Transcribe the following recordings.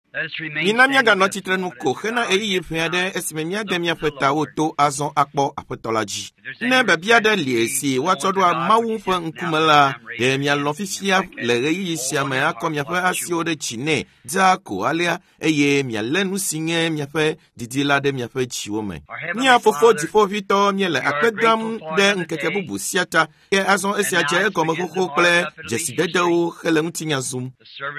Minamia ga notitra nuko hena eyi fiade esimemia demia feta oto azon akpo apotolaji. Ne babia de liesi watodo mawu fa nkumala demia lofifia le reyi siame akomia fa asio de chine zako alia eye mia lenu singe mia fa didila de mia fa chiwome. Mia fofo difo vito mia le akpedam de nkekebubu siata ke azon esia je komo koko kle jesidedeo hele mutinya zoom.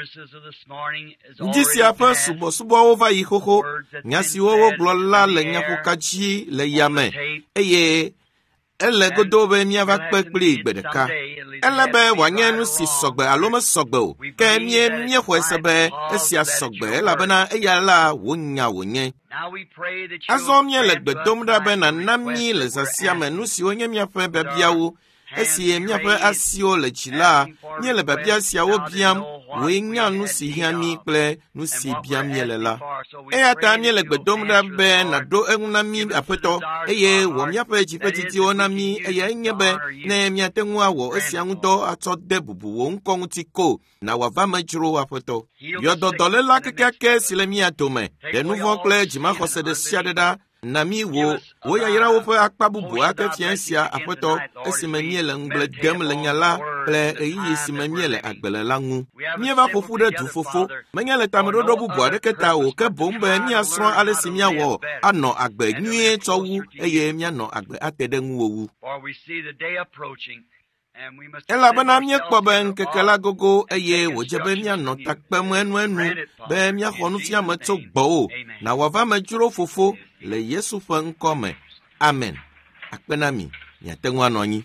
Ndisia fa subo over yihoho nyasi wo glola le nyafukaji le yame eye ele godobe miava kpekpli gbedeka elebe wanyenu si sogbe alome sogbe ke mie hwesebe esia sogbe labana eyala wonya wonye azomye le gbedomda be na nami le zasia menu si onye miafe babiawo esi miafe asio le chila nye le babia sia wo biam we nya nu si hiami kple nu si biam yelela ta mie le gbedomda be na do enunami apeto eye wo miafe jipetiti onami eye nyebe na miatenwa wo esi angudo ato debubu wo nkongutiko na wava majro apeto yododolela kekeke silemia tome de nouveau kle jima khose de siadeda nami wo ya yira wo fa akpabubu aka fiansia apoto esimamiele ngle dem le nyala ple eyi esimamiele agbele langu mi va fofu de du fofo menyele tamrodo bubu adeketa o ke bombe ni aso ale simia wo ano agbe nwie towu eye mi ano agbe atede nwu owu ela bana mi ekpobe nkekela gogo eye wojebe mi ano takpem enu be mi ahonu fia mato gbo na wava majuro fofo le Yesu fa nkome amen akpenami nyatenwa nonyi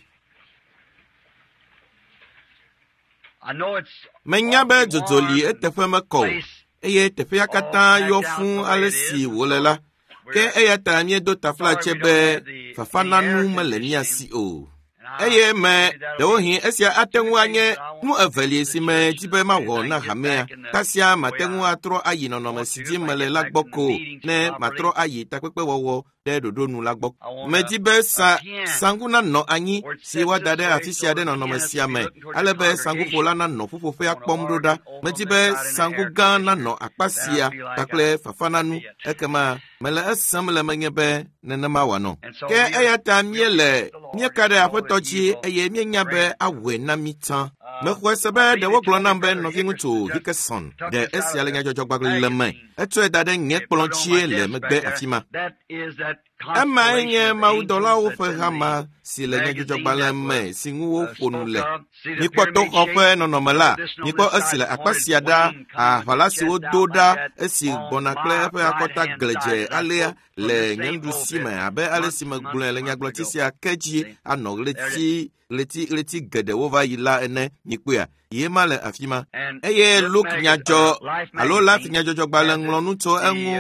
menyabe jojoli etefe meko eye tefe yakata yofun alesi wolela ke eyata mi do tafla chebe fafana nu melenia si o eye me dohi esia atenwa nye nu eveli esime jibe ma wo na hamea tasia matenwa tro ayi no mesiji mele lagboko ne matro ayi takpepe wowo de dodo nu lagboko mejibe sanguna no anyi si wadade afisia de no mesia me alebe sangu folana no fufofe akpomdoda mejibe sangu gana no akpasia takle fafana nu ekema mele esamle menyebe nenema wano ke eyata miele nyekade afotoji eye mienyabe awe na mitan mekhwesebe de woglo nambe no fingutu hikeson de esiale nya jojogbagle leme eto edade nyekplonchie le megbe afima ama enye maudola wo fe hama si le nya jojogbale me singu wo fonule nikpo to khofe nonomala nikpo esile akpasiada halasi wo doda esi bonakle fe akota gleje alea le nyendu sima abe ale sima gble le nya glotisi akeji anogleti leti gede wo va yila ene nikpoya yema le afima eye look nyajo alo la nyajo jogbale nglonu to enwu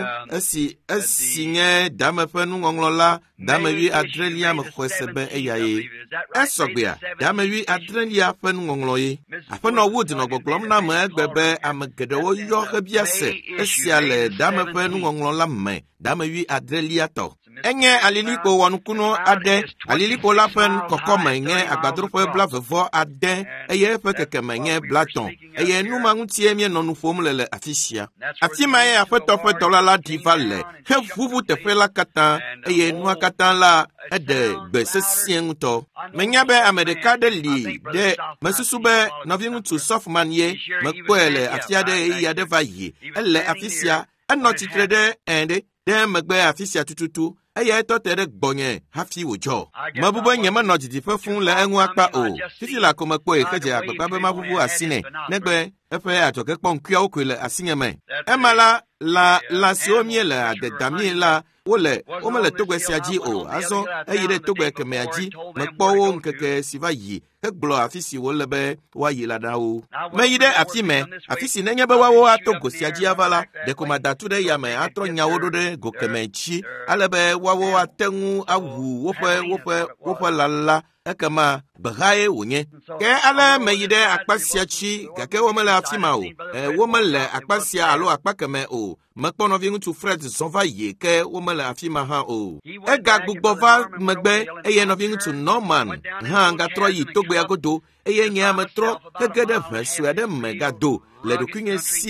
esi nye dame fe nu nglola dame wi adrelia me khwesebe eyaye esogbia dame wi adrelia fe nu ngloye afeno wood no gboglom na ma egbebe amegede wo yo hebiase esi ale dame fe nu nglola me dame wi adrelia to enye aliliko wonukuno ade aliliko la fen kokoma enye agbadro fe blavvo ade eye fe kekeme enye blaton eye numa ngutie mie nonu formule afisia afima ye afeto feto la divale he vuvu te fe la kata eye nu akata la ede gbese siento menyabe amerika de li de mesusube novingu to softman ye mekwele afia de ya de vaye ele afisia enotitre de ende de megbe afisia tututu eye to tere gbonye hafi wojo mabubo nyema no jidi fefun le enwu apa o titi la ko mepo ekeje agbagba be mabubu asine negbe efe atoke ponkua okwele asine me emala la siomie la de damie la wole omele togwe siaji o azo eyire togwe kemeaji mepo nkeke sivayi egblo afisi wolebe wayila dawo meyide afime afisi nenye be wawo atogo siaji avala de komadatu de yame atro nyawodo de gokemechi alebe wawo atengu awu wofe lalla ekama bahaye wonye ke ala meyide akpasiachi kake womele afima o womele akpasia alo akpakeme o mekpono vingu tu Fred zonva ye ke womele afima ha o ega gugbova megbe eye no vingu tu Norman ha ngatro yi togbe agodo eye nya metro kegede vesu ade megado le dokunye si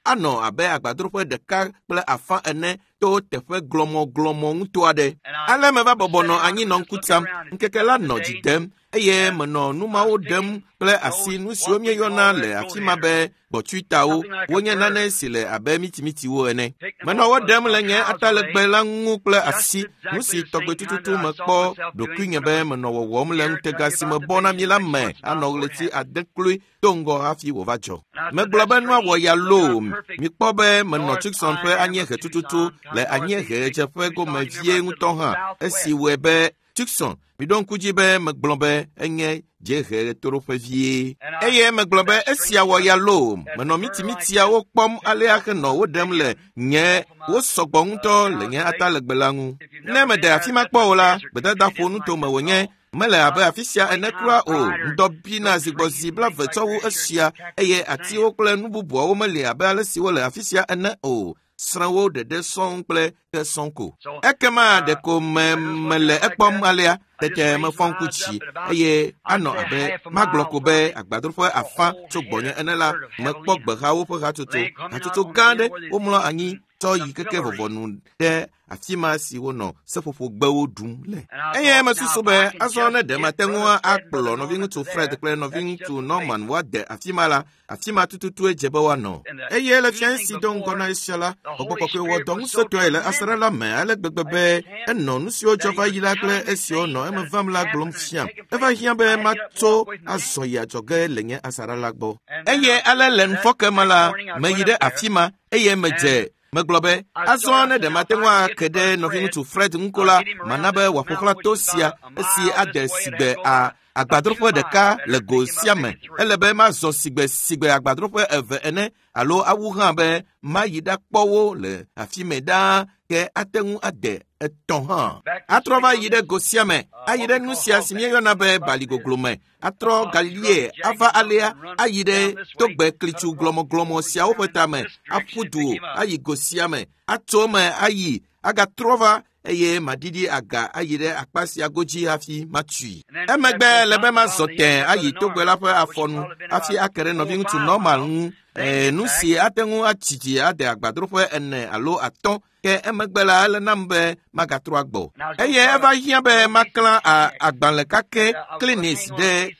anɔ abe agbadroƒe ɖeka kple afã ene to teƒe glɔmɔ ŋuto aɖe. Ale meva bɔbɔnɔ anyi nɔ ŋku tam, ŋkeke la nɔ dzi dem, eye menɔ numawo ɖem kple asi, nu siwo míeyɔna le afi ma be gbɔtsuitawo, wonye nane si le abe mitimitiwo ene. Menɔ wo ɖem le nye atalegbe la ŋu kple asi, nu si tɔgbe tututu mekpɔ ɖokuinye be menɔ wɔwɔm le ŋutega si mebɔ na mi la me anɔ ɣleti 6 kloe to ŋgɔ hafi wòva dzɔ. Megblɔ be nua wɔ ya loo, mikpɔ be menɔ Tucson ƒe anyiehe tututu le anyiehe dzeƒe gome vie ŋutɔ hã, esi wɔe be Tucson, miɖo ŋku dzi be megblɔ be enye dzehe ɣetoɖoƒe vie. Eye megblɔ be esia wɔ ya loo, menɔ mitimitiawo kpɔm alea henɔ wo ɖem le nye wo sɔgbɔ ŋutɔ le nye atalegbe la ŋu. Ne mede afi ma kpɔ o la, gbedadaƒo nutome wònye, mele abe afi sia ene kura o, ŋdɔ bina zigbɔzi 22 esia, eye atiwo kple nu bubuawo meli abe ale siwo le afi sia ene o. Srãwo ɖeɖe sɔŋ kple ke sɔŋ ko. Ekema ɖeko mele ekpɔm alea, tete mefɔ ŋku dzi, eye anɔ abe magblɔ ko be agbadroƒe afã tso gbɔnye ene la, mekpɔ gbehawo ƒe hatsotso gã aɖe womlɔ anyi tsɔ yi keke vɔvɔnu ɖe afi ma si wonɔ seƒoƒo gbewo ɖum le. Eye mesusu be azɔ ne ɖe mate ŋu akplɔ nɔviŋutsu Fred kple nɔviŋutsu Norman woade afi ma la, afi ma tututue dze be woanɔ. Eye le fia si do ŋgɔ na esia la, Gbɔgbɔ Kɔkɔe wɔ dɔ ŋusẽtɔe le asaɖa la me ale gbegbe be enɔ nu siwo dzɔ va yi la kple esiwo nɔ eme vam la gblɔm fiam. Eva hiã be matso azɔ yi adzɔge le nye asaɖa la gbɔ. Eye ale le nufɔke me la, meyi ɖe afi ma, eye megblɔ be azɔ ne ɖe mate ŋu ake ɖe nɔviŋutsu Fred ŋuko la, mana be wòaƒoxlã to sia esi ade sigbe agbadroƒe ɖeka le go sia me. Ele be mazɔ sigbe agbadroƒe 2 ene, alo awu hã be mayi ɖakpɔ wo le afi me ɖaa, ke ate ŋu ade 3 hã. Atrɔ va yi ɖe go sia me, ayi ɖe nu sia si míeyɔna be baligoglo me, atrɔ galie ava alea, ayi ɖe togbe klitsu glɔmɔ siawo ƒe tame, aƒu du ayi go sia me, atso me ayi, agatrɔ va, eye madidi aga ayi ɖe akpa sia godzi hafi matui. Emegbe le be mazɔ te ayi togbe la ƒe afɔnu hafi ake ɖe nɔviŋutsu Normal ŋu, nu si ate ŋu atsitsi ade agbadroƒe 4 alo 5, ke emegbe la ele nam be magatrɔ agbɔ. Eye eva hiã be maklã agbalẽ kake klinis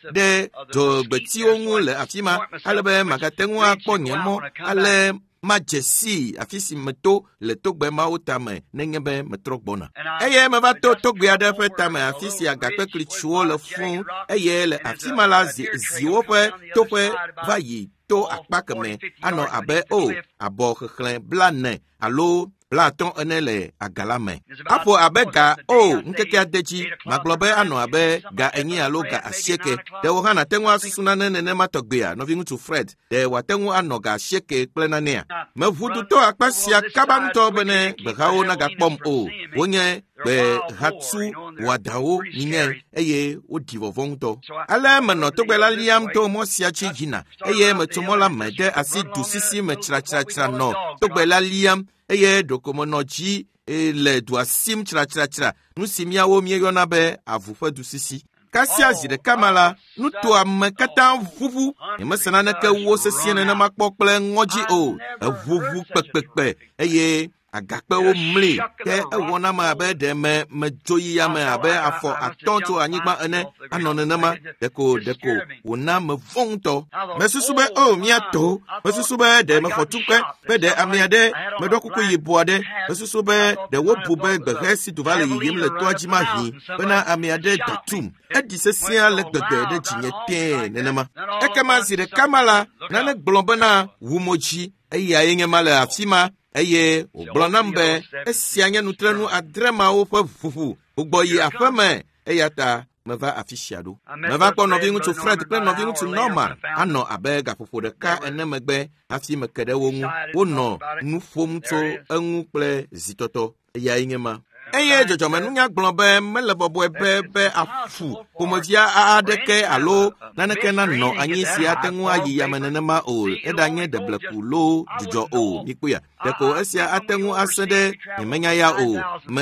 ɖe dzogbetiwo ŋu le afi ma, ale be magate ŋu akpɔ nye mɔ, ale madze si afi si meto le togbe mawo tame nenye be metrɔ gbɔna. Eye meva to togbe aɖe ƒe tame afi si agakpe klitsuwo le fũu, eye le afi ma la ziwo ƒe toƒe va yi to akpa keme anɔ abe abɔ xexlẽ 40 alo 50 ene le agala me. Aƒo abe ga ŋkekea de dzi, magblɔ be anɔ abe ga 9 alo ga 9. Ɖewo hã nate ŋu asusu nane nenema tɔgbea nɔviŋutsu Fred, ɖe wòate ŋu anɔ ga 9 kple nanea. Meʋu to akpa sia kaba ŋutɔ bene gbehawo nagakpɔm o. Wonye gbe hatu wɔdawo nye, eye wodi vɔvɔ ŋutɔ. Ale menɔ togbe la liam to mɔ sia dzi yina, eye metu mɔ la me de asi du sisi me tsratsratsra nɔ togbe la liam, eye ɖoko menɔ dzi le dua sim tsratsratsra, nu si míawo míeyɔna be avu ƒe du sisi. Kasia zi ɖeka me la, nutoa me katã ʋuʋu, nyemese naneke wo sesĩe nenema kpɔ kple ŋɔdzi o, eʋuʋu kpekpekpe, eye agakpewo mli, ke ewɔna me abe ɖe medzo yi yame abe afɔ 5 tso anyigba ene, anɔ nenema, ɖeko wòna me vɔ̃ ŋutɔ. Mesusu be míato, mesusu be ɖe mexɔ tukpe, be ɖe ame aɖe meɖɔ kuku yibɔ aɖe, mesusu be ɖe wobu be gbehe si do va le yiyim le toa dzi mahi, bena ame aɖe datum. Eɖi sesĩa le gbegbe ɖe dzinye tẽ nenema. Ekema zi ɖeka ma la, nane gblɔ bena wumodzi, eyae nye ma le afi ma, eye wògblɔ nam be esia nye nutrenu 7 mawo ƒe ʋuʋu wogbɔ yi aƒe me, eya ta meva afi sia ɖo. Meva kpɔ nɔviŋutsu Fred kple nɔviŋutsu Norman anɔ abe gaƒoƒo ɖeka ene megbe hafi meke ɖe wo ŋu. Wonɔ nu ƒom tso eŋu kple zitɔtɔ, eyae nye ma. Eye dzɔdzɔmenunya gblɔ be mele bɔbɔe be aƒu ƒomedzia aɖeke alo naneke nanɔ anyi si ate ŋu ayi yame nenema o, eɖanye ɖebleku loo dzudzɔ o, mikpoa. Ɖeko esia ate ŋu asẽ ɖe nyemenya ya o.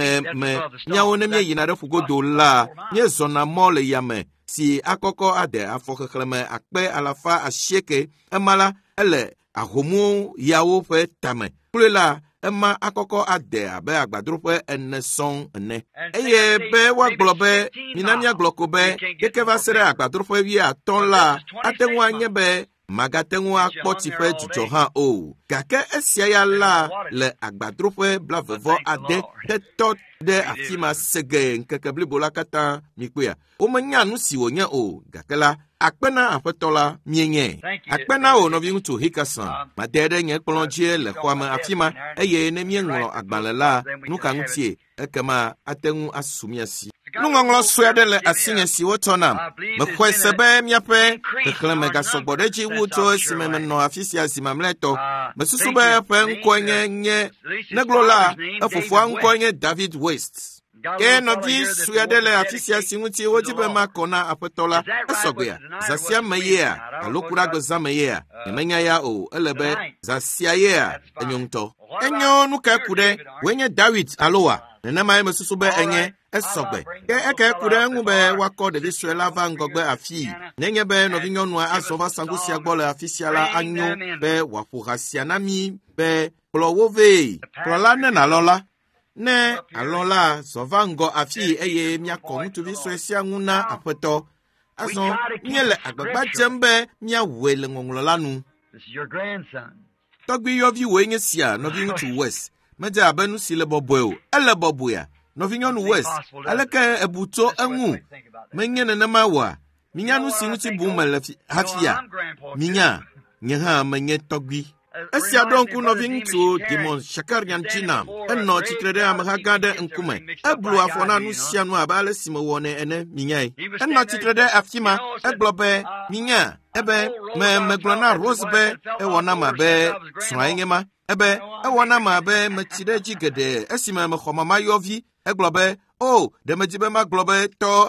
Míawo ne míeyina ɖe ƒugodo la, míezɔna mɔ le yame si akɔkɔ ade afɔ xexlẽme 9,000, ema la, ele ahomu yawo ƒe tame kple la ema akɔkɔ ade abe agbadroƒe ene sɔŋ ene eye be woagblɔ be mina miagblɔ ko be keke va se ɖe agbadroƒe 15 la ate ŋu anye be magate ŋu akpɔ tsiƒe dzidzɔ hã o gake esia ya la le agbadroƒe 22 tetɔ ɖe afi ma sege ŋkeke blibo la katã mi kpea womenya nu si wònye o gake la akpena aƒetɔ la mienye akpena o nɔvi ŋutsu Hickerson made ɖe nye kplɔ dzi le xɔa me afi ma eye ne mieŋlɔ agbalẽ la nu ka ŋutie ekema ate ŋu asu mia si nuŋɔŋlɔ sue aɖe le asinye si wotsɔ nam mexɔe se be miaƒe xexlẽme gasɔgbɔ ɖe edzi wu tso esime menɔ afi sia zi mamlɛtɔ mesusu be eƒe ŋkɔe nye neglo la efofoa ŋkɔe nye David West ke nɔvi sue aɖe le afi sia si ŋuti wodi be makɔ na aƒetɔ la esɔgbea zasia me yea alo kuɖagbe za me yea nyemenya ya o ele be zasia yea enyo ŋutɔ enyo nu ka ku ɖe woe nye David aloa nenema ye mesusu be enye esɔgbe ke eke ku ɖe eŋu be woakɔ ɖevi sue la va ŋgɔgbe afii nenye be nɔvinyɔnua azɔ va saŋku sia gbɔ le afi sia la anyo be wòaƒo ha sia na mi be kplɔ wo vee kplɔ la ne nalɔ la ne alɔ la zɔ va ŋgɔ afii eye miakɔ ŋutsuvi sue sia ŋu na aƒetɔ azɔ miele agbagba dzem be miawɔe le ŋɔŋlɔ la nu tɔgbuiyɔviwoe nye sia nɔvi ŋutsu West medze abe nu si le bɔbɔe o ele bɔbɔea nɔvinyɔnu West aleke ebuto eŋu menye nenema oa minya nu si ŋuti bum mele hafia minya nye hã menye tɔgbui esia ɖɔ ŋku nɔvi ŋutsu Dimon Shakarian Chinam enɔ tsitre ɖe ameha gã ɖe ŋkume eblu afɔ na nu sia nu abe ale si mewɔnɛ ene minyae enɔ tsitre ɖe afi ma egblɔ be minya ebe megblɔ na Rose be ewɔ nam abe srɔ̃a nye ma ebe ewɔ nam abe metsi ɖe dzi geɖe esime mexɔ mama yɔvi egblɔ be o ɖe medzi be magblɔ be tɔ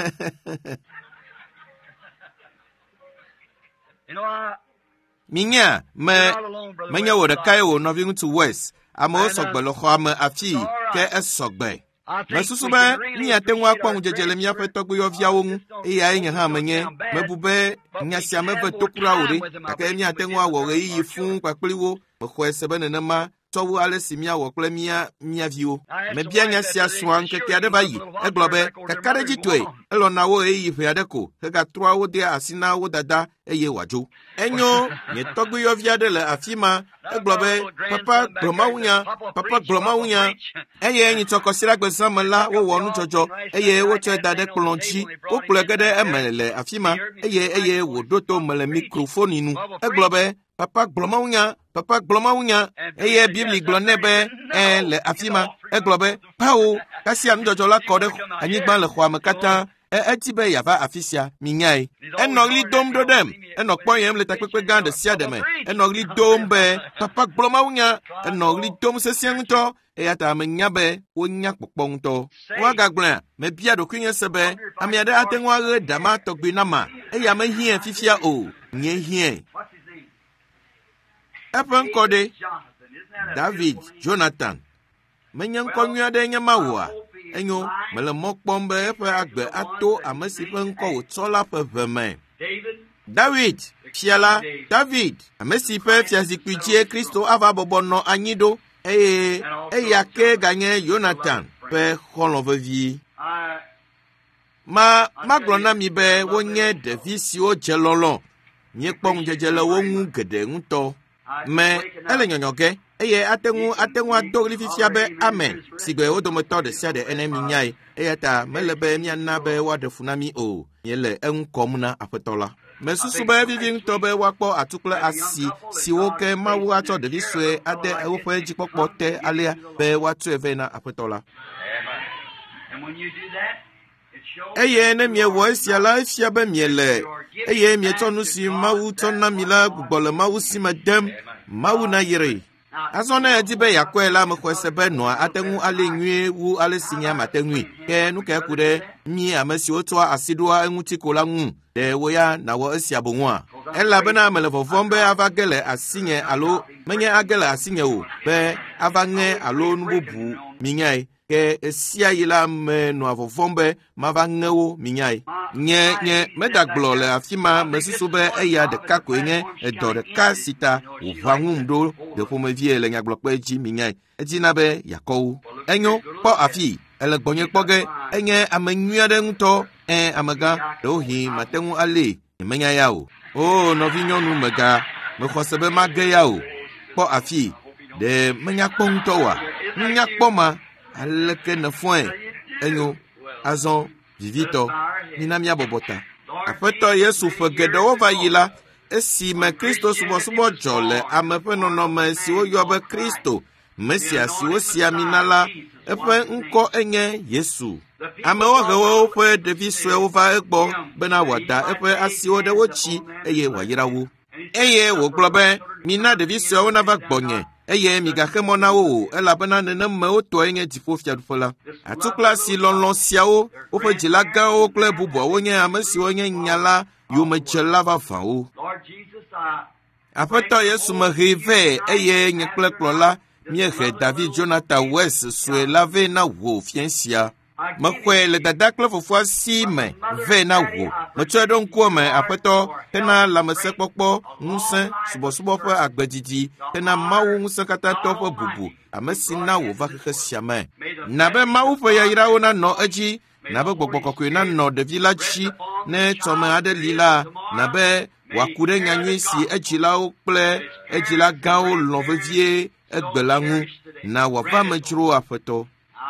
minya menye wò ɖekae wò nɔvi ŋutsu West amewo sɔgbe le xɔa me afi ke esɔgbe mesusu be miate ŋu akpɔ ŋudzedze le miaƒe tɔgbuiyɔviawo ŋu eyae nye hã menye mebu be nya sia meve tokura o ɖe gake miate ŋu awɔ ɣeyiɣi fũu kpakpli wo mexɔe se be nenema tɔwu ale si miawɔ kple mia viwo mebia nya sia srɔ̃a ŋkeke aɖe va yi egblɔ be kaka ɖe dzitoe elɔna wo ɣeyiɣi ʋe aɖe ko hegatrɔa wo de asi na wo dada eye wòadzo enyo nye tɔgbuiyɔvi aɖe le afi ma egblɔ be papa gblɔ mawunya eye nyitsɔkɔsiragbe zame la wowɔ nudzɔdzɔ eye wotsɔe da ɖe kplɔ dzi wokplɔe ge ɖe eme le afi ma eye wòɖo to me le mikrofoni nu egblɔ be papa gblɔ mawunya eye bibli gblɔ nɛ be le afi ma egblɔ be pawo kasia nudzɔdzɔ la kɔ ɖe anyigba le xɔa me katã eti be yava afi sia minyae enɔ ɣli dom ɖo ɖem enɔ kpɔ yem le takpekpe gã ɖe sia ɖe me enɔ ɣli dom be papa gblɔ mawunya enɔ ɣli dom sesẽ ŋutɔ eya ta menya be wonya kpɔkpɔ ŋutɔ woagagblɔa mebia ɖokuinye se be ame aɖe ate ŋu aɣe dama tɔgbi na ma eye mehiã fifia o nye hiã eƒe ŋkɔ ɖe David Jonathan menye ŋkɔ nyui aɖe nye mawoa enyo mele mɔ kpɔm be eƒe agbe ato ame si ƒe ŋkɔ wòtsɔ la ƒe ʋe me David fia la David ame si ƒe fiazikpui dzie Kristo ava bɔbɔ nɔ anyi ɖo eye eya ke ganye Jonathan ƒe xɔlɔ̃ vevi magblɔ na mi be wonye ɖevi siwo dze lɔlɔ miekpɔ ŋudzedze le wo ŋu geɖe ŋutɔ me ele nyɔnyɔge eye ate ŋu ado ɣli fifia be amen si gbe wo dometɔ ɖe sia ɖe ene minyae eya ta mele be miana be woaɖe fu na mi o miele eŋu kɔm na aƒetɔ la mesusu be vivi ŋutɔ be woakpɔ atu kple asi siwo ke Mawu atsɔ ɖevi sue ade woƒe dzikpɔkpɔ te alea be woatɔe vɛ na aƒetɔ la eye ne miewɔ esia la efia be miele eye mietsɔ nu si Mawu tsɔ na mi la gbugbɔ le Mawu si me dem Mawu na yere azɔ ne edi be yakɔe la mexɔe se be nɔa ate ŋu ale nyuie wu ale si nya mate ŋui ke nu ke ku ɖe mi ame siwo tsɔa asi ɖoa eŋuti ko la ŋu ɖe wo ya nawɔ esia boŋua elabena mele vɔvɔm be ava ge le asinye alo menye age le asinye o be ava ŋe alo nu bubu minyae ke esia yi la me nɔa vɔvɔm be mava ŋe wo minyae nye medagblɔ le afi ma mesusu be eya ɖeka koe nye edɔ ɖeka si ta wòʋã ŋum ɖo ɖe ƒomevie le nyagblɔkpe dzi minyae edina be yakɔwo enyo kpɔ afi ele gbɔnye kpɔ ge enye ame nyui aɖe ŋutɔ amegã ɖewohi mate ŋu alée nyemenya ya o nɔvi nyɔnu mega mexɔ se be mage ya o kpɔ afi ɖe menya kpɔ ŋutɔ wa nunya kpɔ ma aleke nefɔe enyo azɔ vivitɔ mina miabɔbɔ ta aƒetɔ Yesu ƒe geɖewo va yi la esi me Kristo subɔsubɔ dzɔ le ame ƒe nɔnɔme si woyɔ be Kristo Mesia si wosia mina la eƒe ŋkɔ enye Yesu. Amewo he woƒe ɖevi suewo va egbɔ bena wòada eƒe asiwo ɖe wo tsi eye wòayra wo. Eye wògblɔ be mina ɖevi suewo nava gbɔnye eye migaxe mɔ na wo o elabena neneme wotɔe nye dziƒofiaɖuƒe la. Atukla si lɔlɔ̃ siawo woƒe dzila gãwo kple bubuawo nye ame siwo nye nyala yomedzela vavãwo. Aƒetɔ Yesu mehee vɛ eye nye kple kplɔla miehe David Jonathan West sue la vɛ na wò fia sia. Mexɔe le dada kple fofoa si me vɛ na wò. Metsɔe ɖo ŋkume aƒetɔ hena lãmesẽkpɔkpɔ, ŋusẽ, subɔsubɔ ƒe agbedidi, hena Mawu ŋusẽkatãtɔ ƒe bubu, ame si na wò va xexe sia me. Na be Mawu ƒe yayrawo nanɔ edzi, na be gbɔgbɔ kɔkɔe nanɔ ɖevi la dzi, ne tsɔme aɖe li la, na be wòaku ɖe nyanyui si edzilawo kple edzila gãwo lɔ̃ vevie egbe la ŋu, na wòava me dzro aƒetɔ.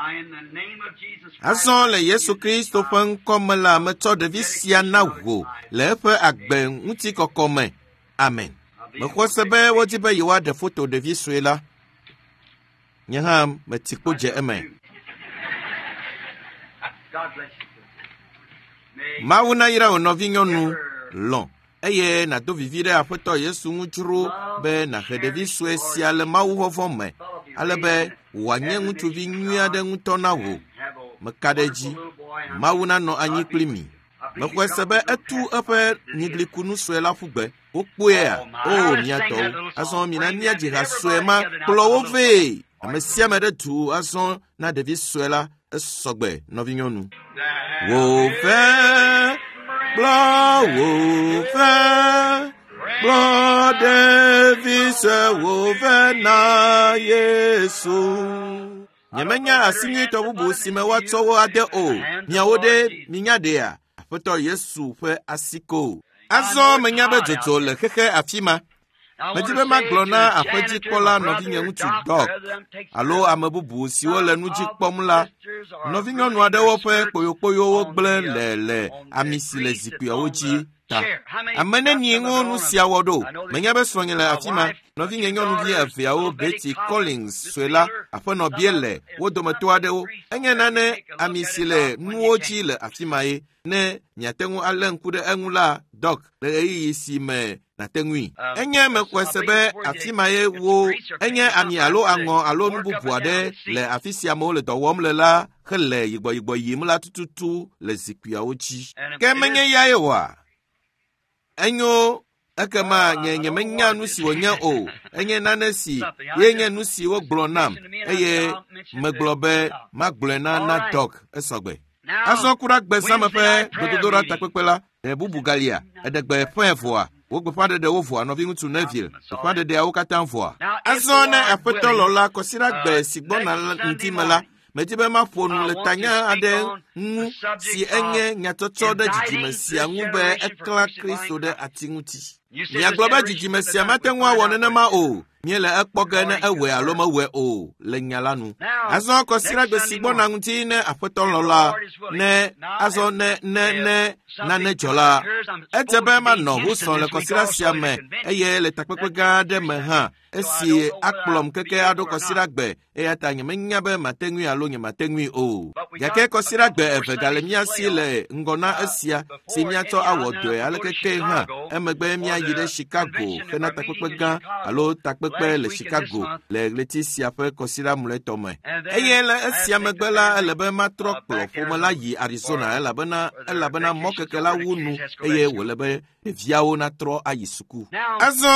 Azɔ le Yesu Kristo ƒe ŋkɔ me la metsɔ ɖevi sia na wò le eƒe agbe ŋutikɔkɔ me. Amen. Mexɔ se be wodi be yewoaɖe foto ɖevi sue la. Nye hã meti kpo dze eme. Mawu nayra wò nɔvi nyɔnu lɔ̃ eye nàdo vivi ɖe aƒetɔ Yesu ŋu dzro be nàhe ɖevi sue sia le Mawu vɔvɔ me ale be wòanye ŋutsuvi nyui aɖe ŋutɔ na wò. Meka ɖe dzi Mawu nanɔ anyi kpli mi. Mexɔe se be etu eƒe nyiglikunu sue la ƒu gbe. Wokpɔea miatɔwo azɔ mina míadzi ha sue ma kplɔ wo vɛ. Ame sia ame ɖe tu azɔ na ɖevi sue la esɔgbe nɔvi nyɔnu. Wò fɛ kplɔ ɖevi sue wò fɛ na Yesu. Nyemenya asinyuitɔ bubu si me woatsɔ wo ade o. Miawo ɖe minya ɖea aƒetɔ Yesu ƒe asiko. Azɔ menya be dzodzo le xexe afi ma. Medi be magblɔ na aƒedzikpɔla nɔvinye ŋutsu Dɔk alo ame bubu siwo le nu dzi kpɔm la. Nɔvinyɔnu aɖewo ƒe kpoyokpoyowo gblẽ le ami si le zikpuiawo dzi ta. Ame neni ŋu nu sia wɔ ɖo? Menya be srɔ̃nye le afi ma. Nɔvinye nyɔnuvi eveawo Betty Collins sue la aƒenɔ bie le wo dometɔ aɖewo. Enye nane ami si le nuwo dzi le afi ma ye. Ne miate ŋu alé ŋku ɖe eŋu la Dɔk le ɣeyiɣi si me nate ŋui. Enye mexɔe se be afi ma ye wo enye ami alo aŋɔ alo nu bubu aɖe le afi sia amewo le dɔ wɔm le la hele yibɔyibɔ yim la tututu le zikpuiawo dzi. Ke menye ya ye oa. Enyo ekema nyemenya nu si wònye o. Enye nane si ye nye nu si wogblɔ nam eye megblɔ be magblɔe na Dɔk esɔgbe. Azɔ ku ɖa gbe zame ƒe gbedodoɖa takpekpe la bubu galia eɖegbe ƒe vɔa wogbeƒã ɖeɖe wo vɔa nɔvi ŋutsu Neville ƒã ɖeɖeawo katã vɔa. Azɔ ne aƒetɔ lɔla kɔsira gbe si gbɔna ŋtime la medi be maƒo nu le tanya aɖe ŋu si enye nyatsɔtsɔ ɖe dzidzime sia ŋu be eklã Kristo ɖe ati ŋuti. Miagblɔ be dzidzime sia mate ŋu awɔ nenema o. Miele ekpɔ ge ne ewɔe alo mewɔe o le nya la nu. Azɔ kɔsira gbe si gbɔna ŋuti ne aƒetɔ lɔla ne azɔ ne nane dzɔ la. Edze be manɔ wosɔ le kɔsira sia me eye le takpekpe gã aɖe me hã esi akplɔm keke aɖo kɔsira gbe eya ta nyemenya be mate ŋui alo nyemate ŋui o. Gake kɔsira gbe eve gale mía si le ŋgɔ na esia si míatsɔ awɔ dɔe ale keke hã emegbe míayi ɖe Chicago hena takpekpe gã alo takpekpe le Chicago le ɣleti sia ƒe kɔsira mlɔetɔ me. Eye le esia megbe la ele be matrɔ kplɔ ƒome la yi Arizona elabena mɔkeke la wu nu eye wòle be ɖeviawo natrɔ ayi suku. Azɔ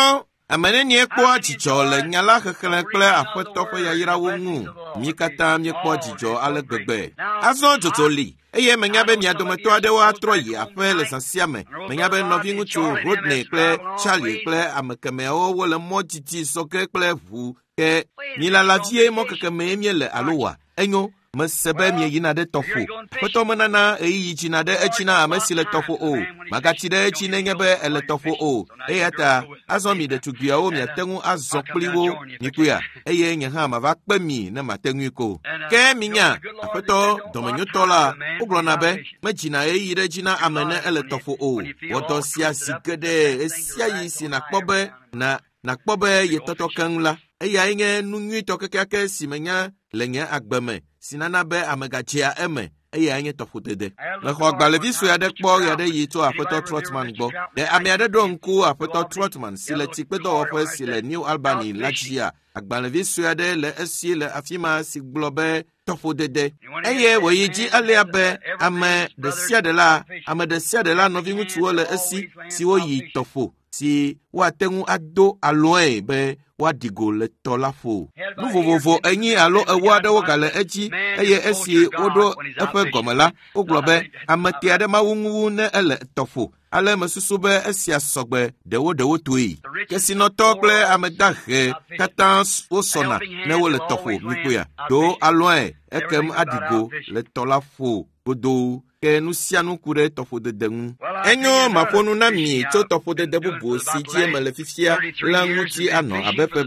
amene nie kpo dzidzɔ le nyala xexlẽ kple aƒetɔ ƒe yayrawo ŋu. Mi katã miekpɔ dzidzɔ ale gbegbe. Azɔ dzodzo li, eye menya be mia dometɔ aɖewo atrɔ yi aƒe le zãsia me. Menya be nɔvi ŋutsu Rodney kple Charlie kple ame kemɛawo wole mɔ didi sɔge kple ʋu ke milala vie mɔ keke mee miele alo wa. Enyo, mese be mieyina ɖe tɔƒo. Aƒetɔ menana ɣeyiɣi dzina ɖe etsi na ame si le tɔƒo o. Magati ɖe etsi nenye be ele tɔƒo o. Eya ta azɔ mi ɖetugbiawo miate ŋu azɔ kpli wo mikuya. Eye nye hã mava kpe mi ne mate ŋui ko. Ke minya aƒetɔ dɔmenyotɔ la wogblɔna be medzina ɣeyiɣi ɖe dzi na ame ne ele tɔƒo o. Wɔdɔ sia si ge ɖe esia yi si nakpɔ be nakpɔ be yetɔtɔ keŋ la. Eyae nye nu nyuitɔ kekeake si menya le nye agbe me si nana be ame gadzea eme. Eyae nye tɔƒodede. Mexɔ agbalẽvi sue aɖe kpɔ ɣe aɖe yi tso aƒetɔ Trotman gbɔ. Ɖe ame aɖe ɖo ŋku aƒetɔ Trotman si le tsikpedɔwɔƒe si le New Albany la dzia. Agbalẽvi sue aɖe le esi le afi ma si gblɔ be tɔƒodede. Eye wòyi dzi elia be ame ɖe sia ɖe la nɔvi ŋutsuwo le esi siwo yi tɔƒo si woate ŋu ado aloe be woadigo le tɔ la ƒo. Nu vovovo enyi alo ewo aɖewo gale edzi eye esi woɖo eƒe gɔme la, wogblɔ be ame tea ɖe Mawu ŋu ne ele tɔƒo. Ale mesusu be esia sɔgbe ɖewo toe. Kesinɔtɔ kple ame dahe katã wosɔna ne wole tɔƒo mikoya. Do aloe ekem adigo le tɔ la ƒo godoo. Ke nu sia nu ku ɖe tɔƒodede ŋu. Enyo maƒo nu na mi tso tɔƒodede bubu si dzi mele fifia la ŋuti anɔ abe ƒe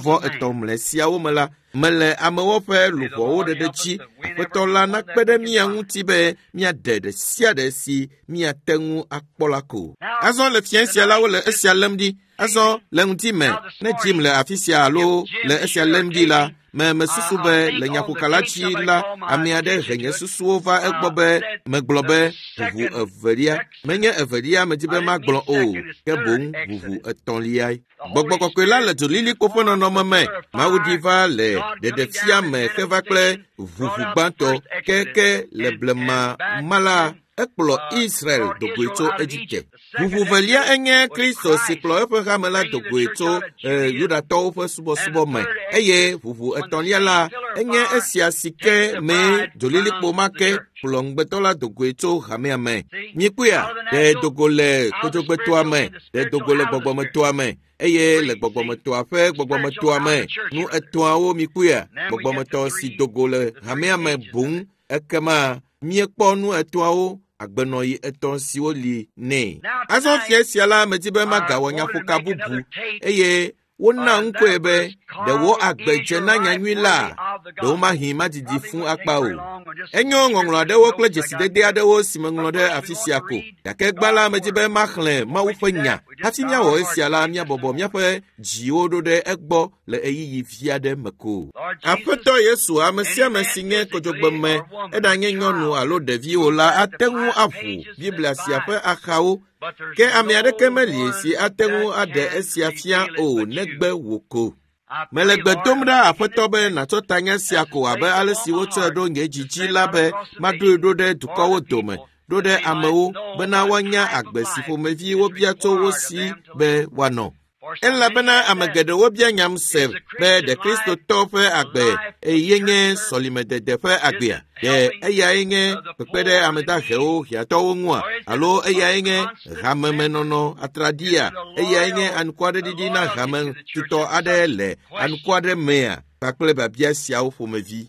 33 mle siawo me la. Mele amewo ƒe luʋɔwo ɖeɖe dzi. Aƒetɔ la nakpe ɖe mia ŋuti be miaɖe ɖe sia ɖe si miate ŋu akpɔ la ko. Azɔ le fia sia la wole esia lém ɖi. Azɔ le ŋuti me ne dzim le afi sia alo le esia lém ɖi la. Mesusu be le nyaƒoka la dzi la ame aɖe he nye susuwo va egbɔ be megblɔ be ʋuʋu evelia. Menye evelia medi be magblɔ o, ke boŋ ʋuʋu etɔ̃liae. Gbɔgbɔ kɔkɔe la le dzoliliƒo ƒe nɔnɔme me. Mawu ɖi va le ɖeɖefia me heva kple ʋuʋu gbãtɔ ke le blema ma la ekplɔ Israel dogoe tso Egipte. Ʋuʋu velia enye Kristo si kplɔ eƒe hame la dogoe tso Yudatɔwo ƒe subɔsubɔ me. Eye ʋuʋu etɔ̃lia la enye esia si ke me dzolilikpo ma ke kplɔ ŋugbetɔ la dogoe tso hamea me. Mikuya, ɖe dogo le kodzogbetoa me, ɖe dogo le gbɔgbɔmetoa me. Eye le gbɔgbɔmetɔa ƒe gbɔgbɔmetoa me, nu etɔ̃awo mikuya, gbɔgbɔmetɔ si dogo le hamea me boŋ, ekema miekpɔ nu etɔ̃awo agbenɔyi etɔ̃ siwo li nɛ. Azɔ fia sia la medi be magawɔ nyaƒoka bubu, eye wona ŋkɔe be ɖewo agbedze na nyanyui la, ɖewo mahi madidi fún akpa o. Enyo ŋɔŋlɔ aɖewo kple dzesidede aɖewo si meŋlɔ ɖe afi sia ko. Gake gbã la medi be maxlẽ Mawu ƒe nya. Hafi miawɔ esia la miabɔbɔ miaƒe dziwo ɖo ɖe egbɔ le ɣeyiɣi vi aɖe me ko. Aƒetɔ Yesu ame sia ame si nye kodzogbeme eɖanye nyɔnu alo ɖeviwo la ate ŋu aʋu Biblia sia ƒe axawo. Ke ame aɖeke meli si ate ŋu aɖe esia fia o negbe wò ko. Mele gbe dom ɖa Aƒetɔ be natsɔ tanya sia ko abe ale si wotsɔe ɖo nye dzidzi la be maɖoe ɖo ɖe dukɔwo dome, ɖo ɖe amewo bena woanya agbe si ƒomevi wobia tso wo si be woanɔ. Elabena ame geɖewo bia nyam se be ɖe Kristotɔ ƒe agbe eye nye sɔlimedede ƒe agbea. Ɖe eyae nye kpekpe ɖe ame dahewo hiãtɔwo ŋua alo eyae nye hamemenɔnɔ atraɖia, eyae nye anuku aɖe ɖiɖi na hame tutɔ aɖe le anuku aɖe mea kpakple biabia siawo ƒomevi.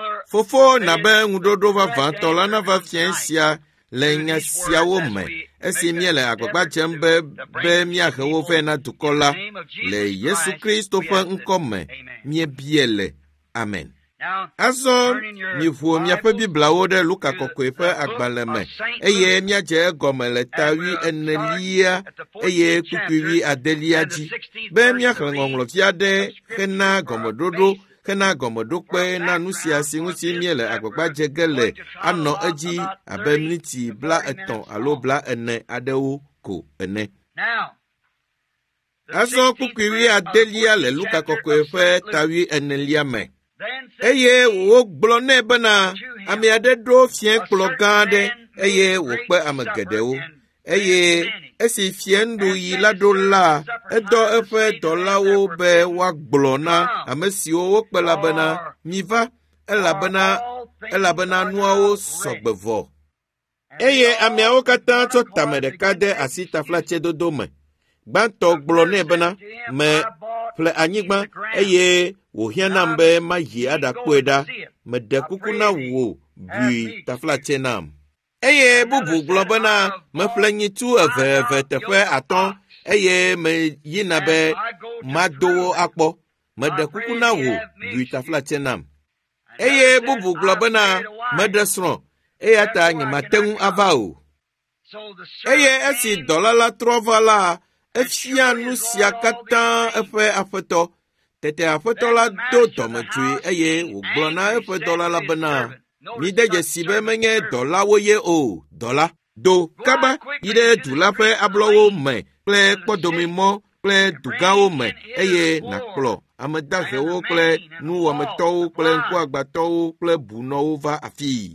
Fofo na be ŋuɖoɖo vavãtɔ la nava fia sia le nya siawo me. Esi miele agbagba dzem be miahe wo vɛ na dukɔ la le Yesu Kristo ƒe ŋkɔ me miebie le. Amen. Azɔ miʋuo miaƒe Bibliawo ɖe Luka kɔkɔe ƒe agbalẽ me eye miadze egɔme le tawi 4 eye kpukpui 8 dzi be miaxlẽ ŋɔŋlɔvi aɖe hena gɔmeɖoɖo hena gɔmeɖokpe na nu sia si ŋuti miele agbagba dze ge le anɔ edzi abe miniti 30 alo 40 aɖewo ko ene. Azɔ kpukpui 8 le Luka kɔkɔe ƒe tawi 4 me. Eye wogblɔ nɛ bena ame aɖe ɖo fiẽkplɔ gã aɖe eye wòkpe ame geɖewo. Eye esi fiendu yi la do la edo efe dolawo be wa gblona amesiwo wo kpela bena miva elabena nuawo sogbevo eye ameawo katã tso tame ɖeka de asi taflatse dodo me gbãtɔ gblɔ nɛ bena me ƒle anyigba eye wòhiã nam be mayi aɖakpɔe ɖa meɖe kuku na wò bui taflatse nam eye bubu gblɔ bena meƒle nyitu eve teƒe atɔ̃ eye me yina be mado wo akpɔ meɖe kuku na wò bui taflatse nam eye bubu gblɔ bena meɖe srɔ̃ eya ta nyemate ŋu ava o eye esi dɔla la trɔ va la efia nu sia katã eƒe aƒetɔ tete aƒetɔ la do dɔmedzoe eye wògblɔ na eƒe dɔla la bena mide dzesi be menye dɔlawo ye o dɔla do kaba yi ɖe du la ƒe ablɔwo me kple kpɔdomimɔ kple dugãwo me eye nakplɔ ame dahewo kple nuwɔmetɔwo kple ŋkuagbatɔwo kple bunɔwo va afii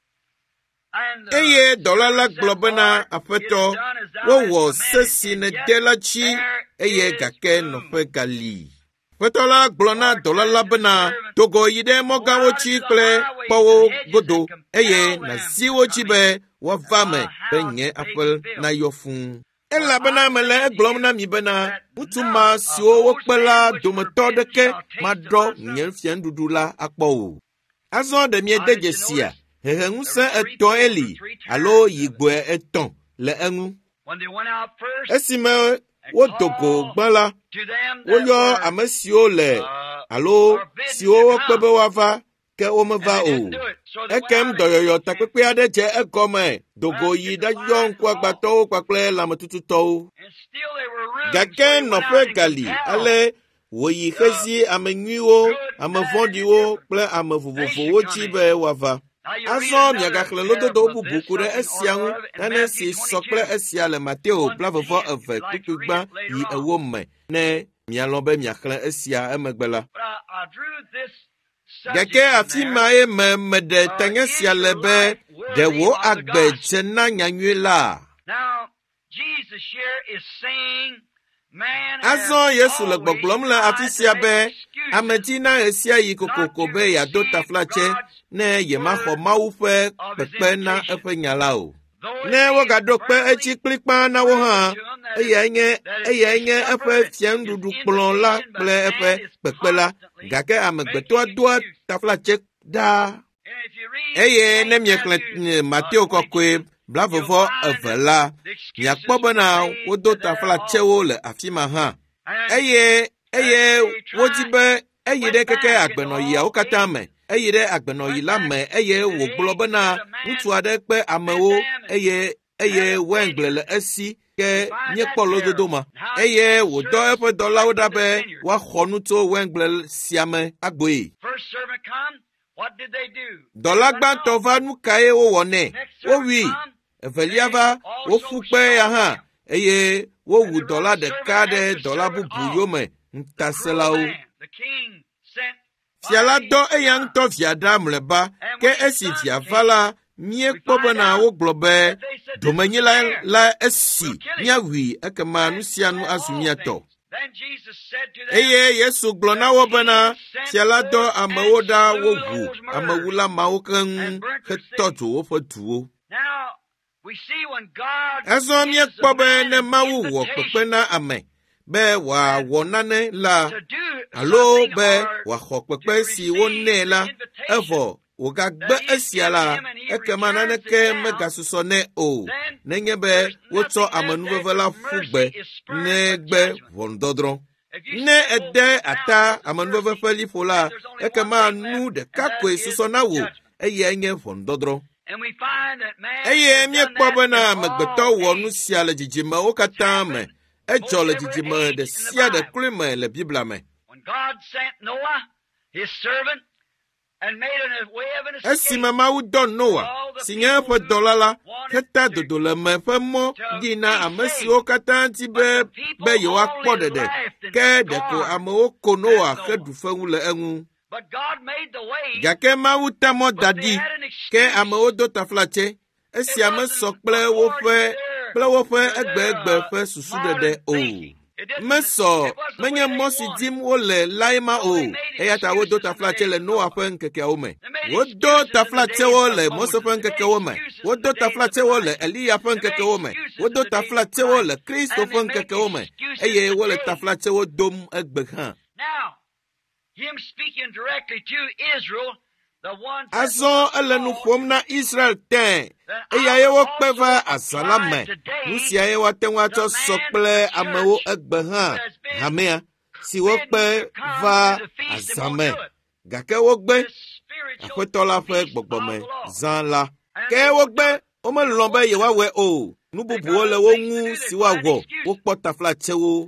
eye dɔla la gblɔ bena aƒetɔ wowɔ se si nede la dzi eye gake nɔƒe gali aƒetɔ la gblɔ na dɔla la bena dogo yi ɖe mɔgãwo dzi kple kpɔwo godo eye nazi wo dzi be woava me be nye aƒe nayɔ fũu elabena mele egblɔm na mi bena ŋutsu ma siwo wokpe la dometɔ ɖeke maɖɔ nye fianuɖuɖu la akpɔ o azɔ ɖe miede dzesia hehe ŋusẽ etɔ̃ eli alo yigboe etɔ̃ le eŋu esime wodogo gbã la woyɔ ame siwo le alo siwo wokpe be woava ke womeva o ekem dɔyɔyɔ takpekpe aɖe dze egɔme dogo yi ɖayɔ ŋkuagbatɔwo kpakple lãmetututɔwo gake nɔƒe gali ale wòyi hezi ame nyuiwo ame vɔ̃ɖiwo kple ame vovovowo dzi be woava azɔ miagaxlẽ lododo bubu ku ɖe esia ŋu nane si sɔ kple esia le Mateo 22:kpikpigbã yi ewo me ne mialɔ̃ be miaxlẽ esia emegbe la gake afi mae meɖe tanye sia le be ɖe wò agbe dze na nyanyui la azɔ Yesu le gbɔgblɔm le afi sia be amedzi na ɣe sia ɣi kokoko be yeado taflatse ne yemaxɔ Mawu ƒe kpekpe na eƒe nya la o ne wogaɖo kpe edzi kplikpã na wo hã eyae nye eƒe fianuɖuɖu kplɔ la kple eƒe kpekpe la gake amegbetɔa doa taflatse ɖaa eye ne miexlẽ Mateo kɔkɔe 22 la miakpɔ bena wodo taflatsewo le afi ma hã eye wodzi be eyi ɖe keke agbenɔyiawo katã me eyi ɖe agbenɔyi la me eye wògblɔ bena ŋutsu aɖe kpe amewo eye wɛngble le esi ke míekpɔ lododo ma eye wòdɔ eƒe dɔlawo ɖa be woaxɔ nu tso wɛngble sia me agboe dɔla gbãtɔ va nu kae wowɔ nɛ wowui evelia va woƒu kpe ya hã eye wowu dɔla ɖeka ɖe dɔla bubu yome ŋutasẽlawo fia la dɔ eya ŋutɔ via ɖa mlɔeba ke esi via va la míekpɔ bena wogblɔ be domenyila la esi míawui ekema nu sia nu azu míatɔ eye Yesu gblɔ na wo bena fia la dɔ amewo ɖa woʋu amewula mawo keŋ hetɔ dzo woƒe duwo ezɔ míekpɔ be ne Mawu wɔ kpekpe na ame be wòawɔ nane la alo be wòaxɔ kpekpe si wonɛ la evɔ wògagbe esia la ekema naneke megasusɔ nɛ o nenye be wotsɔ amenuveve la ƒu gbe negbe ʋɔnudɔdrɔ̃ ne ede ata amenuveve ƒe liƒo la ekema nu ɖeka koe susɔ na wò eye enye ʋɔnudɔdrɔ̃ eye míekpɔ bena amegbetɔ wɔ nu sia le dzidzimewo katã me edzɔ le dzidzime ɖe sia ɖe kloe me le Biblia me esime Mawu dɔ Noa si nye eƒe dɔla la heta dodoleme ƒe mɔ ɖi na ame siwo katã di be yewoakpɔ ɖeɖe ke ɖeko amewo ko Noa heɖu feŋu le eŋu gake Mawu ta mɔ da ɖi ke amewo do taflatse esia mesɔ kple woƒe kple woƒe egbe ƒe susu ɖeɖe o. Mesɔ menye mɔ si dim wole lae ma o, eya ta wodo taflatse le Noa ƒe ŋkekeawo me. Wodo taflatsewo le Mose ƒe ŋkekewo me. Wodo taflatsewo le Eliya ƒe ŋkekewo me. Wodo taflatsewo le Kristo ƒe ŋkekewo me. Eye wole taflatsewo dom egbe hã. Azɔ ele nu ƒom na Israel tẽ, eya ye wokpe va azã la me. Nu sia ye woate ŋu atsɔ sɔ kple amewo egbe hã hamea si wokpe va azã me, gake wogbe Aƒetɔ la ƒe gbɔgbɔme zã la. Ke wogbe womelɔ̃ be yewoawɔe o. Nu bubuwo le wo ŋu si woawɔ, wokpɔ taflatsewo.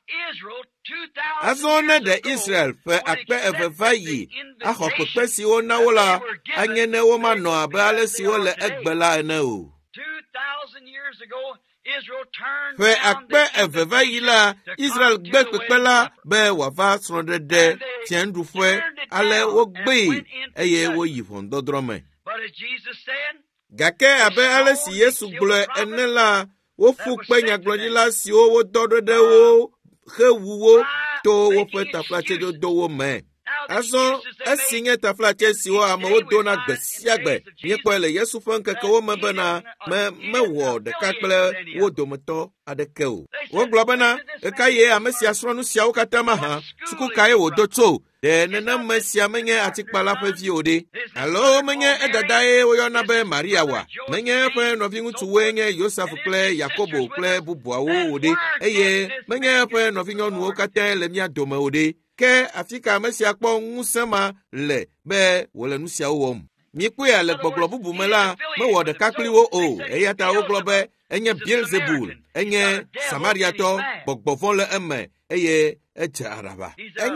Azɔ ne ɖe Israel ƒe 2,000 va yi, axɔ kpekpe siwo na wo la, anye ne womanɔ abe ale si wole egbe la ene o. Ƒe 2,000 va yi la, Israel gbe kpekpe la be wòava srɔ̃ɖeɖe fiaɖuƒe, ale wogbee eye woyi ʋɔnudɔdrɔ̃ me. Gake abe ale si Yesu gblɔe ene la, woƒu kpe nyagblɔɖila siwo wodɔ ɖo ɖe wo hewu wo to woƒe taflatsedodowo me. Azɔ esi nye taflatse siwo amewo dona gbe sia gbe, míekpɔe le Yesu ƒe ŋkekewo me bena mewɔ ɖeka kple wo dometɔ aɖeke o. Wogblɔ bena eka ye ame sia srɔ̃ nu siawo katã mahã, suku kae wòdo tso? Ɖe neneme sia menye atikpala ƒe vi o ɖe? Alo menye edada ye woyɔna be Maria wa? Menye eƒe nɔviŋutsuwoe nye Yosef kple Yakobo kple bubuawo o ɖe? Eye menye eƒe nɔvinyɔnuwo katã le mía dome o ɖe? Ke afi ka ame sia kpɔ ŋusẽ ma le be wòle nu siawo wɔm? Mikpɔe le gbɔgblɔ bubu me la, mewɔ ɖeka kpli wo o, eya ta wogblɔ be enye Beelzebul, enye Samariatɔ, gbɔgbɔ vɔ̃ le eme, eye edze aɖaba.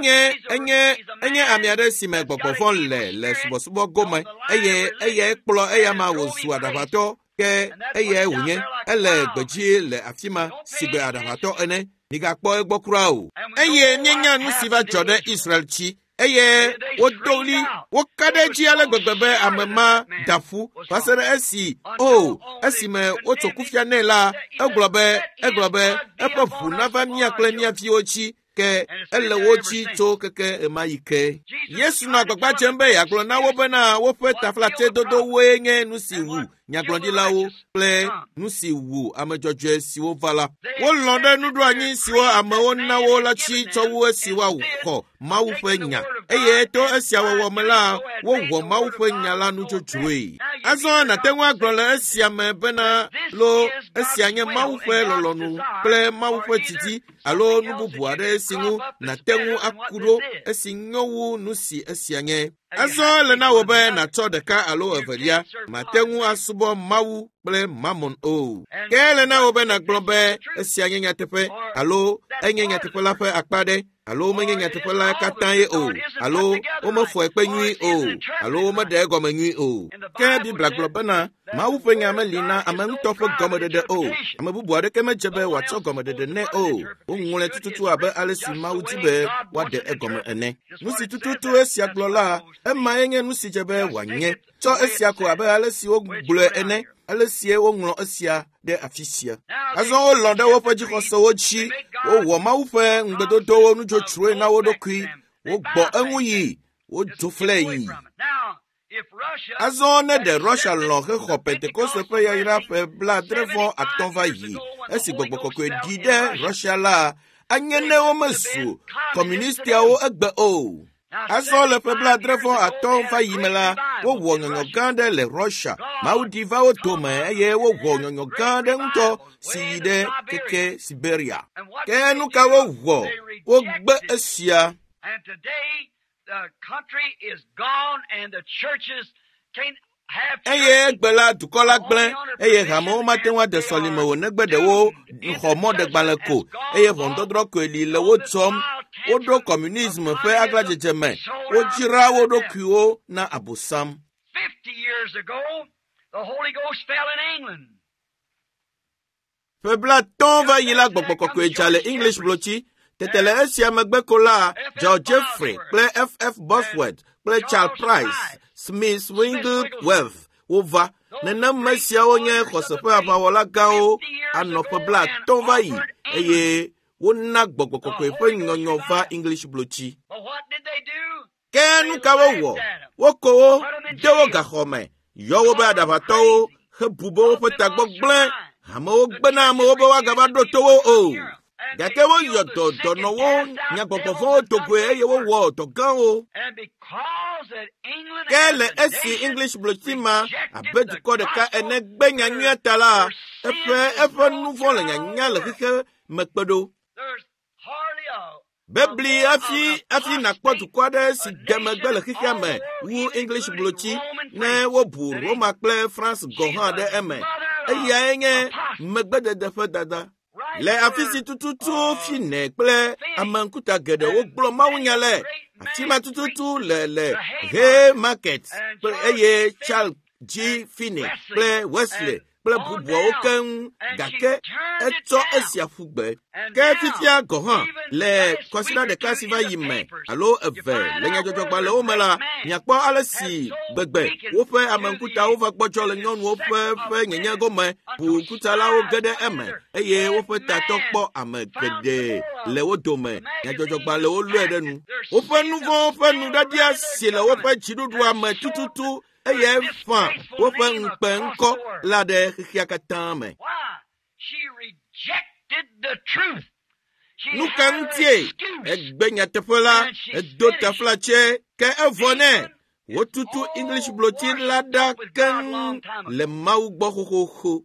Enye ami aɖe si me gbɔgbɔ vɔ̃ le subɔsubɔ gome, eye eya kplɔ eya ma wòzu aɖabatɔ, ke eya wònye, ele gbedzi le afi ma si be aɖabatɔ ene. Migakpɔ egbɔ kura o. Eye mienya nu si va dzɔ ɖe Israel tsi. Eye wodoli, woka ɖe edzi ale gbegbe be ame ma da ƒu, va se ɖe esime wotso kufia nɛ la, egblɔ be eƒe ʋu nava mía kple mía viwo tsi, ke ele wo tsi tso keke ema yi ke. Yesu nɔ agbagba dzem be yeagblɔ na wo bena woƒe taflatsedodowoe nye nu si wu nyagblɔɖilawo kple nu si wu ame dzɔdzɔe siwo va la. Wolɔ̃ ɖe nuɖoanyi siwo amewo na wo la tsi tsɔ wu esi woaxɔ Mawu ƒe nya, eye to esia wɔwɔ me la, wowɔ Mawu ƒe nya la nudzodzoe. Azɔ nate ŋu agblɔ le esia me bena lo esia nye Mawu ƒe lɔlɔ̃nu kple Mawu ƒe didi alo nu bubu aɖe si ŋu nate ŋu aku ɖo esi nyo wu nu si esia nye. Azɔ le na wo be natsɔ ɖeka alo evelia, mate ŋu asubɔ Mawu kple Mamon o. Ke le na wo be nagblɔ be esia nye nyateƒe alo enye nyateƒe la ƒe akpa ɖe, alo menye nyateƒe la katã ye o, alo womefɔe kpe nyui o, alo womeɖe egɔme nyui o. Ke Biblia gblɔ bena Mawu ƒe nya meli na ame ŋutɔ ƒe gɔmeɖeɖe o. Ame bubu aɖeke medze be wòatsɔ gɔmeɖeɖe nɛ o. Woŋlɔe tututu abe ale si Mawu di be woaɖe egɔme ene. Nu si tututu esia gblɔ la, ema ye nye nu si dze be wòanye. Tsɔ esia ko abe ale si wogblɔe ene, ale sie woŋlɔ esia ɖe afi sia. Azɔ wolɔ̃ ɖe woƒe dzixɔsewo dzi, wowɔ Mawu ƒe ŋugbedodowo nudzrotsroe na wo ɖokui, wogbɔ eŋu yi, wodzo fle yi. Azɔ ne ɖe Russia lɔ̃ hexɔ Pentekoste ƒe yayra ƒe 75 va yi, esi gbɔgbɔ kɔkɔe ɖi ɖe Russia la, anye ne womezu kɔmunistiawo egbe o. Azɔ le ƒe 75 va yi me la, wowɔ nyɔnyɔ gã ɖe le Russia. Mawu ɖi va wo dome eye wowɔ nyɔnyɔ gã ɖe ŋutɔ si yi ɖe keke Siberia. Ke nu ka wowɔ? Wogbe esia. Eye egbe la dukɔ la gblẽ, eye hamewo mate ŋu ade sɔlime o negbe ɖewo xɔ mɔ ɖe gbalẽ ko, eye ʋɔnudɔdrɔ̃ koe li le wo dzɔm. Woɖo kɔmunisme ƒe aglãdzedze me, wodzra wo ɖokuiwo na abosam. 50 years ago, the Holy Ghost fell in England. Ƒe 50 va yi la gbɔgbɔ kɔkɔe dza le English blotsi. Tete le esia megbe ko la, George Jeffrey kple F.F. Bosworth kple Charles Price, Smith Wigglesworth wova, nenem mesiawo nye xɔseƒe aʋawɔlagawo anɔƒe bla atɔ̃ va yi eye wona gbɔgbɔ kɔkɔe ƒe nyɔnyɔ va English blotsi. Ke nu ka wowɔ? Woko wo, de wo gaxɔme, yɔ wo be aɖaʋatɔwo, hebu be woƒe tagbɔ gblẽ, amewo gbena amewo be woagava ɖo to wo o. Gake woyɔ dɔnɔwo nyagbɔgbɔ vɔwo dogoe eye wowɔ dɔ gãwo. Ke le esi English blotsi ma abe dukɔ ɖeka ene gbe nyanyuia ta la, eƒe nu vɔ le nyanya le xixe me kpe ɖo. Bebli afi nakpɔ dukɔ aɖe si de megbe le xixea me wu English blotsi ne wobu Roma kple France gɔ hã ɖe eme. Eyae nye megbedede ƒe dada. Le afi si tututu fi nɛ kple ame ŋkuta geɖewo gblɔ mawunya le afi ma tututu le Haymarket eye Charles G. Finney kple Wesley kple bubuawo keŋ gake etsɔ esia ƒu gbe. Ke fifia gɔ hã le kɔsida ɖeka si va yi me alo eve le nyadzɔdzɔgbalẽwo me la, miakpɔ ale si gbegbe woƒe ame ŋkutawo va gbɔdzɔ le nyɔnuwo ƒe nyenye gome bu ŋkutalawo ge ɖe eme eye woƒe tatɔ kpɔ ame geɖe le wo dome. Nyadzɔdzɔgbalẽwo lɔe ɖe nu. Woƒe nu vɔwo ƒe nuɖaɖia si le woƒe dziɖuɖua me tututu eye fa woƒe ŋukpe ŋkɔ la ɖe xexea katã me. Nu ka ŋutie egbe nyateƒe la edo taflatse ke evɔ nɛ wotutu English blotsi la ɖa keŋ le Mawu gbɔ xoxoxo.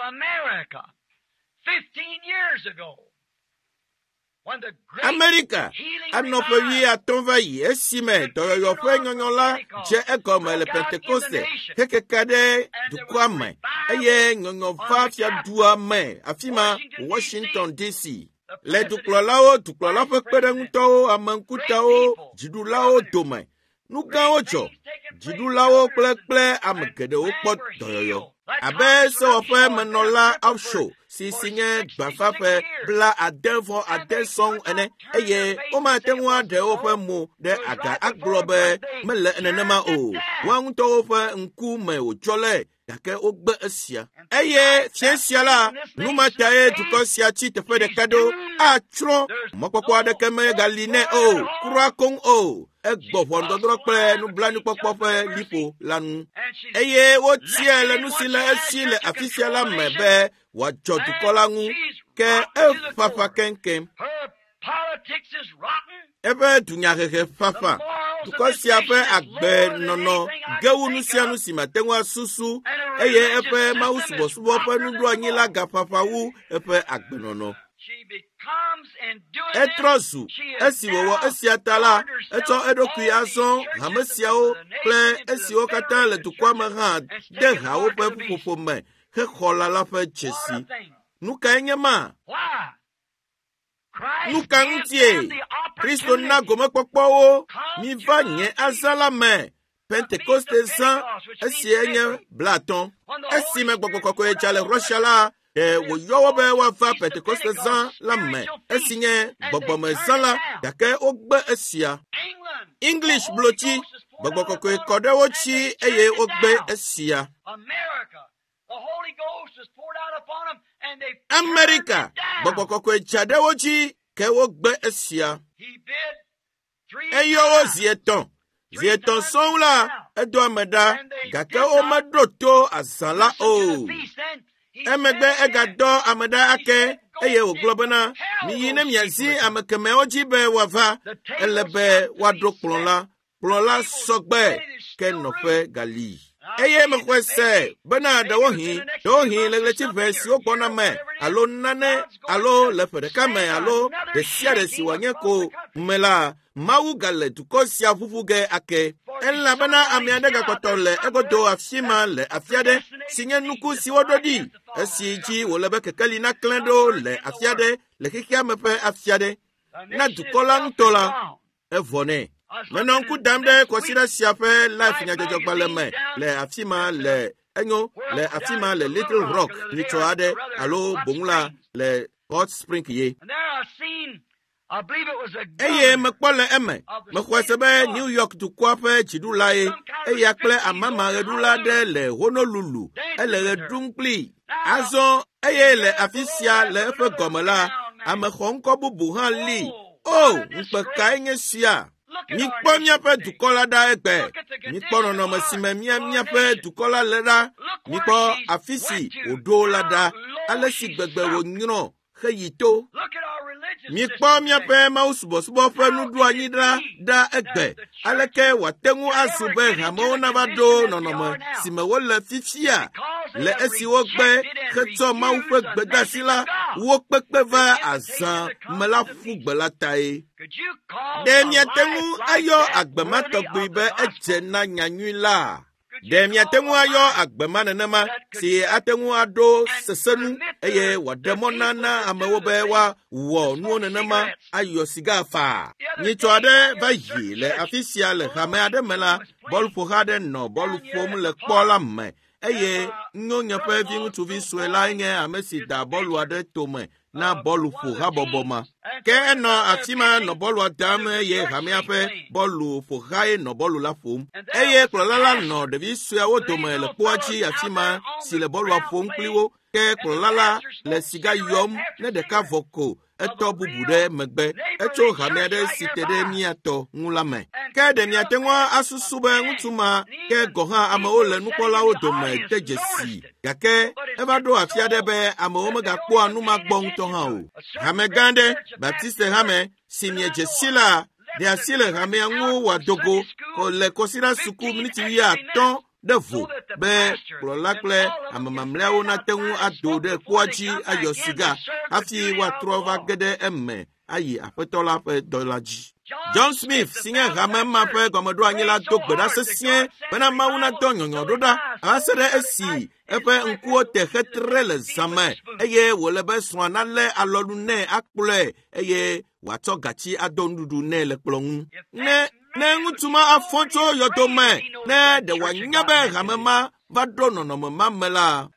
Amerika anɔƒe wi atɔ̃ va yi esime dɔyɔyɔ ƒe nyɔnyɔ la dze egɔme le Pentekoste hekeke ɖe dukɔa me eye nyɔnyɔ va fiadua me afi ma Washington DC. Le dukplɔla ƒe kpeɖeŋutɔwo, ame ŋkutawo, dziɖulawo dome. Nu gãwo dzɔ. Dziɖulawo kple ame geɖewo kpɔ dɔyɔyɔ. Abe sewɔƒe menɔla Upshaw si nye gbafaƒe bla 6 sɔŋ ene eye womate ŋu aɖe woƒe mo ɖe aga agblɔ be mele nenema o. Woawo ŋutɔwo ƒe ŋkume wòtsɔ le gake wogbe esia. Eye fie sia la, numatae dukɔ sia tsi teƒe ɖeka ɖo atsrɔ̃ mɔkpɔkpɔ aɖeke megali nɛ o, kura koŋ o. Egbɔ ʋɔnudɔdrɔ̃ kple nublanuikpɔkpɔ ƒe liƒo la nu. Eye wotie le nu si le esi le afi sia la me be wòadzɔ dukɔ la ŋu, ke efafa keŋkeŋ. Eƒe dunyahehe fafa. Dukɔ sia ƒe agbenɔnɔ gewu nu sia nu si mate ŋu asusu eye eƒe mawusubɔsubɔ ƒe nuɖoanyi la gafafa wu eƒe agbenɔnɔ. Etrɔ zu esi wòwɔ esia ta la, etsɔ eɖokui azɔ hame siawo kple esiwo katã le dukɔa me hã de ha woƒe ƒuƒoƒo me hexɔ lala ƒe dzesi. Nu kae nye ma? Nu ka ŋutie? Kristo na gomekpɔkpɔwo miva nye azã la me. Pentekoste zã esie nye blatɔ̃. Esime gbɔgbɔ kɔkɔe dza le Russia la, wòyɔ wo be woava Pentekoste zã la me. Esi nye gbɔgbɔme zã la, gake wogbe esia. English blotsi, gbɔgbɔ kɔkɔe kɔ ɖe wo tsi eye wogbe esia. Amerika, gbɔgbɔ kɔkɔe dza ɖe wo dzi ke wogbe esia. Eyɔ wo zi etɔ̃ sɔŋ la edo ame ɖa gake womeɖo to azã la o. Emegbe egadɔ ame ɖa ake eye wògblɔ bena miyi ne miazi ame kemewo dzi be woava, ele be woaɖo kplɔ̃ la sɔgbe ke nɔƒe gali. Eye mexɔe se bena ɖewohĩ le ɣleti ʋɛ siwo gbɔna me alo nane alo le ƒe ɖeka me alo ɖe sia ɖe si wòanye ko me la, Mawu gale dukɔ sia ʋuʋu ge ake. Elabena ame aɖe gakpɔtɔ le egodo afi ma le afi aɖe si nye nuku si woɖo ɖi esi dzi wòle be kekeli naklẽ ɖo le afi aɖe le xexea me ƒe afi aɖe. Na dukɔ la ŋutɔ la evɔ nɛ. Menɔ ŋku dam ɖe kɔsida sia ƒe life nyadzɔdzɔgbalẽ me le afi ma le Little Rock nyitsɔ aɖe alo boŋ la le Hot Spring ye. I believe it was a eye governor mekpɔle eme mexɔsebe New York dukɔa ƒe dziɖulae eya kple amama ɣeɖula ɖe le Honolulu ele ɣe ɖum kpli azɔ eye le afi sia le eƒe gɔme la ame xɔŋkɔ bubu hã li o ŋkpekae nye sia mikpɔ miaƒe dukɔ la ɖa egbe mikpɔ nɔnɔme si me miaƒe dukɔ la le ɖa mikpɔ afi si wòɖo la ɖa ale si gbegbe wònyrɔ heyi to mikpɔ miaƒe mawusubɔsubɔ ƒe nuɖoanyi ɖa egbe aleke wòate ŋu azu be hamewo nava ɖo nɔnɔme si me wole fifia le esi wogbe hetsɔ Mawu ƒe gbedeasi la wokpekpe va azã me la ƒu gbe la tae. Ɖe miate ŋu ayɔ agbema tɔgbi be edze na nyanyui la? Ɖe miate ŋu ayɔ agbema nenema si ate ŋu aɖo sesenu eye wòaɖe mɔ na amewo be woawɔ nuwo nenema ayɔ siga fa? Nyitsɔ aɖe va yi le afi sia le hame aɖe me la, bɔluƒoha aɖe nɔ bɔlu ƒom le kpɔ la me eye nyɔnye ƒe viŋutsuvi sue la nye ame si da bɔlu aɖe tome na bɔluƒoha bɔbɔ ma. Ke enɔ afi ma nɔ bɔlua dam eye hamea ƒe bɔluƒohae nɔ bɔlu la ƒom. Eye kplɔla la nɔ ɖevi sueawo dome le kpoa dzi afi ma si le bɔlua ƒom kpli wo. Ke kplɔla la le siga yɔm ne ɖeka vɔ ko etɔ bubu ɖe megbe etso hamea ɖe si te ɖe miatɔ ŋu la me. Ke ɖe miate ŋu asusu be ŋutsu ma ke gɔ hã amewo le nukpɔlawo dome de dzesi gake eva ɖo afi aɖe be amewo megakpɔa nu ma gbɔ ŋutɔ hã o. Hame gã ɖe Baptiste hame si miedze si la ɖe asi le hamea ŋu wòadogo le kɔsiɖa suku miniti 50 ɖe vo be kplɔla kple ame mamlɛawo nate ŋu ado ɖe kpoa dzi ayɔ siga hafi woatrɔ va ge ɖe eme ayi aƒetɔ la ƒe dɔ la dzi. John Smith si nye hame ma ƒe gɔmeɖoanyi la do gbe ɖa sesĩe bena Mawu nadɔ nyɔnyɔ ɖo ɖa ava se ɖe esi eƒe ŋkuwo te hetre le zã me eye wòle be srɔ̃a nalé alɔnu nɛ akplɔe eye wòatsɔ gatsi adɔ nuɖuɖu nɛ le kplɔ ŋu. Ne ŋutsu ma afɔ tso yɔdo me ne ɖe wòanya be hame ma va ɖo nɔnɔme ma me la,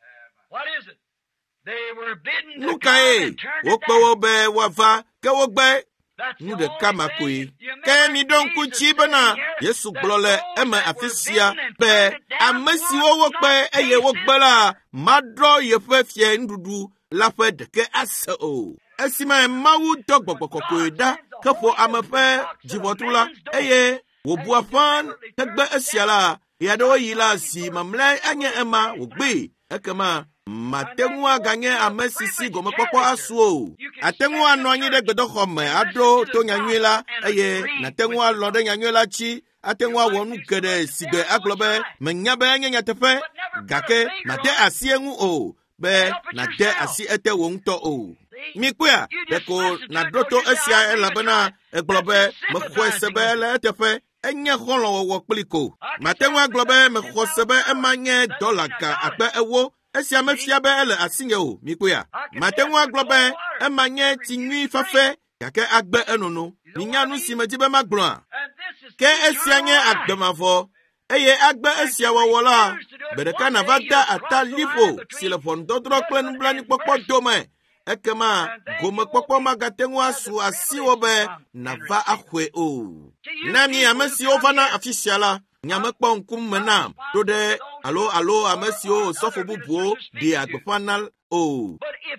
nu kae wokpe wo be woava ke wogbe nu ɖeka ma koe. Ke miɖo ŋku dzi bena Yesu gblɔ le eme afi sia be ame siwo wokpe eye wogbe la madrɔ yeƒe fie nuɖuɖu la ƒe ɖeke ase o. Esime Mawu dɔ gbɔgbɔ kɔkɔe ɖa heƒo ame ƒe dziʋɔtru la eye wòbua ƒã hegbe esia la, ya ɖewo yi la zi mamlɛ anye ema wògbe ekema mate ŋu aganye ame si gɔmekpɔkpɔ asu o. Ate ŋu anɔ anyi ɖe gbedoxɔ me aɖo to nyanyui la eye nate ŋu alɔ ɖe nyanyui la dzi ate ŋu awɔ nu geɖe si gbe agblɔ be menya be enye nyateƒe gake made asi eŋu o be nade asi ete wò ŋutɔ o. Mikpɔa ɖeko naɖo to esia elabena egblɔ be mexɔe se be le eteƒe enye xɔlɔwɔwɔ kpli ko. Mate ŋu agblɔ be mexɔ se be ema nye $10,000 esia mefia be ele asinye o. Mikpɔa mate ŋu agblɔ be ema nye tsi nyui fafe gake agbe enono. Minya nu si medi be magblɔa. Ke esia nye agbemavɔ eye agbe esia wɔwɔ la be ɖeka nava da ata liƒo si le ʋɔnudɔdrɔ̃ kple nublanuikpɔkpɔ dome ekema gomekpɔkpɔ magate ŋu asu asiwo be nava axɔe o. Ne mi ame siwo vana afi sia la nyamekpɔ ŋkume nam to ɖe alo ame siwo sɔfo bubuwo ɖi agbeƒã na o.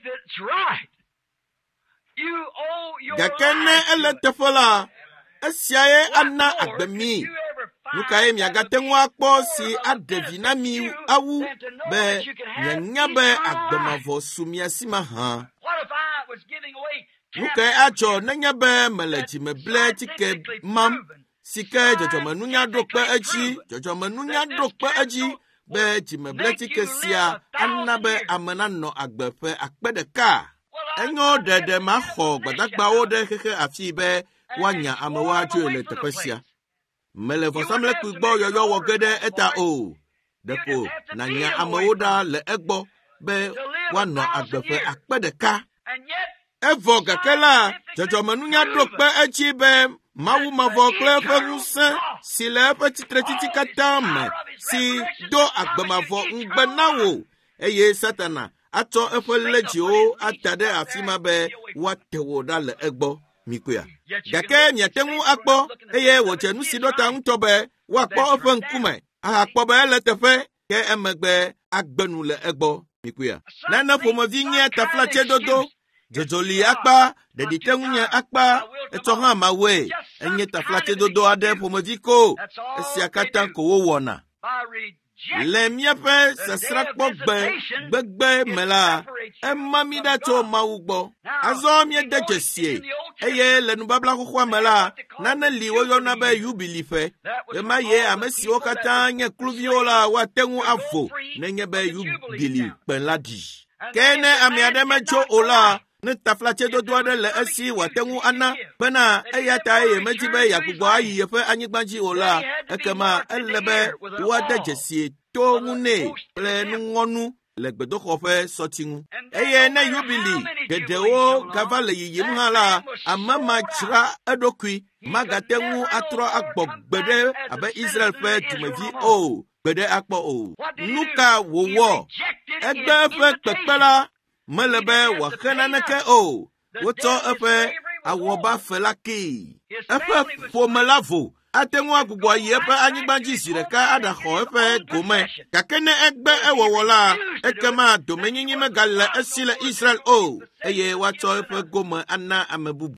Gake ne ele teƒe la esiae ana agbemi. Nu kae miagate ŋu akpɔ si aɖevi na mi awu be mianya be agbemavɔ su mia si ma hã. Nu kae adzɔ nenye be mele dzimeble tike mam si ke dzɔdzɔmenunya ɖo kpe edzi, dzɔdzɔmenunya ɖo kpe edzi be dzimeble tike sia ana be ame nanɔ agbe ƒe 1,000. Enyo ɖeɖe maxɔ gbadagbawo ɖe xexe afi be woanya amewo adzoe le teƒe sia. Mele vɔsamlekpui gbɔ yɔyɔ wɔ ge ɖe eta o. Ɖeko nanya amewo ɖa le egbɔ be woanɔ agbe ƒe 1,000. Evɔ gake la dzɔdzɔmenunya ɖo kpe edzi be Mawu mavɔ kple eƒe ŋusẽ si le eƒe tsitretiti katã me si do agbemavɔ ŋugbe na wo eye Satana atsɔ eƒe ledziwo ata ɖe afi ma be woate wo ɖa le egbɔ. mikuya. Gake miatengu akpo, eye wochenu sidota ntobe, wakpo ofe nkume, akpobe le tefe, ke emegbe agbenu le egbo, mikuya. Nana pomovi nye tafla chedodo, jejoli akpa, deditengu nye akpa, etoha mawe, enye tafla chedodo ade pomovi ko, esiakata kowo wona. Le miape sasrakpo gbegbe mela emamida to maugbo azo mie de jesie eye le nubabla kokwa mela nana liwo yona be yubilife ema ye amesi okata nye kluviola watengu afo nenye be yubili penladi kene amiade mecho ola ne tafla chedo doade le esi watengu ana bena eyata ye mejibe yakugbo ayi yefe anyigbanji ola ekema elebe wade jesie to ngune ple ngonu le gbedokofe sotingu eye na yubili dedewo gavale yimhala amama chira edokui magatengu atro agbogbede abe Israel fe tumevi o gbede akpo o nuka wowo egbe fe pepela melebe wakena neke o woto efe awoba felaki efe fomelavo atengu agugwa yepe anyigbanji sireka adakho efe gome kakene egbe ewowola ekema domenyinyi megale esile Israel o eye wato efe gome ana amebubu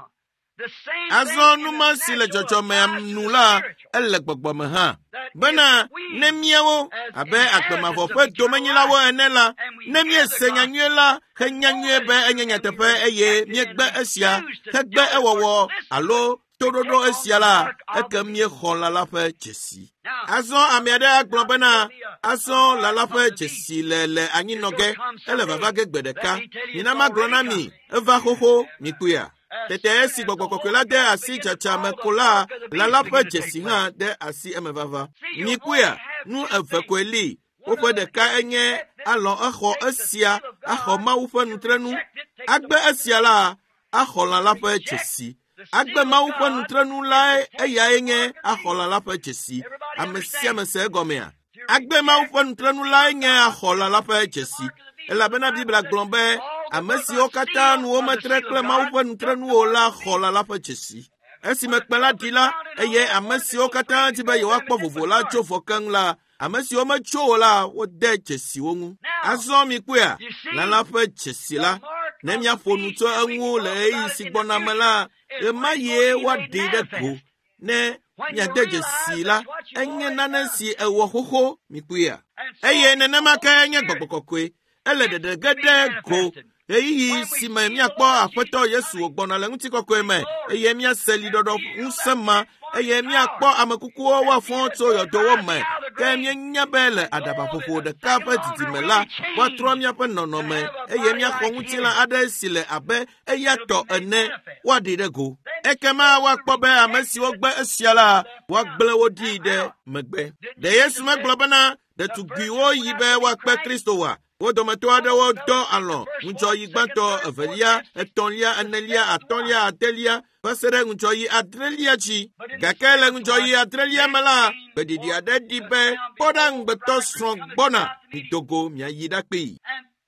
azo numa sile jochome amnula ele gbogbome ha bena nemiewo abe akpemafo fe domenyila wo enela nemie senyanyela kenyanye be enyenyatefe eye miegbe esia kegbe ewowo alo tododo esiala ekemie khola la fe chesi azo amiade agbobena azo la la fe chesi le anyinoge ele vavage gbedeka ninama gronami eva hoho mikuya tete esi gbogbokokela de asi chacha mekola la la fe chesi ha de asi emevava mikuya nu evekweli ofe de ka enye alo akho esia akho ma ufe nutrenu agbe esiala akho la la fe chesi agbe ma ukwa nutrenu lai eya enye akhola la pa chesi amesia mese gomea agbe ma ukwa nutrenu lai enye akhola la pa chesi ela bena bibla glombe amesi okata nu o metrekle ma ukwa nutrenu ola akhola la pa chesi esi mekpela dila eye amesi okata tibe yo akpo vovola chofo kan la amesi o mecho la o de chesi wonu azo mi kwea la pa chesi la nemia fonuto anwu le isi gbona mela emaye wa dede ko ne nya deje sila enye nanasi ewo hoho mikuya eye nenema ka enye gbogbokokwe ele dede gede ko eyi si ma mi akpo apoto Yesu ogbona le nti kokwe me eye mi aseli dodo nsema eye mi akpo amekuku wa fon to yodo wo me ka mi nya bele adaba fofo de carpet dimela wa tro mi ape nono me eye mi akonwuti la ada sile abe eye to ene wa dede go ekema wa kpo be amesi ogbe esiala wa gble wodi de megbe de Yesu meglobana de tugiwo yibe wa pe Kristo wa wodometo adewo do alon njo yi gbanto evelia etonia anelia atonia atelia pasere njo yi adrelia chi gakele njo yi adrelia mala bedidi adedi be podang beto strong bona dogo mia yidapi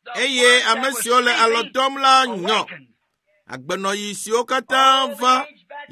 eye amesiole alodom la nyo agbeno yi si okata va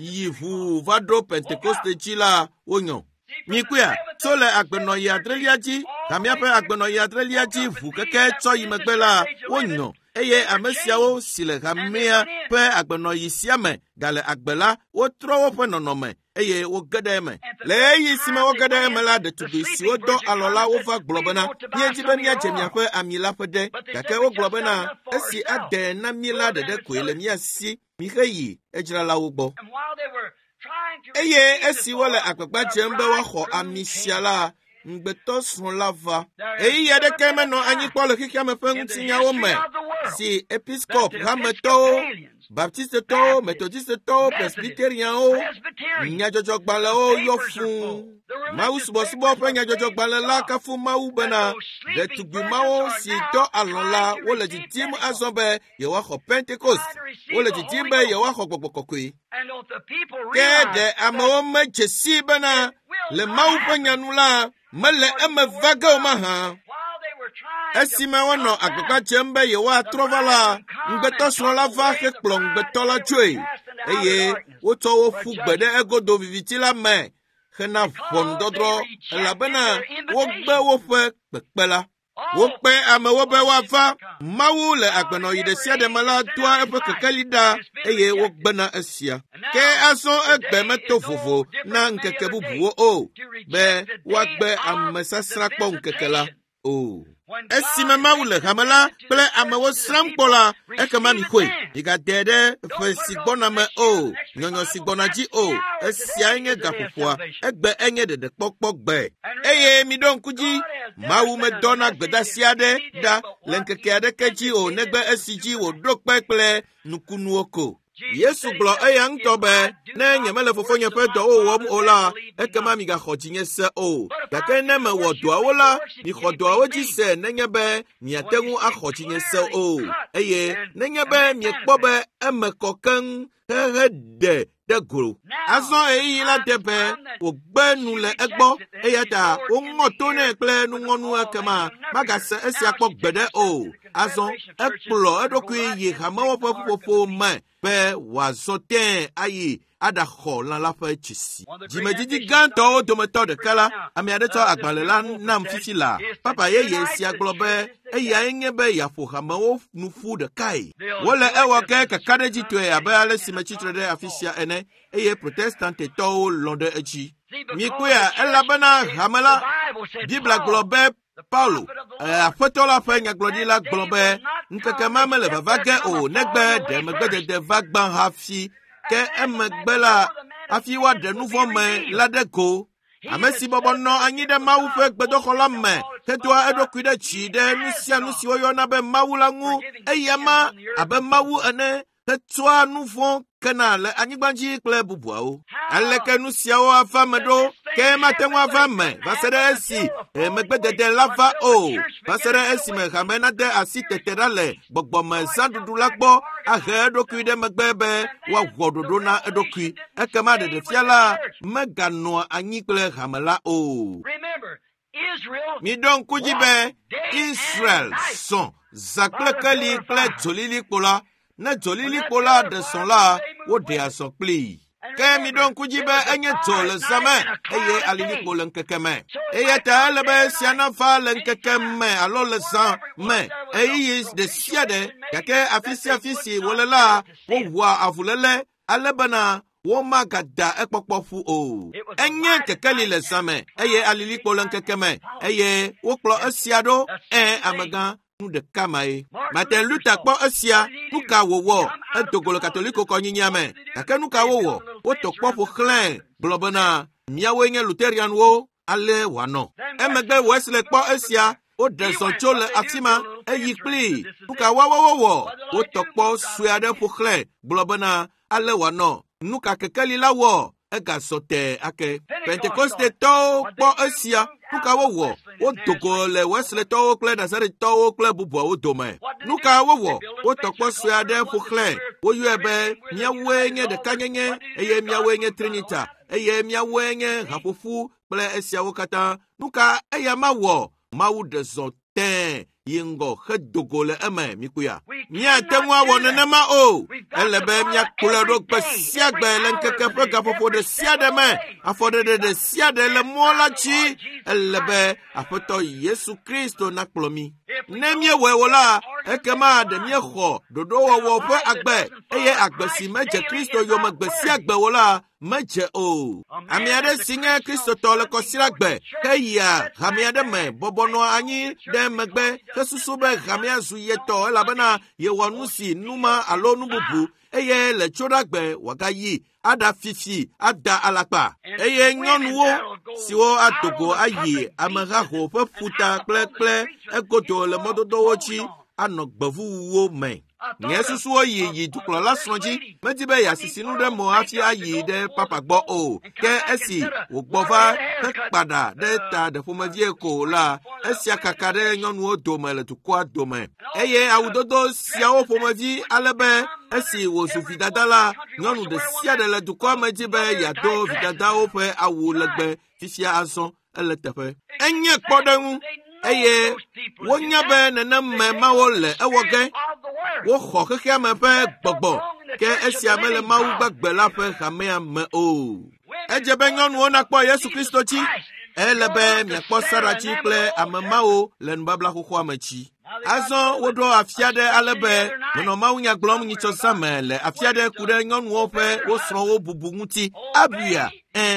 yivu vado Pentecoste chila onyo mikuya sole agbeno yi adrelia chi kamiape agbeno yi adrelia chi vu keke cho yi megbela onyo eye amesiawo sile kamia pe agbeno yi siame gale agbela wo trowo pe nonome eye wo gede me le yi sime wo gede me la de tubi si wo do alola wo va globena ye jibe mi ajemia pe amila pede kake wo globena esi ade na mila de kwele mi asi mi heyi ejira la wo gbo eye esi wole akpakpa jembe wa ho amisiala ngbeto sun lava eyi yede keme no anyi pole kiki amefen tinya wo me si episcope hameto baptiste to methodiste to presbyterian o nya jojo gbale o yo fun maus bosibo pe nya jojo gbale la ka fun mau bana de tugu mau si to alonla wo legitim azobe ye wa ho Pentecost wo legitim be ye wa ho gbogbokoku ke de amo me chesi bana le mau pe nya nula mele eme vaga maha esime wono akpakpa chembe ye wa trovala ngbeto sola va ke klong betola choi eye wotsɔ wo ƒu gbe ɖe egodo viviti la me hena ʋɔnudɔdrɔ̃ elabena wogbe woƒe kpekpe la. Wokpe amewo be woava. Mawu le agbenɔyi ɖe sia ɖe me la doa eƒe kekeli ɖa eye wogbena esia. Ke azɔ egbe meto vovo na ŋkeke bubuwo o be woagbe amesasra kpɔ ŋkeke la o. Esime Mawu le hame la kple amewo sram kpɔ la, ekema mixɔe. Migade ɖe ƒe si gbɔna me o, nyɔnyɔ si gbɔna dzi o. Esia nye gaƒoƒoa, egbe enye ɖeɖekpɔkpɔ gbe. Eye miɖo ŋku dzi, Mawu medɔna gbedasi aɖe ɖa le ŋkeke aɖeke dzi o, negbe esi dzi wòɖo kpe kple nukunuwo ko. Yesu gblɔ eya ŋutɔ be ne nyemele fofonye ƒe dɔwo wɔm o la, ekema migaxɔ dzinye se o. Gake ne mewɔ dɔawo la, mixɔ dɔawo dzi se nenye be miate ŋu axɔ dzinye se o. Eye nenye be miekpɔ be eme kɔ keŋ hehe ɖe go. Azɔ ɣeyiɣi la de be wògbe nu le egbɔ, eya ta woŋɔ to nɛ kple nuŋɔnu ekema magase esia kpɔ gbeɖe o. Azɔ ekplɔ eɖokui yi hamewo ƒe ƒuƒoƒo me be wòazɔ tẽ ayi aɖaxɔ lã la ƒe tsisi. Dzimedzidzi gãtɔwo dometɔ ɖeka la, ame aɖe tsɔ agbalẽ la nam fifi la. Papa yeye sia gblɔ be eyae nye be yeaƒo hamewo nu ƒu ɖekae. Wole ewɔ ke kakaɖedzitɔe abe ale si metsitre ɖe afi sia ene, eye protestantitɔwo lɔ̃ ɖe edzi. Mikpɔe elabena hame la, Biblia gblɔ be Paulo, aƒetɔ la ƒe nyagblɔɖila gblɔ be ŋkeke ma mele vava ge o, negbe ɖe megbedede va gbã hafi, ke emegbe la hafi woaɖe nu vɔ̃ me la ɖe go. Ame si bɔbɔ nɔ anyi ɖe Mawu ƒe gbedoxɔ la me, hedoa eɖokui ɖe dzi ɖe nu sia nu si woyɔna be Mawu la ŋu, eya ma abe Mawu ene, hetsɔa nu vɔ̃ kena le anyigba dzi kple bubuawo. Aleke nu siawo ava me ɖo, ke mate ŋu ava me va se ɖe esi megbedede la va o, va se ɖe esime hame nade asi tete ɖa le gbɔgbɔme zãɖuɖu la gbɔ, ahe eɖokui ɖe megbe be woawɔ ɖoɖo na eɖokui. Ekema ɖeɖefia la meganɔa anyi kple hame la o. Miɖo ŋku dzi be Israel sɔ̃ zã kple keli kple dzolilikpo la. Ne dzolilikpo la ɖe sɔ̃ la, woɖe azɔ kplii. Ke miɖo ŋku dzi be enye dzo le zã me, eye alilikpo le ŋkeke me. Eya ta ele be sia nava le ŋkeke me alo le zã me, ɣeyiɣi ɖe sia ɖe, gake afi sia afi si wole la, wowɔa avuléle ale bena womagada ekpɔkpɔ ƒu o. Enye kekeli le zã me, eye alilikpo le ŋkeke me, eye wokplɔ esia ɖo, amegã nu ɖeka mae. Martin Luther kpɔ esia, nu ka wòwɔ? Edogo le katoliko kɔnyinyia me. Gake nu ka wòwɔ? Wotɔ kpɔ ƒo xlãe, gblɔ bena miawoe nye Luterianwo, ale wòanɔ. Emegbe Wesley kpɔ esia, woɖe zɔ tso le afi ma, eyi kplii. Nu ka wowɔ? Wotɔ kpɔ sue aɖe ƒo xlãe, gblɔ bena ale wòanɔ. Nu ka kekeli la wɔ? Egasɔ te ake. Pentekostetɔwo kpɔ esia, nu ka wowɔ? Wodogo le Wesleytɔwo kple Nazaretɔwo kple bubuawo dome. Nu ka wowɔ? Wotɔ kpɔ sue aɖe ƒo xlãe. Woyɔe be miawoe nye ɖekanyenye, eye miawoe nye Trinita, eye miawoe nye haƒoƒu kple esiawo katã. Nu ka eya ma wɔ? Mawu ɖe zɔ tẽ yi ŋgɔ hedogo le eme, mikuya. Miate ŋu awɔ nenema o. Ele be miakplɔe ɖo gbe sia gbe le ŋkeke ƒe gaƒoƒo ɖe sia ɖe me, afɔɖeɖe ɖe sia ɖe le mɔ la dzi. Ele be Aƒetɔ Yesu Kristo nakplɔ mi. Ne miewɔe wò la, ekema ɖe miexɔ ɖoɖowɔwɔ ƒe agbe, eye agbe si medze Kristo yome gbe sia gbe wò la, medze o. Ame aɖe si nye Kristotɔ le kɔsira gbe, heyia hame aɖe me bɔbɔnɔ anyi ɖe megbe, hesusu be hamea zu yetɔ elabena yewɔ nu si numa alo nu bubu, eye le tsoɖagbe wòagayi aɖa fifi ada alakpa. Eye nyɔnuwo siwo adogo ayi amehaho ƒe ƒuta kple egodo le mɔdodowo dzi anɔ gbevuwuwo me. Nye susuwo yi dukplɔla srɔ̃ dzi, medi be yeasisi nu ɖe mo hafi ayi ɖe papa gbɔ o. Ke esi wògbɔ va hekpaɖa ɖe ta ɖe ƒomevie ko la, esia kaka ɖe nyɔnuwo dome le dukɔa dome. Eye awudodo siawo ƒomevi ale be esi wòzu vidada la, nyɔnu ɖe sia ɖe le dukɔa me dzi be yeado vidadawo ƒe awu legbe fifia azɔ ele teƒe. Enye kpɔɖeŋu, eye wonya be neneme mawo le ewɔ ge. Woxɔ xexea me ƒe gbɔgbɔ, ke esia mele mawu gbagbe la ƒe xamea me o. Edze be nyɔnuwo nakpɔ Yesu Kristo tsi. Ele be miakpɔ Sara tsi kple ame mawo le nubabla xoxoa me tsi. Azɔ woɖo afia ɖe ale be menɔ mawu nya gblɔm nyitsɔ zame le afia ɖe ku ɖe nyɔnuwo ƒe wo srɔ̃wo bubu ŋuti. Abuya,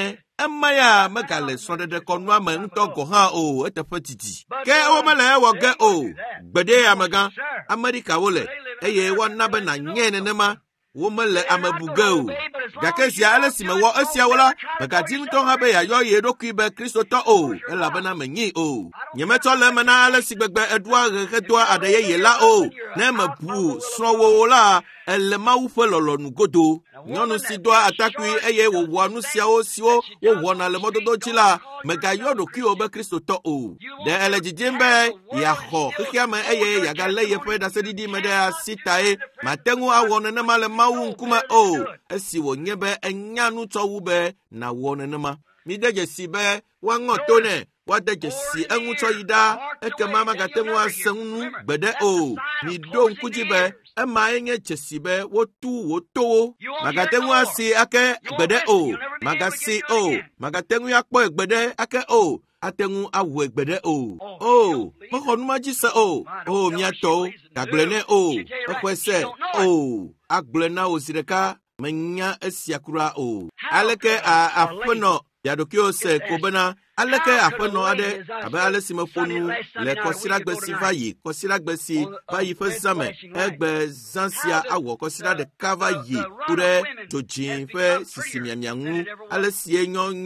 ema ya megale srɔ̃ɖeɖe kɔnua me ŋutɔ gɔ hã o, eteƒe didi. Ke womele ewɔ ge o. Gbede amegã, Amerikawo le, eye woana be nanyɛ nenema. Womele ame buge o. Gake zia ale si mewɔ esiawo la, megadi ŋutɔ hã be yayɔ ye ɖokui be kristotɔ o, elabena menyi o. Nyemetsɔ le eme na ale si gbegbe eɖoa ɣehedoa aɖe yeye la o. Ne mebu srɔ̃wowo la, ele Mawu ƒe lɔlɔnu godo. Nyɔnu si doa atakui eye wòwɔa nu siawo siwo wowɔna le mɔdodo dzi la, megayɔ ɖokuiwo be kristotɔ o. Ɖe ele dzidzim be yeaxɔ xexea me eye yeagalé yeƒe ɖaseɖiɖi me ɖe asi tae, mate ŋu awɔ nenema le Mawu ŋkume o, esi wònye be enya nu tsɔ wu be nawɔ nenema. Mide dzesi be woaŋɔ to nɛ, woade dzesi eŋu tsɔ yi ɖa, ekema magate ŋu ase ŋu gbeɖe o. Miɖo ŋku dzi be emae nye dzesi be wotu wò towo. Magate ŋu asi ake gbeɖe o, magasi o, magate ŋu akpɔe gbeɖe ake o, ate ŋu awɔe gbeɖe o. O, mexɔ numa dzi se o, o miatɔwo, gagblẽ nɛ o, exɔe se o, agblẽ na wò zi ɖeka, menya esia kura o. Aleke aƒenɔ yaɖokuiwo se ko bena aleke aƒenɔ aɖe abe ale si meƒo nu le kɔsiɖagbe si va yi, kɔsiɖagbe si va yi ƒe zame, egbe zã sia awɔ kɔsiɖa ɖeka va yi ku ɖe dzodzi ƒe sisi miamia ŋu, ale sie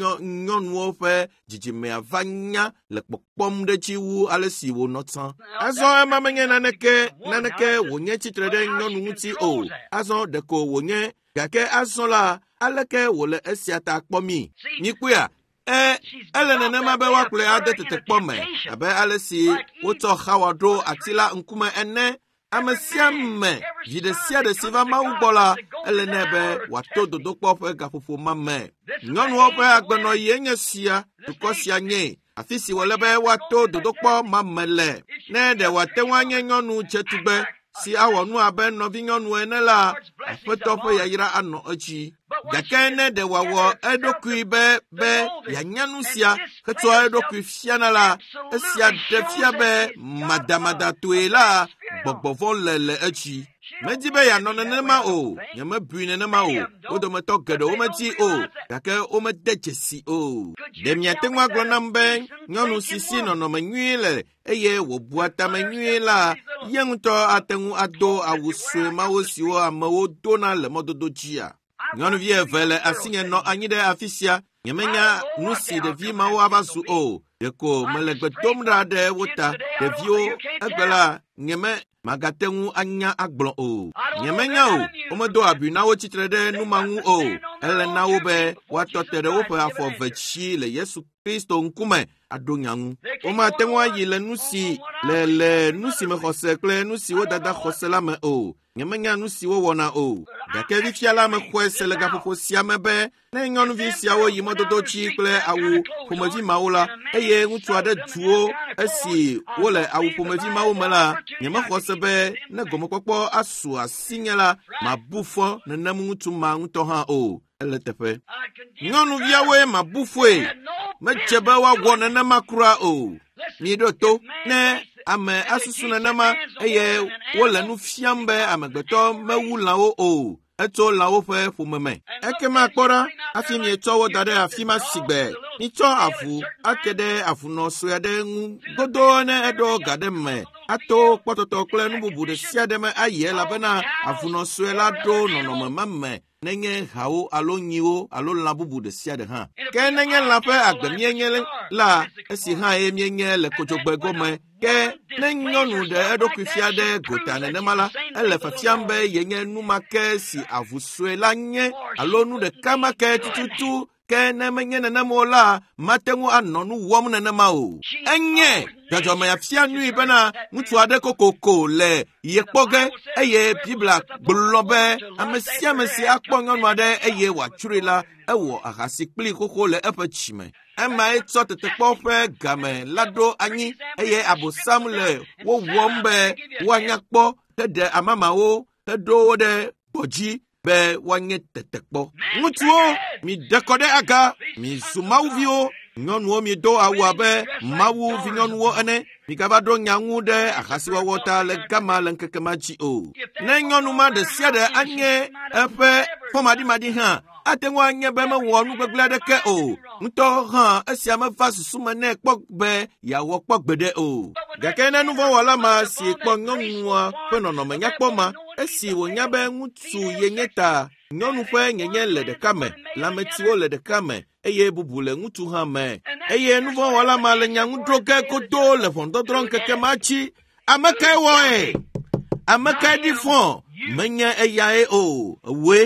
nyɔnuwo ƒe dzidzimea va nya le kpɔkpɔm ɖe dzi wu ale si wònɔ tsã. Azɔ ema menye naneke wònye tsitre ɖe nyɔnu ŋuti o, azɔ ɖeko wònye, gake azɔ la aleke wòle esia ta kpɔ mi. Mikpuia, ele nenema be woakplɔe ade tetekpɔ me, abe ale si wotsɔ Hawa ɖo ati la ŋkume ene. Ame sia me, dzi ɖe sia ɖe si va Mawu gbɔ la, ele nɛ be wòato dodokpɔ ƒe gaƒoƒo ma me. Nyɔnuwo ƒe agbenɔyie nye sia, dukɔ sia nye, afi si wòle be woato dodokpɔ ma me le. Ne ɖe wòate ŋu anye nyɔnu dzetugbe si awɔ nu abe nɔvi nyɔnu ene la, aƒetɔ ƒe yayra anɔ edzi. Gake ne ɖe wòawɔ eɖokui be yeanya nu sia, hetsɔ eɖokui fiana la, esia ɖe fia be madamadatoe la, gbɔgbɔvɔ le edzi. Medi be yeanɔ nenema o, nyemebui nenema o, wo dometɔ geɖe womedi o, gake womede dzesi o. Ɖe miate ŋu agblɔ nam be nyɔnu si nɔnɔme nyui le, eye wòbua tame nyui la, ye ŋutɔ ate ŋu ado awu sue mawo siwo amewo dona le mɔdodo dzia. Nyɔnuvi eve le asinye nɔ anyi ɖe afi sia, nyemenya nu si ɖevi mawo ava zu o, ɖeko mele gbe dom ɖa ɖe wo ta, ɖeviwo egbe la, magate ŋu anya agblɔ o. Nyemenya o, womedo abui na wo tsitre ɖe numa ŋu o, ele na wo be woatɔ te ɖe woƒe afɔ ve dzi le Yesu Kristo ŋkume aɖo nya ŋu. Womate ŋu ayi le nu si me xɔse kple nu si wo dada xɔse la me o. Nyemenya nu si wowɔna o. Gake fifia la mexɔe se le gaƒoƒo sia me be ne nyɔnuvi siawo yi mɔdodo dzi kple awu ƒomevi mawo la, eye ŋutsu aɖe duwo esi wole awu ƒomevi mawo me la, nyemexɔ se be ne gɔmekpɔkpɔ asu asinye la, mabu fɔ nenem ŋutsu ma ŋutɔ hã o. Ele teƒe. Nyɔnuviawoe mabu foe, medze be woawɔ nenema kura o. Miɖo to, ne ame asusu nenema eye wole nu fiam be amegbetɔ mewu lãwo o, etso lãwo ƒe ƒome me. Ekema kpɔ ɖa, afi mietsɔ wo da ɖe afi ma sigbe, mitsɔ avu ake ɖe avunɔ sue aɖe ŋu godoo ne eɖo ga ɖe me, ato kpɔtɔtɔ kple nu bubu ɖe sia ɖe me ayi, elabena avunɔ sue la ɖo nɔnɔme ma me, nenye hawo alo nyiwo alo lã bubu ɖe sia ɖe hã. Ke nenye lã ƒe agbe mienye la, esi hã ye mienye le kodzogbe gome, ke ne nyɔnu ɖe eɖokui fia ɖe gota nenema la, ele fiafiam be yenye nu make si avu sue la nye, alo nu ɖeka make tututu, ke ne menye nenema la, mate ŋu anɔ nu wɔm nenema o. Enye dzɔdzɔme afia nui bena ŋutsu aɖe kokoko le ye kpɔ ge, eye Biblia gblɔ be ame sia ame si akpɔ nyɔnu aɖe eye wòatsroe la, ewɔ ahasi kpli xoxo le eƒe tsi me. Emae tsɔ tetekpɔ ƒe game la ɖo anyi, eye abosam le wo wɔm be woanya kpɔ, heɖe amamawo, heɖo wo ɖe gbɔdzi, be wanye tetekpo. Ngutuo, mi dekode aga, mi sumawvio, nyɔnuwo mi do awu abe mawu vinyɔnuwo ene. Mi gava do nyangu de akasiwa wota le gama le nkeke ma dzi o. Ne nyɔnu ma de sia de anye eƒe fɔmaɖimaɖi hã, ate ŋu anye be mewɔ nu gbegblẽ aɖeke o. Ŋutɔ hã esia meva susu me nɛ kpɔ be yeawɔ kpɔ gbeɖe o. Gake ne nuvɔwɔla ma si kpɔ nyɔnua ƒe nɔnɔme nyakpɔ ma, esi wònya be ŋutsu ye nye ta, nyɔnu ƒe nyenye le ɖeka me, lãmetiwo le ɖeka me, eye bubu le ŋutsu hã me. Eye nuvɔwɔla ma le nyaŋu dro ge kodo le ʋɔnudɔdrɔ̃ nkeke ma dzi. Ame kae wɔe? Ame kae ɖi fɔ? Menye eyae o.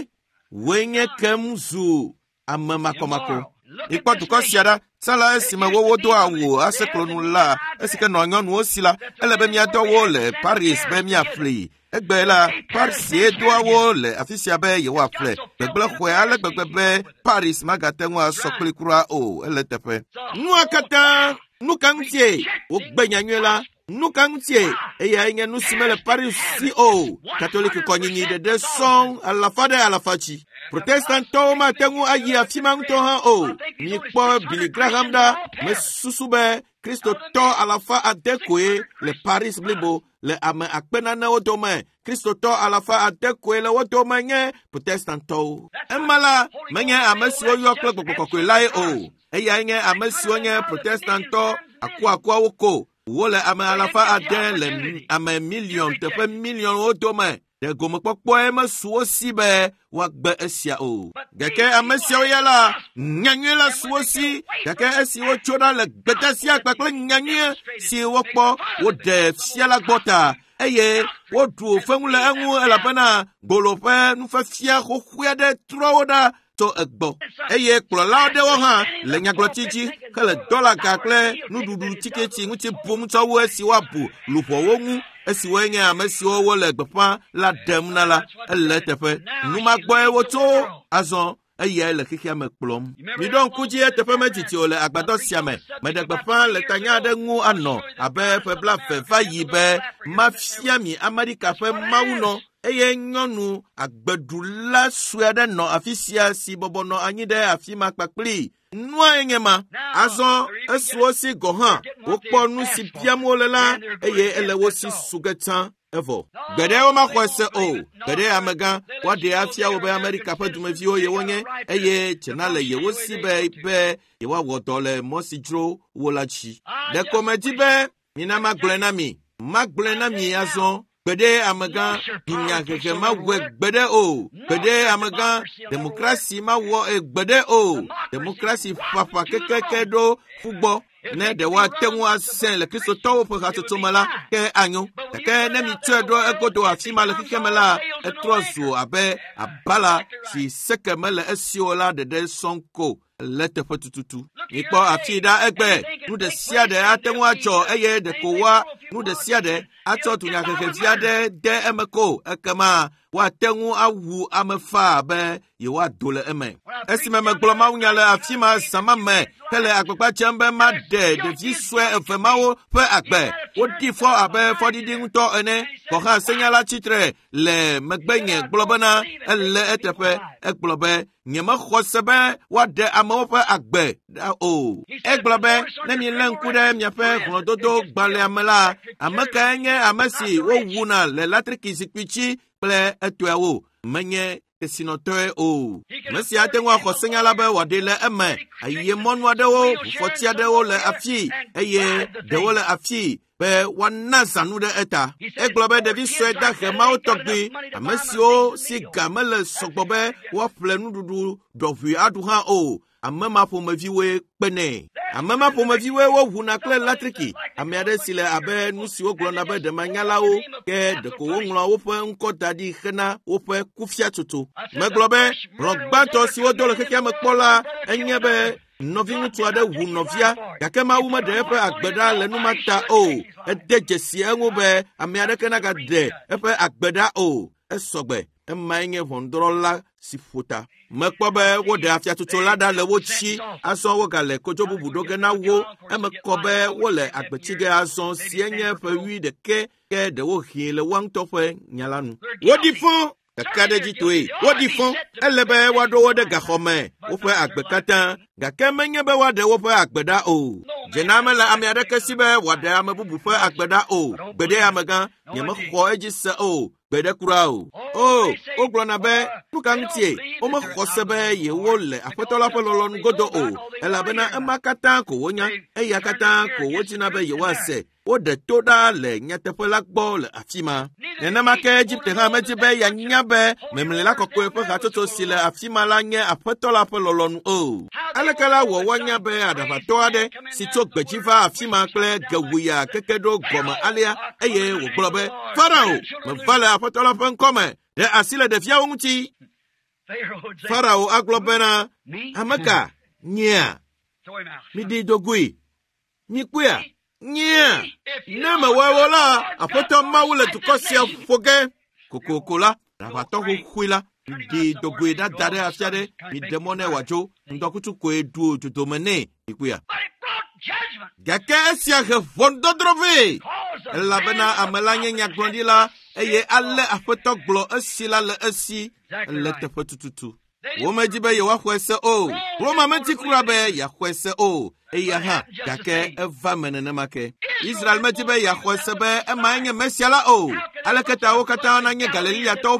Woe nye kem zu ame makɔmakɔ. Ikpɔ dukɔ sia ɖa, sala esime wowo do awu aseklonu la, esi ke nɔ nyɔnuwo si la, ele be miadɔ wo le Paris be miafli. Egbe la, Parisie doawo le afi sia be yewoafle. Gbegble xɔe ale gbegbe be Paris magate ŋu asɔ kpli kura o, ele teƒe. Nua katã, nu ka ŋutie? Wogbe nyanyuie la. Nu ka ŋutie? Eya nye nu si mele Paris si o. Katoliki kɔnyinyi ɖeɖe sɔŋ alafa ɖe alafa dzi. Protestantɔwo mate ŋu ayi afi ma ŋutɔ hã o. Mikpɔ Billy Graham ɖa, mesusu be kristotɔ alafa ade koe le Paris blibo le ame akpenanewo dome. Kristotɔ alafa ade koe le wo dome nye protestantɔwo. Ema la, menye ame siwo yɔ kple gbɔgbɔ kɔkɔe lae o. Eya nye ame siwo nye protestantɔ akuakuawo ko. Wole ame alafa ade le ame milion teƒe milionwo dome. De gomekpɔkpɔe mesu wo si be woagbe esia o. Gake ame siawo ya la, nyanyue la su wo si, gake esi wotso ɖa le gbedesia kpakple nyanyue si wokpɔ, wode fia la gbɔ ta, eye woɖu feŋu le eŋu elabena gbolo ƒe nufefia xoxoe aɖe trɔ wo ɖa to egbɔ. Eye kplɔlawo ɖewo hã le nyagblɔti dzi hele dɔlaga kple nuɖuɖu tiketi ŋuti bom tsɔ wo esi woabu luʋɔwo ŋu. Esiwoe nye ame siwo wole gbeƒã la ɖem na la, ele teƒe. Numagbɔe wotso azɔ eye le xexea me kplɔm. Miɖɔ ŋku dzi teƒe medidi o le agbadɔ sia me. Meɖe gbeƒã le tanya aɖe ŋu anɔ abe ƒe 20 va yi be mafia mi Amerika ƒe Mawu nɔ. Eye nyɔnu agbeɖula sue aɖe nɔ afi sia si bɔbɔnɔ anyi ɖe afi ma kpakpli. Nua enye ma, azɔ esiwo si gɔ hã, wokpɔ nu si biam wole la, eye ele wo si sugetã evɔ. Geɖewo maxɔe se o, geɖe amegã, woaɖe afia wo be Amerika ƒe dumeviwo yewo nye, eye tsena le yewo si be yewoawɔ dɔ le mɔ si dzro wo la dzi. Ɖeko medi be mina magblɔe na mi azɔ. Gbede amegã, dunya hehe ma wɔe gbede o. Gbede amegã, demokrasi ma wɔ gbede o. Demokrasi fafa kekeke ɖo fugbɔ. Ne de woate ŋu asẽ le kristotɔwo ƒe hatsotso me la, ke anyo. Gake ne mi tsɔe ɖo egodo afi ma le xexe me la, etrɔ zu abe abala si seke mele esi o la ɖeɖe sɔŋ ko. Le teƒe tututu. Mikpɔ afi ɖa egbe, nu ɖe sia ɖe ate ŋu atsɔ eye ɖeko wa nu ɖe sia ɖe atsɔ dunyahehevi aɖe de eme ko, ekema woate ŋu awu ame fa be yewoado le eme. Esime megblɔ mawunya le afi ma zama me hele agbagba dzem be maɖe ɖevi sue eve mawo ƒe agbe. Wodi fɔ abe fɔɖiɖi ŋutɔ ene. Kɔha senyala tsitre le megbenye gblɔ bena ele eteƒe. Egblɔ be nyemexɔ se be woaɖe amewo ƒe agbe o. Egblɔ be ne milé ŋku ɖe miaƒe hlɔ̃dodo gbalẽa me la, ame kae nye ame si wowuna le latriki zikpui dzi kple etɔeawo, menye kesinɔtɔe o. Me sia ate ŋu axɔ senyala be wòaɖe le eme. Ayemɔnu aɖewo, ʋufɔti aɖewo le afi, eye ɖewo le afi be woana zãnu ɖe eta. Egblɔ be ɖevi sue dahe mawo tɔgbi, ame siwo si ga mele sɔgbɔ be woaƒle nuɖuɖu ɖɔʋui aɖu hã o. Ame ma ƒomeviwoe kpenɛ. Ame ma ƒomeviwoe woʋuna kple latriki. Ame aɖe si le abe nu siwo gblɔna be ɖemanyalawo, ke ɖeko woŋlɔ woƒe ŋkɔ da ɖi hena woƒe kufiatsotso. Megblɔ be hlɔ̃ gbãtɔ siwo do le xexea me kpɔ la, enye be nɔvi ŋutsu aɖe ʋu nɔvia, gake Mawu meɖe eƒe agbe ɖa le nu ma ta o. Ede dzesi eŋu be ame aɖeke nagaɖe eƒe agbe ɖa o. Esɔgbe, emae nye ʋɔnudrɔ̃la si ƒota. Mekpɔ be woɖe afiatsotso la ɖa le wo tsi, azɔ wogale kodzo bubu ɖo ge na wo. Eme kɔ be wole agbetsi ge azɔ sie nye ƒe 11 ke ɖewo hĩ le woa ŋutɔ ƒe nya la nu. Woɖi fɔ Kadejitoe, what the fun, Elebe, what do the Gahome, Ope Akbekatan, Gakemenyabe, what the Ope Akbeda o. Jenamela America Sibe, what the Amabu Akbeda o. Bede Amaga, Yamako Edges o. Bede Kurao. Oh, Ogronabe, Tukantie, Oma Hosebe, Yewole, Apotolapolon Godo o. Elabena Amakatan, Konya, Eyakatan, Kowojinabe, Yawase. O de toda le nyatepelak bol afima. Nenamake Egypte Hametibe Yanyabe, Memela Kokwepo Hatoto Sile afima la nye apetola pololon o. Alekala Wanyabe Adapatoade, Sitok Bejiva afima kle Gawia Kekedo Goma Alia, Eye Woklobe, Farao, Mvala apetola penkome, de asile de fiaunti. Farao aglobena, Amaka, Nya, Midi Dogui, Nikwea. Nya, nema wawola, apoto maule tukosia foge. Kukukola, rabatongo huila, di doguida dare afiade, mi demone wajo, ndokutu kwe duo tutomene, ikuya. Gake esia he fondodrove. Elabena amelanye nyagrondila, eye ale apoto glo esila le esi, le tepetututu. Wome jibe ye wakwese o. Woma menti kurabe ya kwese o. Eya ha, gake eva menenemake. Israel metibe ya kwese be ema nye mesiala o. Aleketa wakata na nye Galilea to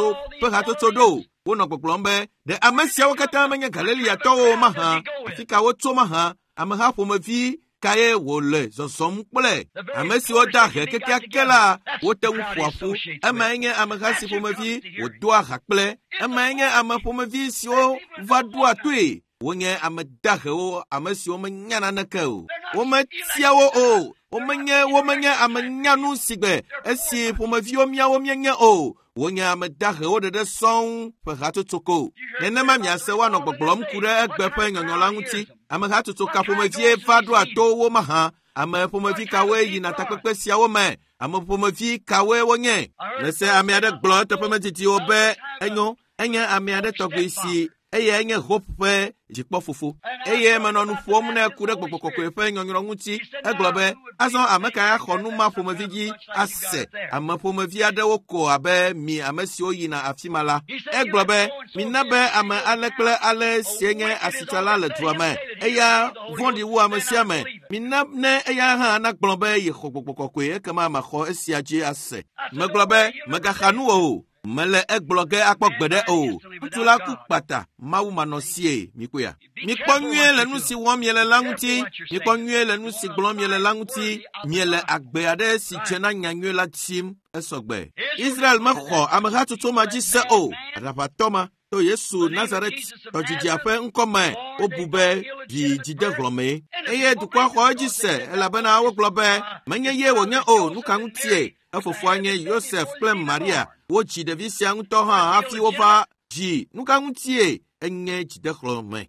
pe hatoto do. Wono poplombe de amesia wakata menye Galilea to maha. Afika woto maha, amaha pomevi kaye wole zosom kple. Amesi oda hekeke kela wote mfuafu. Emenye amehasi pomevi wodua hakple. Emenye amapomevi sio vadua tui. Wonye amedahe o amesi omenyana neke o. Ometia o. Womenye amenyanu sigbe. Esi pomevi omyenye o. Wonye amedahe o de son pehato toko. Nenema miase wano gboglom kure egbepe nyonyolanguti. Amehato toka pomevi vadua to wo maha. Ame pomevi kawe yina takpepe sia wo me. Ame pomevi kawe wonye. Nese amiade glo te pometiti obe enyo. Enye amiade togwe isi. Eye enye hope jikpo fufu. Eye menonu fuomune kure gbogbokokoefe nyonyoronguti. Eglobe. Azon ameka ya khonu ma pomeviji ase. Ame pomevi adewo ko abe mi amesi oyina afimala. Eglobe. Minabe ame alekle ale sienye asichala le tuame. Eya vondi wu amesiame. Minabne eya ha anakblombe ye gbogbokokoe kama makho esiaje ase. Meglobe megakhanu o. Mele egloge akpogbede o. Utula kupata mawu manosie mikuya. Mikponyue le nusi won miele languti. Mikponyue le nusi glom miele languti. Miele agbeade si chena nyanyue la tim esogbe. Israel mekho amehatu toma jise o. Adapatoma to Yesu Nazareth to jijiafe nkome obube jide glome. Eye dukwa kho jise elabena awo globe. Menye ye wonye o nukangutie. Afofanye Joseph Plem Maria. Wochi de visia nguto ha afi ofa ji nuka ngutie enye jide glome.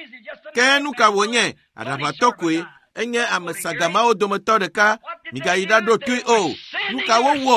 Ke nuka wonye adapatokwe enye amesagama odomoto deka migaida do tui o nuka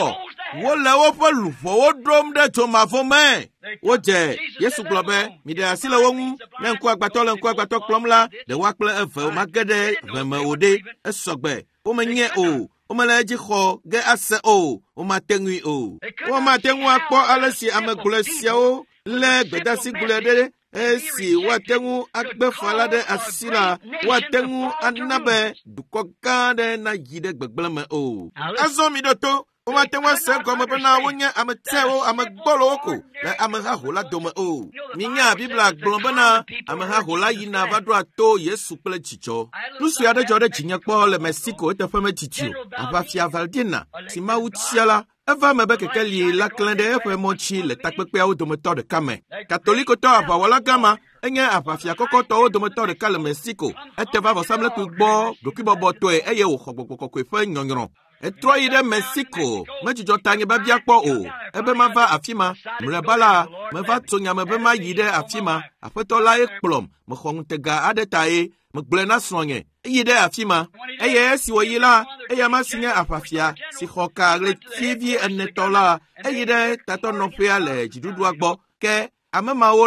wo le wo polu fo wo drom de to mafome woje Yesu globe mi de asile wonu ne nku agbato klomla de wakple eve magede veme ode esogbe o menye o o meleji kho ge ase o matengui o matengu akpo alesi ameglesia o le bedasi gulede esi watengu akbefalade asila watengu anabe dukokade na yide gbegbleme o azomi doto o matengu se ko me na wonya ameteo amegbolo oko le ameha hola dome o minya bibla gblobena ameha hola yina vadro ato Yesu ple chicho lusu ade jode jinya kpo le Mexico etefeme chicho afafia Valdina sima utiala eva mebe kekeli la klende efe mochi le takpepe au dometo de kame katoliko to apa wala gama enye afafia kokoto au dometo de kale Mexico eteva vosamle kugbo dokibobo to eye wo khogbokoko efe nyonyoron etroi de Mexico mejijo tangi babia kpo o ebe mava afima mrebala meva tonya mebe ma yide afima afetola ekplom mkhongtega adetae mgblena sonye yide afima eye si woyila eye masinya afafia si khoka le TV enetola eyide tatonopia le jidudu agbo ke amema wola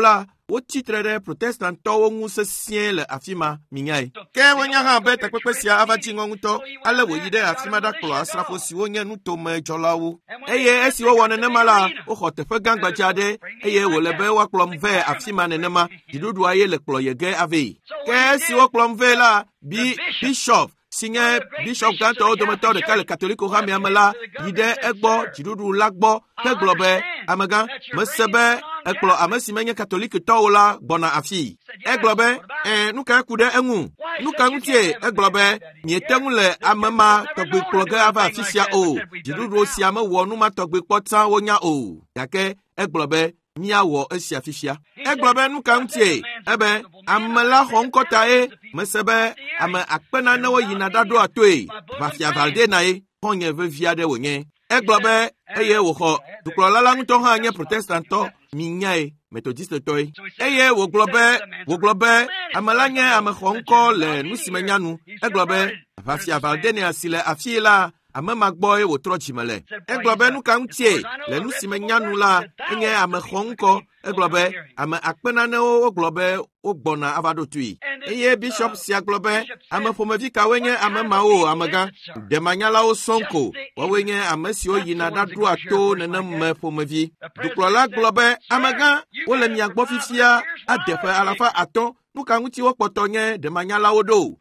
wotitre ɖe protestantɔwo ŋu sesĩe le afi ma minyae. Ke wonya hã be takpekpe sia ava dzi ŋɔ ŋutɔ, ale wòyi ɖe afi ma ɖakplɔ asrafo siwo nye nutomedzɔlawo. Eye esi wowɔ nenema la, woxɔ teƒe gã gbadza aɖe, eye wòle be woakplɔm ve afi ma nenema, dziɖuɖua ye le kplɔ ye ge ave. Ke esi wokplɔm ve la, bishop si nye bishop gãtɔwo dometɔ ɖeka le katoliko xamea me la yi ɖe egbɔ dziɖuɖu la gbɔ ke gblɔ be amegã mese be ekplɔ ame si menye katolikitɔwo la gbɔna afii. Egblɔ be nu ka ku ɖe eŋu, nu ka ŋutie? Egblɔ be miete ŋu le ame ma tɔgbi kplɔ ge ava afi sia o, dziɖuɖu sia mewɔ nu ma tɔgbi kpɔtsa wonya o, gake egblɔ be míawɔ esia fifia. Egblɔ be nu ka ŋutie? Ebe ame la xɔ ŋkɔta ye, mese be ame akpenanewo yina ɖaɖo atoe, Ʋafia Valdena ye, xɔnye vevi aɖe wònye. Egblɔ be eye wòxɔ dukplɔla la ŋutɔ hã nye protestantɔ, minyae, metodistetɔe. Eye wògblɔ be ame la nye ame xɔ ŋkɔ le nu si menya nu. Egblɔ be Ʋafia Valdena si le afii la, ame ma gbɔe wòtrɔ dzime le. Egblɔ be nu ka ŋutie? Le nu si menya nu la, enye ame xɔ ŋkɔ. Egblɔ be ame akpenanewo wogblɔ be wogbɔna ava ɖo tui. Eye bishop sia gblɔ be ame ƒomevi kawoe nye ame mawo amegã. Demanyalawo sɔŋ ko, woawoe nye ame siwo yina ɖaɖoa to neneme ƒomevi. Dukplɔla gblɔ be amegã, wole mia gbɔ fifia ade ƒe 500. Nu ka ŋuti wokpɔtɔ nye demanyalawo ɖo?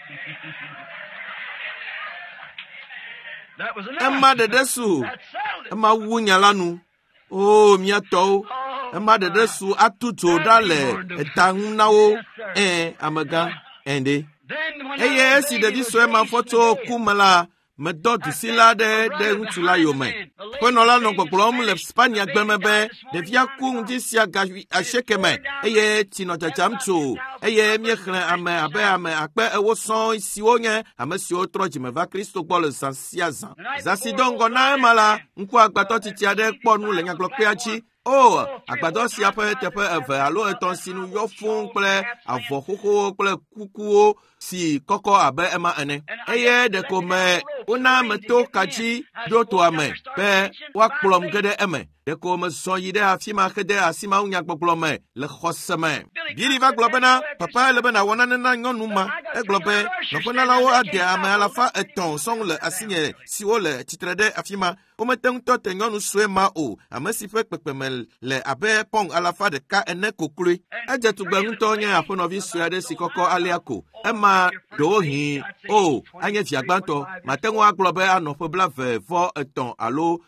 Ema ɖeɖe su, ema wu nya la nu. O miatɔwo, ema ɖeɖe su atu dzo ɖa le eta ŋu na wo. Amegã, ɖe. Eye esi ɖevi sue ma fɔtso ku me la, medɔ dusila ɖe ŋutsu la yome. Ƒenɔ la nɔ gbɔgblɔm le Spania gbeme be ɖevia ku ŋdi sia ga 80 me, eye tsi nɔ dzadzam tso, eye miexlẽ ame abe ame 1000 sɔŋ siwo nye ame siwo trɔ dzime va Kristo gbɔ le zã sia zã. Zã si do ŋgɔ na ema la, ŋku agbadɔ titi aɖe kpɔ nu le nyagblɔkpea dzi. O, agbadɔ sia ƒe teƒe 2 alo 3 si nu yɔ fũu kple avɔ xoxowo kple kukuwo si kɔkɔ abe ema ene. Eye ɖeko me wona meto kadzi ɖo toa me be woakplɔm ge ɖe eme. Ɖeko mezɔ yi ɖe afi ma xe de asi mawu nyagbɔgblɔ me le xɔse me. Bili va gblɔ bena papa ele be nawɔ nane na nyɔnu ma. Egblɔ be nɔƒenalawo ade ame 300 sɔŋ le asinye siwo le tsitre ɖe afi ma. Womete ŋu tɔ te nyɔnu sue ma o, ame si ƒe kpekpeme le abe pɔng 100 ene kokloe. Edze tugbe ŋutɔ nye aƒenɔvi sue aɖe si kɔkɔ alia ko. Ema ɖewo hĩ, o, anye via gbãtɔ, mate ŋu agblɔ be anɔ ƒe 23 alo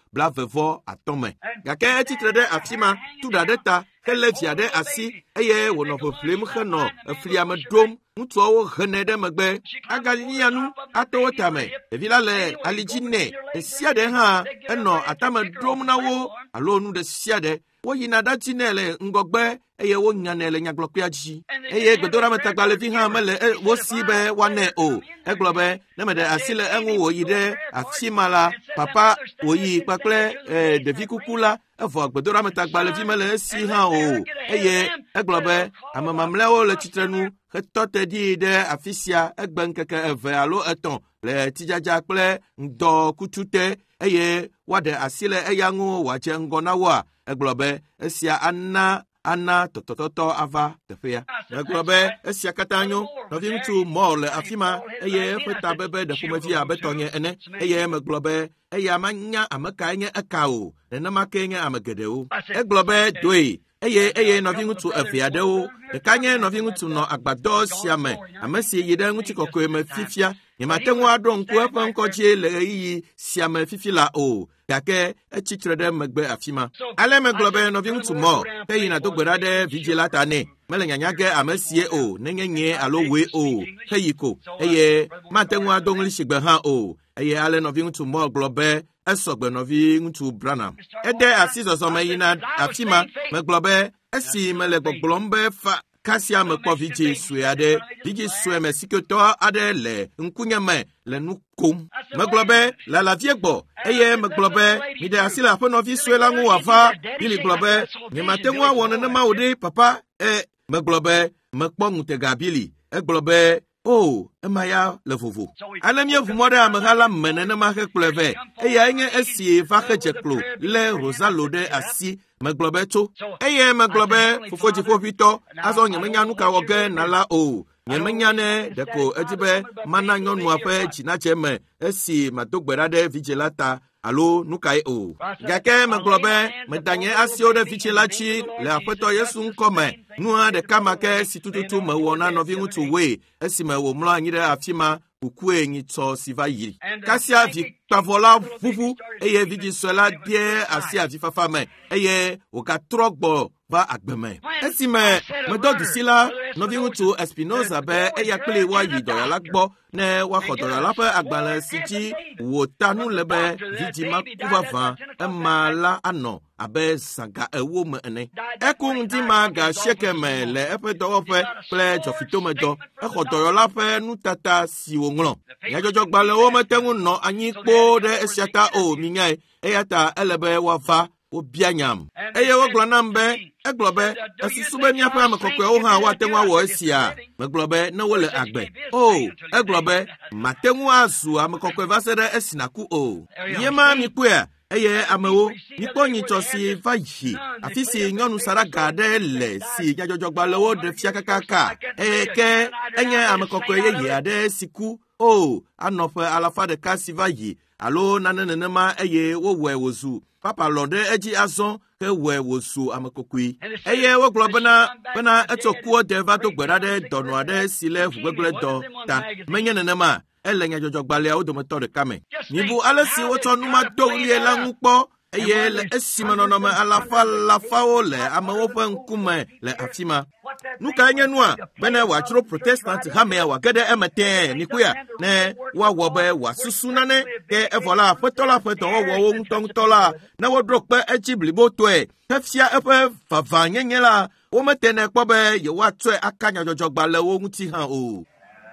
25 me. Gake etsitre ɖe afi ma, tu ɖa ɖe ta, helé via ɖe asi, eye wònɔ ƒeƒlem henɔ eflia me ɖom. Ŋutsuawo henɛ ɖe megbe, agali nu ato wo tame. Ɖevi la le alidzi nɛ, ɖe sia ɖe hã enɔ atame ɖom na wo alo nu ɖe sia ɖe. Woyina ɖadzi nɛ le ŋgɔgbe, eye wonyanɛ le nyagblɔkpea dzi. Eye gbedoɖametagbalẽvi hã mele wosi be woanɛ o. Egblɔ be ne meɖe asi le eŋu wòyi ɖe afi ma la, papa wòyi kpakple ɖevi kuku la, evɔ gbedoɖametagbalẽvi mele esi hã o. Eye egblɔ be ame mamlɛawo le tsitrenu hetɔ te ɖi ɖe afi sia egbe ŋkeke 2 alo 3 le tsidzadza kple ŋdɔ kutute, eye woaɖe asi le eya ŋu wòadze ŋgɔ na woa. Egblɔ be esia ana tɔtɔtɔtɔ ava teƒea. Egblɔ be esia katã nyo. Nɔvi ŋutsu mɔ le afi ma, eye eƒe ta bebe ɖe ƒomevi abe tɔnye ene. Eye megblɔ be eya manya ame kae nye eka o, nenema ke nye ame geɖewo. Egblɔ be doe. Eye nɔvi ŋutsu 2 aɖewo, ɖeka nye nɔvi ŋutsu nɔ agbadɔ sia me, ame si yi ɖe ŋutikɔkɔe me fifia. Nyemate ŋu aɖo ŋku eƒe ŋkɔdzi le ɣeyiɣi sia me fifi la o, gake etsitre ɖe megbe afi ma. Ale megblɔ be nɔvi ŋutsu mɔ, heyina do gbe ɖa ɖe vidze la ta nɛ. Mele nyanya ge ame sie o, nenye nye alo woe o, heyi ko, eye mate ŋu ado ŋli sigbe hã o. Eye ale nɔvi ŋutsu mɔ gblɔ be esɔgbe nɔvi ŋutsu Branham. Ede asi zɔzɔme yina afi ma, megblɔ be esi mele gbɔgblɔm be fa kasia mekpɔ vidze sue aɖe, vidze sue mesiketɔ aɖe le ŋkunye me le nu kom. Megblɔ be lalavie gbɔ, eye megblɔ be miɖe asi le aƒenɔvi sue la ŋu wòava. Bili gblɔ be nyemate ŋu awɔ nenema o ɖe papa. Megblɔ be mekpɔ ŋutega Bili. Egblɔ be o, ema ya le vovo. Ale míeʋu mɔ ɖe ameha la me nenema hekplɔe vɛ. Eya nye esi va hedze klo lé Rosalo ɖe asi meglobe to eye meglobe fofoji fofito aso nyemenya nuka woge nala o nyemenya ne deko ejibe mana nyonu afa china cheme esi madogberade vigilata alo nukai o gake meglobe medanye asio de vigilachi le apeto yesu nkome nua de kamake sitututu mewona novi ntu we esi mewo mlo anyire afima ukue nyito siva yiri kasia vi tavola vuvu eye vidi sola die asia vi fafame eye oka trogbo ba agbeme esime medodu sila novi ntu Espinosa be eya kle wa yidoya lagbo ne wa khodoya lape agbale siji wo tanu lebe vidi makuva van emala ano abe saga ewo me ene ekun di ma ga shekeme le epe dowope pledge of itomedo ekhodoya lape nutata siwo nglo ya jojo gbale o metengu no anyi kpo de esiata o minyai eyata elebe wafa obianyam eye woglanambe eglobe asisube ni apa makokwe o ha watenwa wo esia meglobe na wole agbe o eglobe matenwa azu amakokwe vasere esinaku o yema mikwe eye amewo niponyi tosi vayi afisi nyonu sara gade le si jajojo gbalewo de fiakakaka ke enye amakokwe ye ade siku o anofe alafa de kasivayi alo nanenema eye wowe wozu papa lode eji azon ke we wosu amakokui eye wo globana bana etokuo de vato gberade dono ade sile fugbegble do ta menyenenema elenya jojo gbale o do moto de kame nibu alesi wo to numa do ri elanpo eye le esimono me alafa lafa ole amawo pe nkume le afima nuka anya nua bena wa chiro protestant ha me wa gede emete nikuya ne wa wobe wa susunane ke evola petola peto wo ntongtola na wo drokpe echiblibo to e tafia epe favanyenyela wo metene kpobe ye wa twe akanya jojogbale wo nti ha o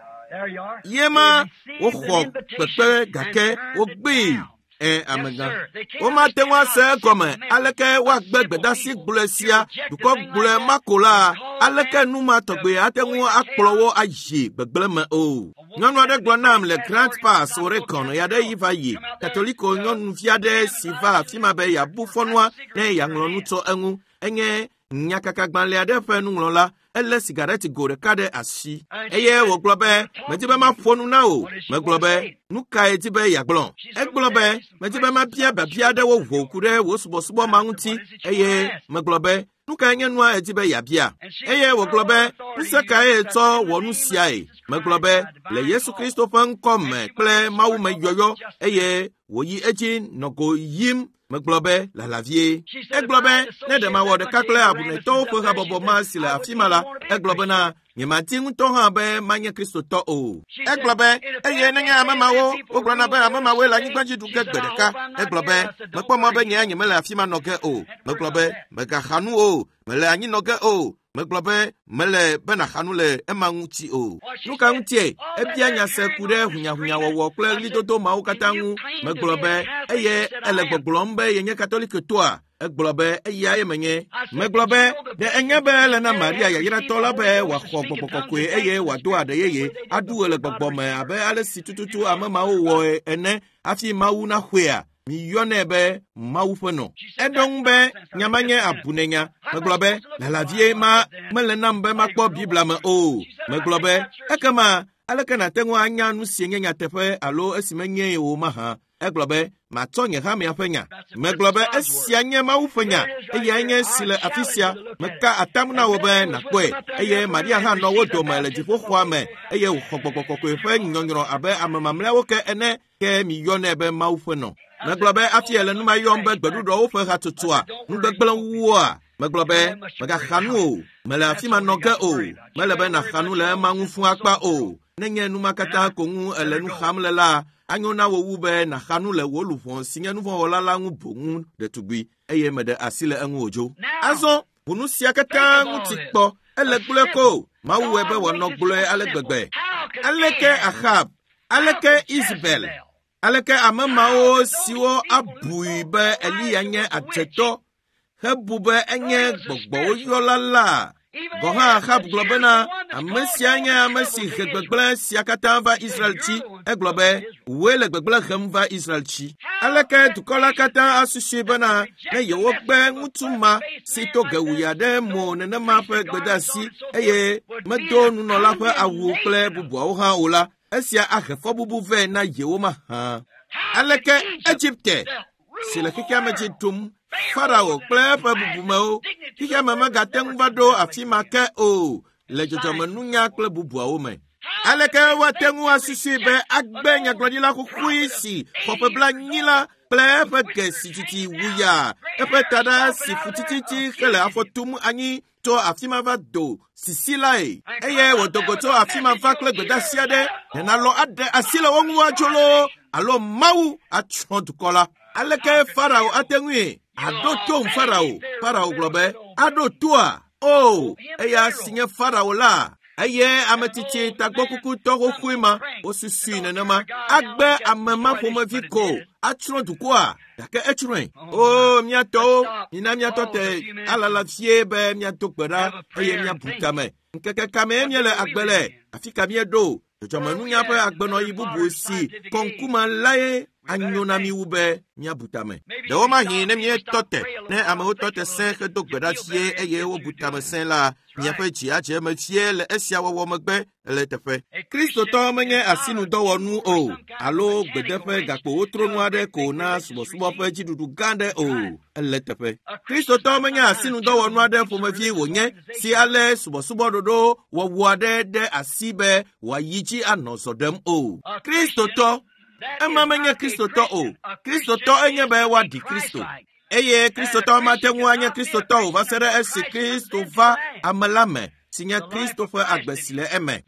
yema wo kho pepe gake wo gbi amega o ma te wa se come aleke wa gbegbeda si gbulesia duko gbule makola aleke numa togbe atenwu akplowo ayi gbegbele o nyonu ade glonam le grand pass o recon ya de yivayi katoliko nyonu fiade siva fima be ya bufonwa ne ya nglonu to enwu enye nyakaka gbanle ade fe nu nglola ele cigarette gore kade asi eye wo globe metibe ma fonu na o me globe nuka etibe ya glon e globe metibe ma pia ba pia de wo kure wo subo ma nti eye me globe nuka enye nua etibe ya bia eye wo globe nseka e to wonu siai me globe le Yesu Kristo fan komme ple mawu me yoyo eye wo yi eji nogo yim meglobe la lavie eglobe ne de ma wode kakle abune to fo ha bobo ma sila afimala eglobe na nyemati nto ha be manye Kristo to o eglobe eye ne nya mama wo oglona be mama we la nyigbaji du gegedeka eglobe mekpo mo be nya nyemela afima noge o meglobe mega khanu o mele anyi noge o meglobe mele bena khanule emanguti o nuka ntie ebia nya sekure hunya wo kle lidodo ma ukatangu meglobe eye elegbogblombe yenye katolike toa eglobe eye ayemenye meglobe de enyebe le na Maria ya yira tola be wa khogbogbokwe eye wa do ade yeye adu elegbogbomme abe ale sitututu amama wo ene afi mawu na hwea mi yonebe maufeno edongbe nyamanye abunenya meglobe la vie ma melenambe makpo bibla ma o meglobe ekama alekana tenwa anya nu sienya tefe alo esimenye o maha eglobe matonye ha me afenya meglobe esianye maufenya eye sile afisia meka atamna wobe na kwe eye Maria ha no wodo mele difo khwame eye khogbokokwe fe nyonyoro abe amamamle woke ene ke mi yonebe maufeno meglobe afiele numa yombe gbedudo wo fe ha tutua ngbegble wuo meglobe mega khanu mele afima noge o mele be na khanu le mangufu akpa o nenye numa kata kongu elenu khamle la anyona wo wube na khanu le wolufon sinyanu fon wolala ngu bongu de tugbi eye mede asile enwu ojo azo bunu siakata ngutikpo elegbuleko mawu ebe wonogbule alegbegbe aleke Ahab aleke Isabel aleke amamao siwo abuibe eliyanye ateto hebube enye gbogbo yolala Goha Ahab globena amesia nye amesi gbegble sia kata va Israel chi eglobe wele gbegble hem va Israel chi aleke dukola kata asusu bena ne yewo gbe ngutuma sito gewuya de mo ne ma pe gbedasi eye medo nunola pe awu kle bubu ha ola esia ahefo bubu ve na yewo ma ha aleke Egypte sile kika mejitum Farao klepe bubumeo kika mama gateng vado afima ke o le jojomenunya kle bubua ome aleke watengu asisi be agbenya gladila kuisi popebla nyila plepe ke sititi wuya epe tada si futititi kele afotum anyi to afima vado sisilai eye wodogoto afima vakle godasiade na lo ade asile wonwa cholo alo mau achontukola aleke Farao atengui Adoto Farao globe adotua eya sinye Farao la eye ametiche tagbokuku togo kuima osusu nenema agbe amema pomaviko atron dukwa yake etron miato miato te alala fie be miato gbera eye mia butame nkeke kame miele agbele afika miedo jomanu nya pe agbeno yibubu si konkuma lae anyona mi ube nya butame de o ma hin ne mi tote ne amo tote sen ke do gbeda fie eye wo butame sen la nya pe chi a je ma fie le esia wo megbe le tefe Kristo to menye asinu do wonu o alo gbedefe gapo otronu ade ko na subo pe jidudu gande o le tefe Kristo to menye asinu do wonu ade fo ma fie wonye si ale subo dodo wo ade de asibe wa yiji anosodem o Kristo to Emma menye Kristo to o Kristo to enye be wa di Kristo eye Kristo to matengu anya Kristo to va sere esi Kristo va amalame sinya Kristo fa agbesile eme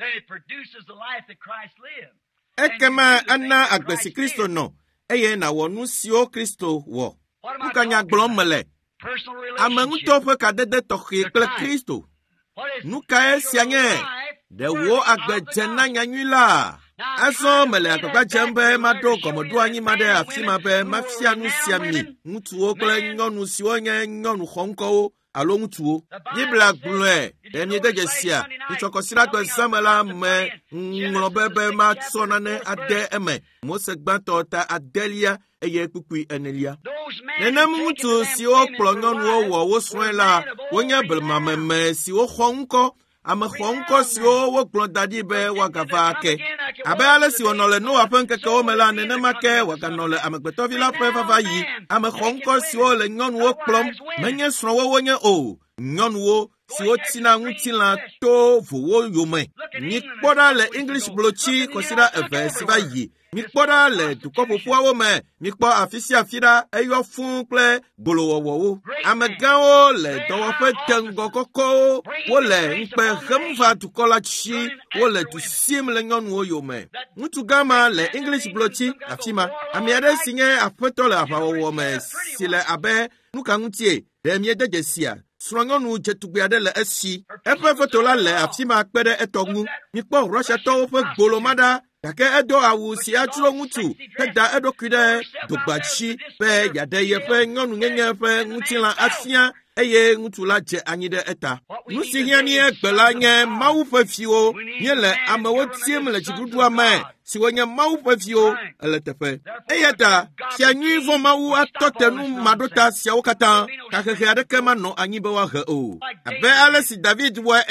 ekema anna agbesi Kristo no eye na wonu sio Kristo wo ukanya glomele amanguto fa kadede to kle Kristo nuka esianye de wo agbejena nyanyula Aso mele akokwa jembe mado komodo anyi made afima be mafia nu siami mutu okle nyonu siwonye nyonu khonko alo mutu yibla glue demye dejesia ichokosira to samala me nglobebe ma tsonane ade eme mosegbato ta adelia eye kukui enelia nene mutu si oklo nyonu wo swela wonya belma me si o khonko Ame khonko si wo glodadi be wakavake abale si onole no apenke ke o mela nene make wakanole amegbeto vila peva yi ame khonko si o le nyon wo klom menye sro wo wonye o nyon wo si o tina ngutila to vo yome ni kpoda le English blochi consider a verse va yi mi kpoda le dukopopo wo me mi kpo afisi afira eyo fun kle gbolo wo amegawo le dowo pe tengo koko wo le npe hemva dukola chi wo le tu sim le nyon wo yome mutu gama le English blochi afima amiade sinye apeto le afawo me sile abe nuka ngutie de mi dejesia Srongonu jetugbiade le esi epe fotola le afima kpede etongu mi kpo Russia to fe golomada Dake edo awu si aturo ngutu peda edo kwide dogbachi pe yade ye fe ngonu ngenye fe ngutila afia eye ngutula je anyide eta nusi hiani egbela nye mawu fe fio nyele amewo tiem le jidudu ame si wonye mawu fe fio ele tefe eyata si anyi vo mawu atotenu madota si awokata kakeke adeke mano anyi be wa he o abe ale si David wa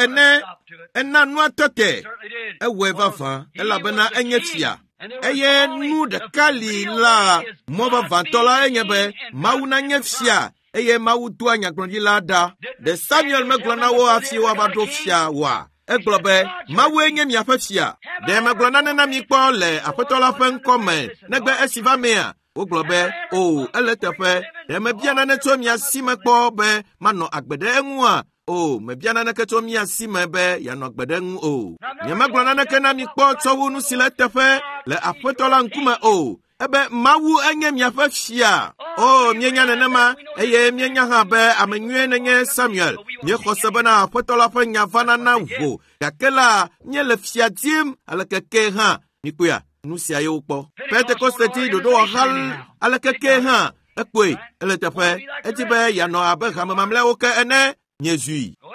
ena nu atote ewe vafa elabena enye fia eye nu de kali la moba vantola enye be mawu na nye fia eye mawu tu anya grondji la da de Samuel meglona wo afi wa bado fia wa eglobe mawu enye mi afafia de meglona na mi kpo le apotola fe nkome negbe esiva mea oglobe o eletefe de mebiana ne to mi asime kpo be mano agbede enwa o mebiana na keto mi asime be ya no gbedengu o nyemaglona na kena mi kpo towu nu siletefe le apotola nkuma o ebe mawu enye mi afafia o mienya nenema eye mienya ha be amenwe nenye Samuel nye khosebana apotola fa nyavana na wo yakela nye le fiatim alekeke ha mikuya nusia yo kpo Pentecost ti dodo hal alekeke ha ekwe eletefe etibe ya no abe ha mamle o ke ene nyezui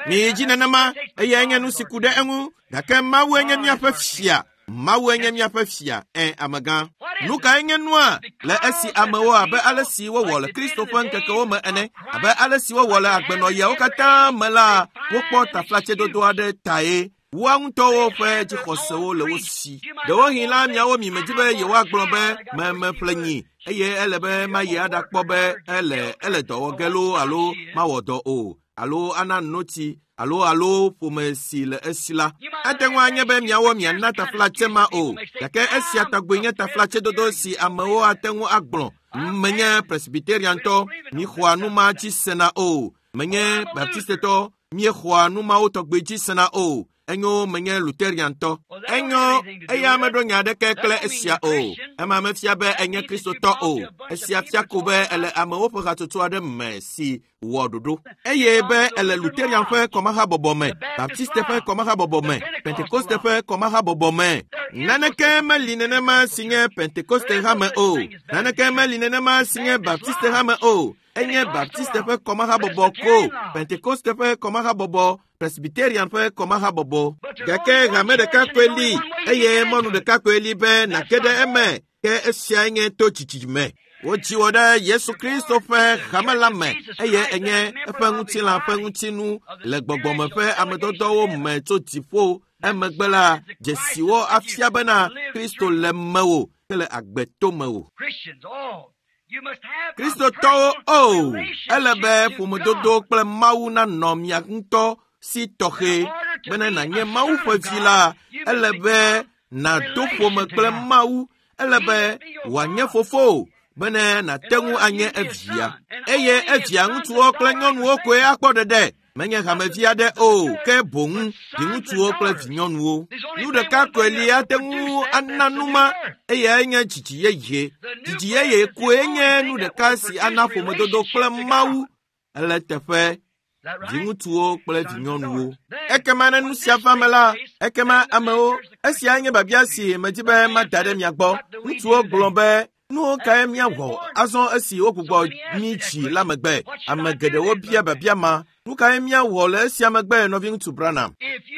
ni jinenema eye nu sikude engu dake mawu enye miafa fia mawu enye miafa fia amagan nuka enye nua le esi amawo abe alesi wo wole Christopher nkeke wo me ene abe alesi wo wole agbeno ye okata mala wo pota flache dodo ade tae wa nto wo fe ji khosewo le wo si de wo hila mia wo mi mejibe ye wa gbrobe me planyi eye elebe ma ye ada kpobe ele do gelo alo ma wodo o alo ana noti alo pomesi le esila atenwa anya be miawo mia nata flache ma o yake esi atagbenye ta flache dodo si amawo atenwo agbon menye presbyterian to ni khwanu ma chi sena o menye baptiste to mi khwanu ma o togbeji sena o enyo menye lutherian to enyo eya medonya de kekle esia o ema mefia be enye Kristo to o esia fia ko be ele amawo pogatoto ade mesi wododo eye be ele lutherian fe koma ha bobome baptiste fe koma ha bobome pentecoste fe koma ha bobome naneke melinene ma sinye pentecoste ha me o naneke melinene ma sinye baptiste ha me o enye baptiste fe koma ha boboko pentecoste fe koma ha bobo presbyterian fe koma ha bobo gake game de kakweli eye monu de kakweli be na kede eme ke esia enye to chichime wochi woda Yesu Kristo fe hamalame eye enye fe ngutila fe ngutinu le gbogbome fe amedodo wo me to tifo emegbela jesiwo afia bena Kristo le mewo kele agbeto mewo Kristo to elebe fumododo kple mawu na nomia nto si tohe bene na nye mawu fevila elebe na dofo me kple mawu elebe wanye fofo bene na tengu anye evia eye evia ngutuo kple nyɔnuwo koe akpɔdede menye hamevia de o ke boŋu di ŋutsuwo kple vinyɔnuwo nu ɖeka koe atengu ananuma eye enye dzidzi yeye koe nye nu ɖeka si ana ƒomedodo kple mawu ele teƒe viŋutsuwo kple vinyɔnuwo ekema ne nu sia va me la ekema amewo esia nye babia si medi be mada ɖe mia gbɔ ŋutsuwo gblɔ be nuwo kae miawɔ azɔ esi wogbugbɔ mi dzi la megbe ame geɖewo bia babia ma nu kae miawɔ le esia megbe nɔvi ŋutsu Branham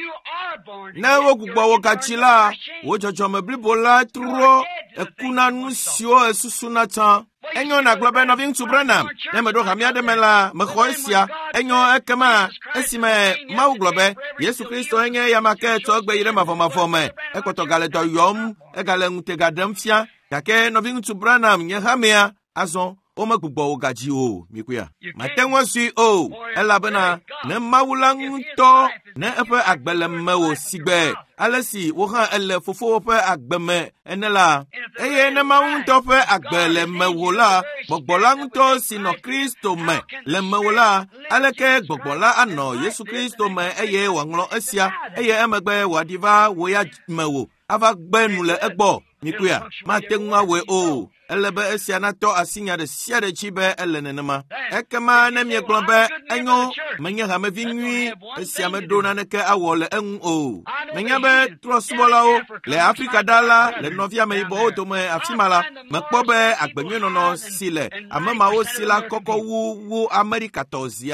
ne wogbugbɔ wo gatsi la wo dzɔdzɔme blibo la trɔ ekuna nu siwo esusuna tsã enyo nagblɔ be nɔvi ŋutsu Branham ne meɖo hamia ɖe me la mexɔ esia enyo ekema esime Mawu gblɔ be Yesu Kristo enye yamake tsɔ egbe yi ɖe mavɔmavɔ me ekpɔtɔ gale dɔ yɔm egale ŋutega ɖem fia gake nɔvi ŋutsu Branham nye hamea azɔ womegbugbɔ wo gadzi o mikuya mateŋu sui o elabena ne Mawu la ŋutɔ ne eƒe agbe le mewò sigbe ale si wo hã ele fofowo ƒe agbe me ene la eye ne Mawu ŋutɔ ƒe agbe le mewò la gbɔgbɔ la ŋutɔ si nɔ Kristo me le mewò la aleke gbɔgbɔ la anɔ Yesu Kristo me eye wòaŋlɔ esia eye emegbe wòaɖi va wo ya mewò ava gbe nu le egbɔ mikuya mate ŋu awɔe o elebe esia natɔ asinya ɖe sia ɖe dzi be ele nenema ekema ne miegblɔ be enyo menye hamevi nyui esia meɖo naneke awɔ le eŋu o menya be trɔsubɔlawo le Afrika ɖa la le nɔvia ameyibɔwo dome afi ma la mekpɔ be agbenyuienɔnɔ si le ame mawo si la kɔkɔ wu Amerikatɔ zi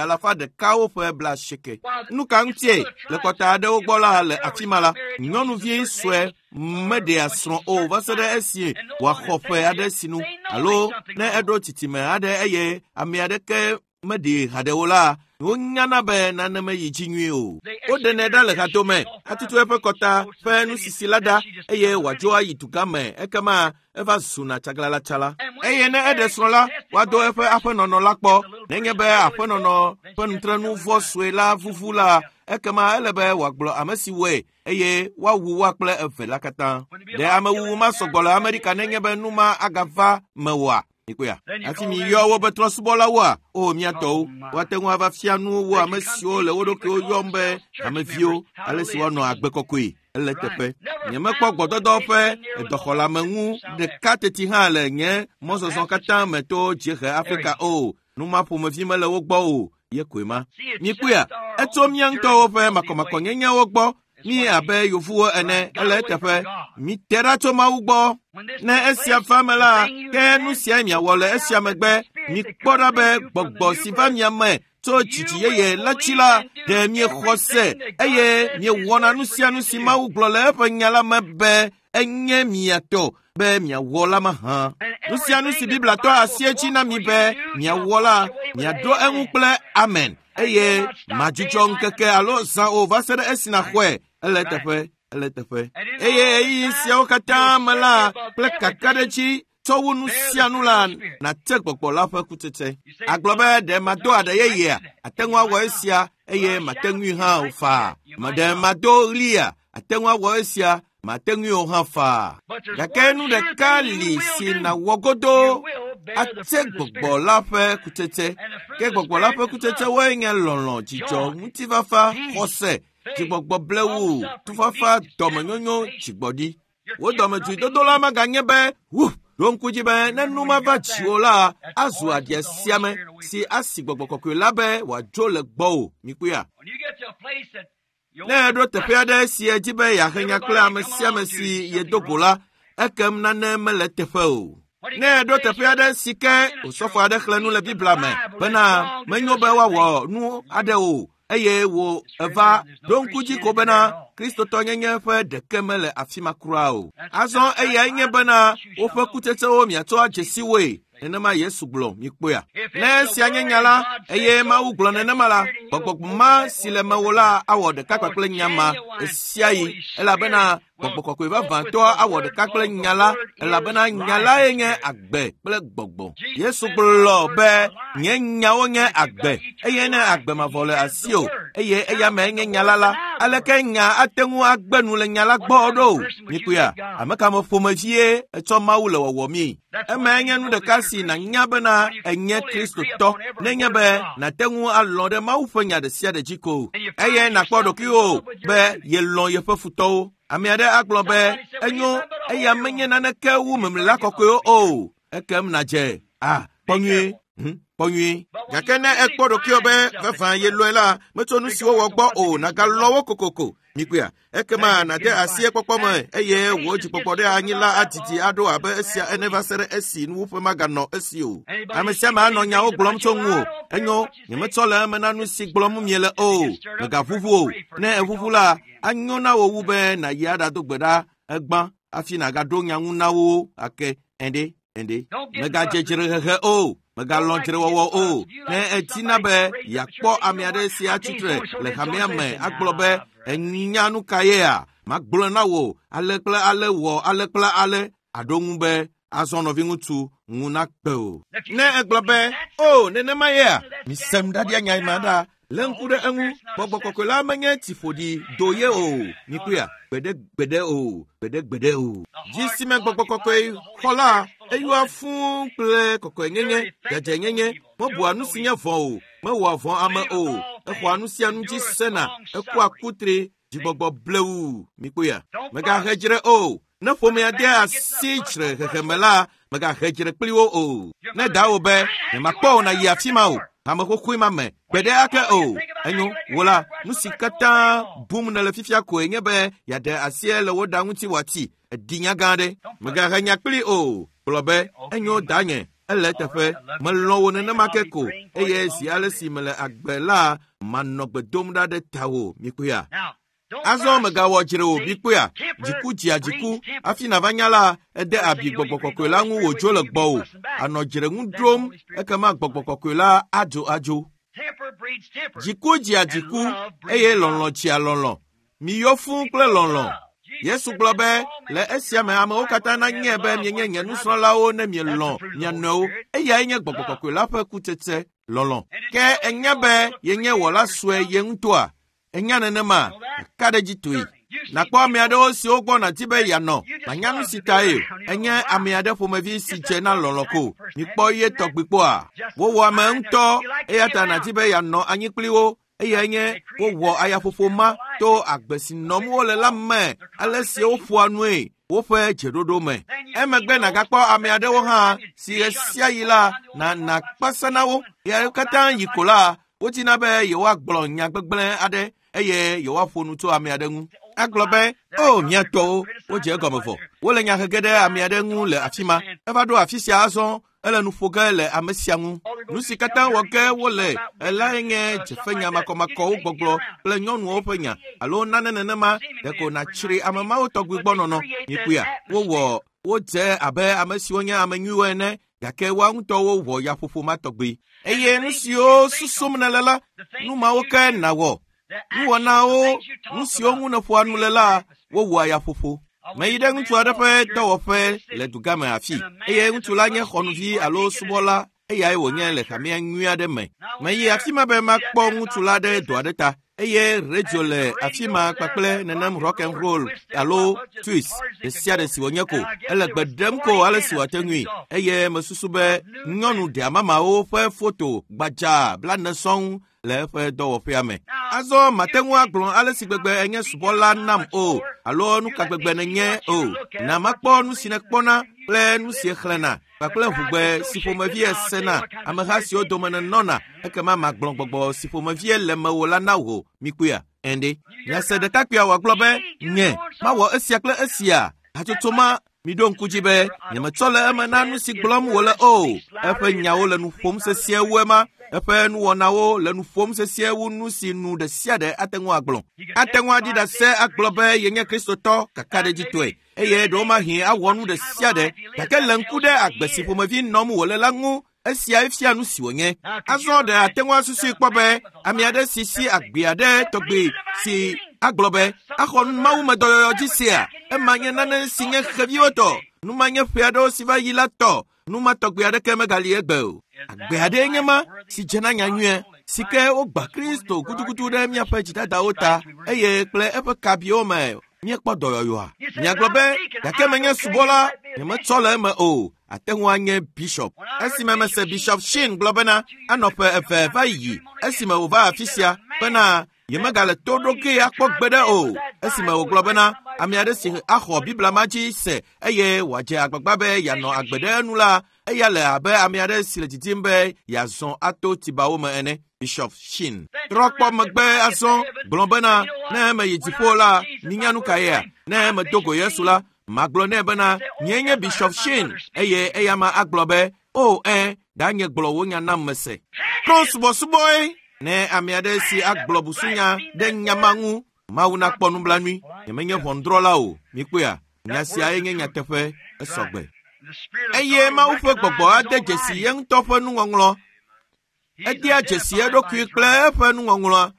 190 nu ka ŋutie le kɔta aɖewo gbɔ la le afi ma la nyɔnuvi sue meɖe asrɔ̃ o va se ɖe esi wòaxɔ ƒe aɖe sinu alo ne eɖo titime aɖe eye ame aɖeke meɖe haɖewo la wonyana be nane meyi dzi nyuie o woɖenɛ ɖa le hadome atutu eƒe kɔta ƒe nusisi la ɖa eye wòadzo ayi duga me ekema eva zuna tsaglalala eye ne eɖe srɔ̃ la woado eƒe aƒenɔnɔ la kpɔ nenye be aƒenɔnɔ ƒe nutrenu vɔ sue la vuvu la ekema ele be wòagblɔ ame si wɔe eye woawu wa kple eve la katã ɖe amewuwu ma sɔgbɔ le Amerika nenye be nu ma agava mewɔa ikoya afi mi yɔ wo be trɔsubɔlawoa o miatɔwo woate ŋu ava fia nu wo ame siwo le wo ɖokuiwo yɔm be ameviwo ale si woanɔ agbe kɔkɔe ele teƒe nyemekpɔ gbɔdɔdɔ ƒe edɔxɔlame ŋu ɖeka teti hã le nye mɔzɔzɔ katã me to dziexe Afrika o numa ƒomevi mele wo gbɔ o ye koe ma mikuya etso mia ŋutɔwo ƒe makɔmakɔnyenyewo gbɔ mi abe yovuwo ene ele eteƒe mi te ɖa tso Mawu gbɔ ne esia va me la ke nu sia miawɔ le esia megbe mi kpɔ ɖa be gbɔgbɔ si va mia me to chichi ye la chila de mie khose eye mie wona nu sia nu si ma uglo le pa nyala mebe enye miato be mia wola ma ha nu sia nu si bibla to asie chi na mi be mia wola mia do enukple amen eye majujo nkeke alo sa o va sere esina khwe eletefe eye sia o kata mala ple kakadechi to nu sia nu lan na tekpokpo la fa kutete aglobe de mado ade ye atenwa wo sia eye matenwi ha ufa madem mado lia atenwa wo sia matenwi o ha fa yakenu de kali sina wogodo atekpokpo la fa kutete kekpokpo la fa kutete we nge lonlon jijo mutifafa kose tikpokpo blewu tufafa domanyonyo chigbodi wo dometu dodola maganye be don kujibe na numa va chiola azu adie siame si asigbogbo labe wa jole gbo mikuya na do tefiade si ejibe ya henya kla amesiame si yedogola ekem na na mele tefo na do tefiade sike osofo ade khlanu le bibla me bana menyo be wa wo nu ade o eye wo eva don kuji ko bana Kristo to nyenye fe de kemele afima krao azon eye nye bana wo fe kutete o mi ato agesiwe enema Yesu glo mi kpoya na si anyanyala eye ma uglo nenema la gbogbo sile mawola awode kakpakle nyama esiai ela bana gbogbo eva vanto awode kakpakle nyala ela bana nyala enye agbe ple gbogbo Yesu glo be nyenya onye agbe eye na agbe ma vole asio eye eya ma enye nyala la aleke nya atengu agbenu le nyala gbodo nikuya amaka mo fomafie eto mawule wo mi emenye nu de kasi na nyabena enye Kristo to nenye be na tengu alode mawufanya de sia de jiko eye na kpodo ki o be ye lon ye fafuto amiade aglobe enyo eye menye na neke wu memla kokyo o ekem na je ponwi yakene ekpodo ki obe vefa ye loela metonu siwo wogbo o na galowo kokoko mikuya ekema na de asie popomo eye woji popode anyila atiti ado abe esia anniversary esi nu fe magano esio amesia ma no nya oglom tonwo enyo nyemetola mena nu si glom miele o ga fufu na efufula anyo na wo wube na yada dogbeda egban afina ga do nyanwu nawo ake ende mega jejere he o mega lonjere wo o na etina be yakpo amiade si achitre le kamia me aglobe enyanu kayea magbolo na wo alekla ale wo alekla ale adongbe azono vingutu nguna kpeo ne eglobe o ne maya misem dadia nyai mada lenkude engu bobokokola manye tifodi doye o nikuya gbede o jisime bobokokoi kola eyu afun ple kokoi nyenye jaje nyenye mobu anu sinya vo mo wo vo ama o ekwo anu si anu ji sena ekwo akutre jibogbo blewu nikuya mega hejere o na fome ade asichre hehemela mega hejere pliwo o na dawo be ne makpo na yafima o amakokui mame gbede ake o enyo wola musikata bum na le fifia ko enyebe ya de asiele woda nwuti wati edinya gade mega hanya kli o blobe enyo danye eletefe melowo ne makeko eye si ale si mele agbela manogbedom da de tawo mikuya azo mega wojire o bikuya jiku afina vanyala ede abi gbogbokokola nwu ojo le gbo o anojire ngudrom ekema gbogbokokola ajo jiku eye lonlon mi yo fun ple lonlon Yesu globe le esiame ame okata na nyebe nyenye nusro lawo ne mielon nyano eye enye gbogbokokola pe kutete lonlon ke enyebe yenye wola swe yentoa enyanenema kadejitui na kwa miade osi ogbo na tibe ya no manyanu sitae enye amiade fomevi siche na loloko mikpo ye togbipo a wo ame nto eyata na tibe ya no anyikpliwo eyenye wo ayafofo ma to agbesi nomu le lamme alesi ofu anue wo fe jedodo me emegbe na gakpo amiade wo ha si esia yila na kpasanawo ya katan yikola wotina be yewa gblo nya gbegble ade eye yewa fonu to amiadengu aglobe o miato o je gomofo wo le nya hegede amiadengu le afima evado afisia aso ele nu ƒo ge le ame sia ŋu. Nu si katã wɔ ge wole elae nye dzefenya makɔmakɔwo gbɔgblɔ kple nyɔnuwo ƒe nya alo nane nenema ɖeko natsri ame mawo tɔgbi gbɔ nɔnɔ. Mikuia wodze abe ame siwo nye ame nyuiwo ene, gake woawo ŋutɔwo wɔ yaƒoƒo ma tɔgbi. Eye nu siwo susum nele la, nu mawo ke nawɔ. Nuwɔnawo, nu siwo ŋu neƒoa nu le la, wowɔa yaƒoƒo. Meyi ɖe ŋutsu aɖe ƒe dɔwɔƒe le dugame afi, eye ŋutsu la nye xɔnuvi alo subɔla, eyae wònye le xamia nyui aɖe me. Meyi afi ma be makpɔ ŋutsu la ɖe dɔ aɖe ta, eye radio le afi ma kpakple nenem rock and roll alo twist ɖe sia ɖe si wònye ko. Ele gbe ɖem ko ale si wòate ŋui, eye mesusu be nyɔnu ɖeamamawo ƒe foto gbadza bla ne sɔŋ le eƒe dɔwɔƒea me. Azɔ mate ŋu agblɔ ale si gbegbe enye subɔla nam o, alo nu ka gbegbe nenye o. Na makpɔ nu si nekpɔna kple nu si xlẽna, kpakple ʋugbe si ƒomevi esena, ameha siwo dome nenɔna, ekema magblɔ gbɔgbɔ si ƒomevi le mewò la na wò, mikuia. Ende, nyase ɖekakpuia wòagblɔ be, nye, mawɔ esia kple esia, hatsotso ma, miɖo ŋku dzi be, nyemetsɔ le eme na nu si gblɔm wòle o, eƒe nyawo le nu ƒom sesie wu ema, eƒe nuwɔnawo le nu ƒom sesie wu nu si nu ɖe sia ɖe ate ŋu agblɔ. Ate ŋu aɖi ɖase agblɔ be yenye kristotɔ kaka ɖe dzitɔe, eye ɖewo mahi awɔ nu ɖe sia ɖe, gake le ŋku ɖe agbe si ƒomevi nɔm wòle la ŋu, esia fia nu si wònye. Azɔ ɖe ate ŋu asusui kpɔ be ame aɖe si agbe aɖe tɔgbi si agblɔ be axɔ Mawu me dɔyɔyɔ dzi sia, ema nye nane si nye xeviwo tɔ, nu ma nye ƒe aɖewo si va yi la tɔ, nu ma tɔgbi aɖeke megali egbe o. Agbe aɖe nye ma si dzena nyanyuie, si ke wogba Kristo gudugudu ɖe míaƒe dzidadawo ta, eye kple eƒe kabiwo me míekpɔ dɔyɔyɔa. Miagblɔ be, gake menye subɔla, nyemetsɔ le eme o, ate ŋu anye bishop. Esime mese Bishop Shin gblɔ bena anɔƒe eve va yi, esime wòva afi sia, bena yemegale to ɖoge akpɔ gbe ɖe o. Esime wògblɔ bena ame aɖe si axɔ Biblia ma dzi se, eye wòadze agbagba be yeanɔ agbe ɖe enu la, eya le abe ame aɖe si le didim be yeazɔ ato tibawo me ene. Bishop Shin trɔ kpɔ megbe azɔ gblɔ bena ne meyi dziƒo la, minya nu ka yea, ne medo go Yesu la, magblɔ nɛ bena nye Bishop Shin, eye eya ma agblɔ be, o danye gblɔ wo nya nam mese. Trɔ subɔsubɔe, ne ame aɖe si agblɔ busunya ɖe nyama ŋu, Mawu nakpɔ nublanui, nyemenye ʋɔnudrɔla o, mikpɔa, nya sia nye nyateƒe esɔgbe. Eye Mawu ƒe gbɔgbɔ ade dzesi ye ŋutɔ ƒe nuŋɔŋlɔ, edia dzesi eɖokui kple eƒe nuŋɔŋlɔa,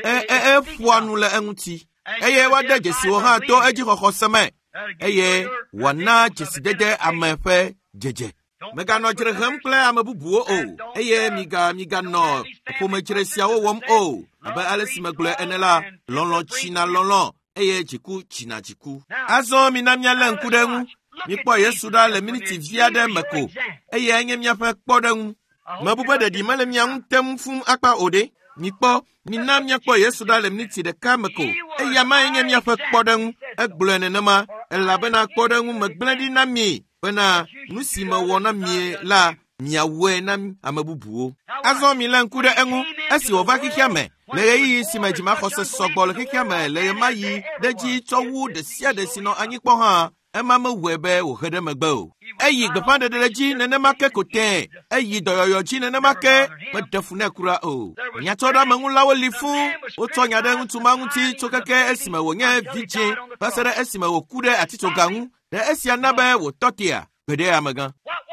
eƒoa nu le eŋuti, eye woade dzesiwo hã to edzixɔxɔ seme, eye wòana dzesidede ame ƒe dzedze. Meganɔ dzre hem kple ame bubuwo o, eye miganɔ ƒomedzre siawo wɔm o, abe ale si megblɔ ene la, lɔlɔ tsina lɔlɔ, eye dziku tsina dziku. Azɔ mina míalé ŋku ɖe ŋu, mikpɔ Yesu ɖa le miniti vi aɖe me ko, eye enye míaƒe kpɔɖeŋu. Mebu be ɖeɖi mele mia ŋu tem fum akpa o ɖe. Mikpɔ, mina míakpɔ Yesu ɖa le miniti ɖeka me ko, eya ma enye míaƒe kpɔɖeŋu. Egblɔe nenema, elabena kpɔɖeŋu megblẽ ɖi na mi, bena nu si mewɔ na mi la, miawɔe na ame bubuwo. Azɔ mi le ŋku ɖe eŋu, esi wòva xexea me, le ɣeyiɣi si me dzimaxɔse sɔgbɔ le xexea me le ɣe ma yi ɖe dzi tsɔ wu ɖe sia ɖe si nɔ anyikpɔ hã, ema mewɔe be wòhe ɖe megbe o. Eyi gbeƒãɖeɖe dzi nenema ke ko tẽ, eyi dɔyɔyɔ dzi nenema ke meɖe fu nɛ kura o. Nyatsɔɖeameŋulawo li fũu, wotsɔ nya ɖe ŋutsu ma ŋuti tso keke esime wònye vidzĩ va se ɖe esime wòku ɖe atitsoga ŋu, ɖe esia na be wòtɔtea gbeɖe amegã.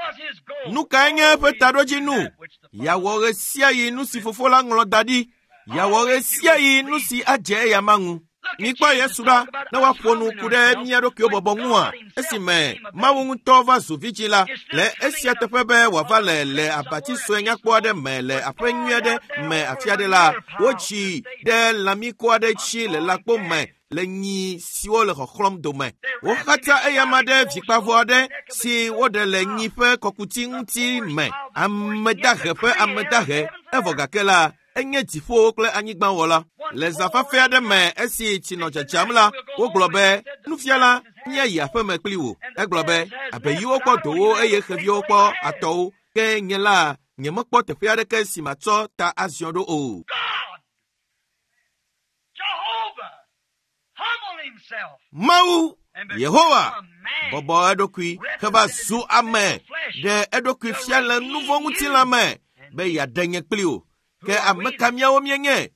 Nu kae nye eƒe taɖodzinu? Yawɔ ɣe sia ɣi nu si fofo la ŋlɔ da ɖi, yawɔ ɣe sia ɣi nu si adze eya ma ŋu. Mikpɔ Yesu ɖa ne woaƒo nu ku ɖe mía ɖokuiwo bɔbɔ ŋua, esime Mawu ŋutɔ va zu vidzĩ la, le esia teƒe be wòava le abati sue nyakpɔ aɖe me le aƒe nyui aɖe me afi aɖe la, wotsi ɖe lãmiko aɖe tsi le lakpo me le nyi siwo le xɔxlɔm dome. Woxatsa eyama ɖe vikpavɔ aɖe si woɖe le nyi ƒe kɔkuti ŋuti me, amedahe ƒe amedahe, evɔ gake la, enye dziƒo kple anyigba wɔla. Le zãfafe aɖe me esi tsi nɔ dzadzam la, wogblɔ be, nufiala, míayi aƒe me kpli wò. Egblɔ be, abeyiwo kpɔ dowo eye xeviwo kpɔ atɔwo, ke nye la, nyemekpɔ teƒe aɖeke si matsɔ ta aziɔ ɖo o. Mawu Yehowa bobo edokui keba zu ame de edokui fiale nouveau mutilame be ya denye klio ke amekamia omyenye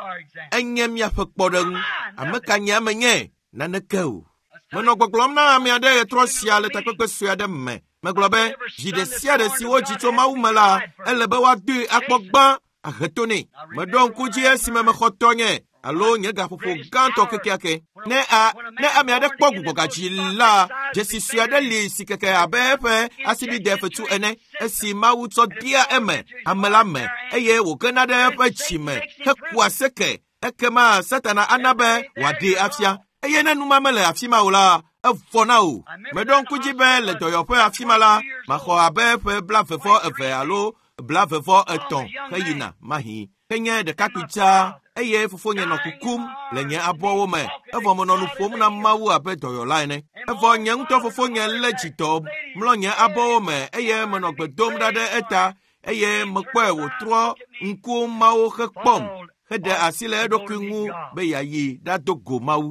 enyemia fekpodeng amekanya menye nanekeu menogoglom na amiade trosia le takwe suade me meglobe jide sia de siwo jicho maumela elebe wa du akpogban ahetoni medon kuji esime mekhotonye alo nyega fofo ganto kekiake ne amiade kpogbo gaji la jesi suade li sikeke abefe asibi defetu ene esi mawu to dia eme amela me eye wo kenade fe chime hekwa seke ekema satana anabe wade afia eye nanu mamele afima ola efona o medon kujibe le doyope afima la maho abefe blafefo efe alo blafefo eton kayina mahi kenye de kapicha eye fofonye no kukum lenye abowo me efo mo no fom na mawu abe doyo line efo nye nto fofonye lechito mlonye abowo me eye mo no gbedom dade eta eye mokwe wo tro nku mawo hekpom hede asile edokungu be yayi da dogo mawu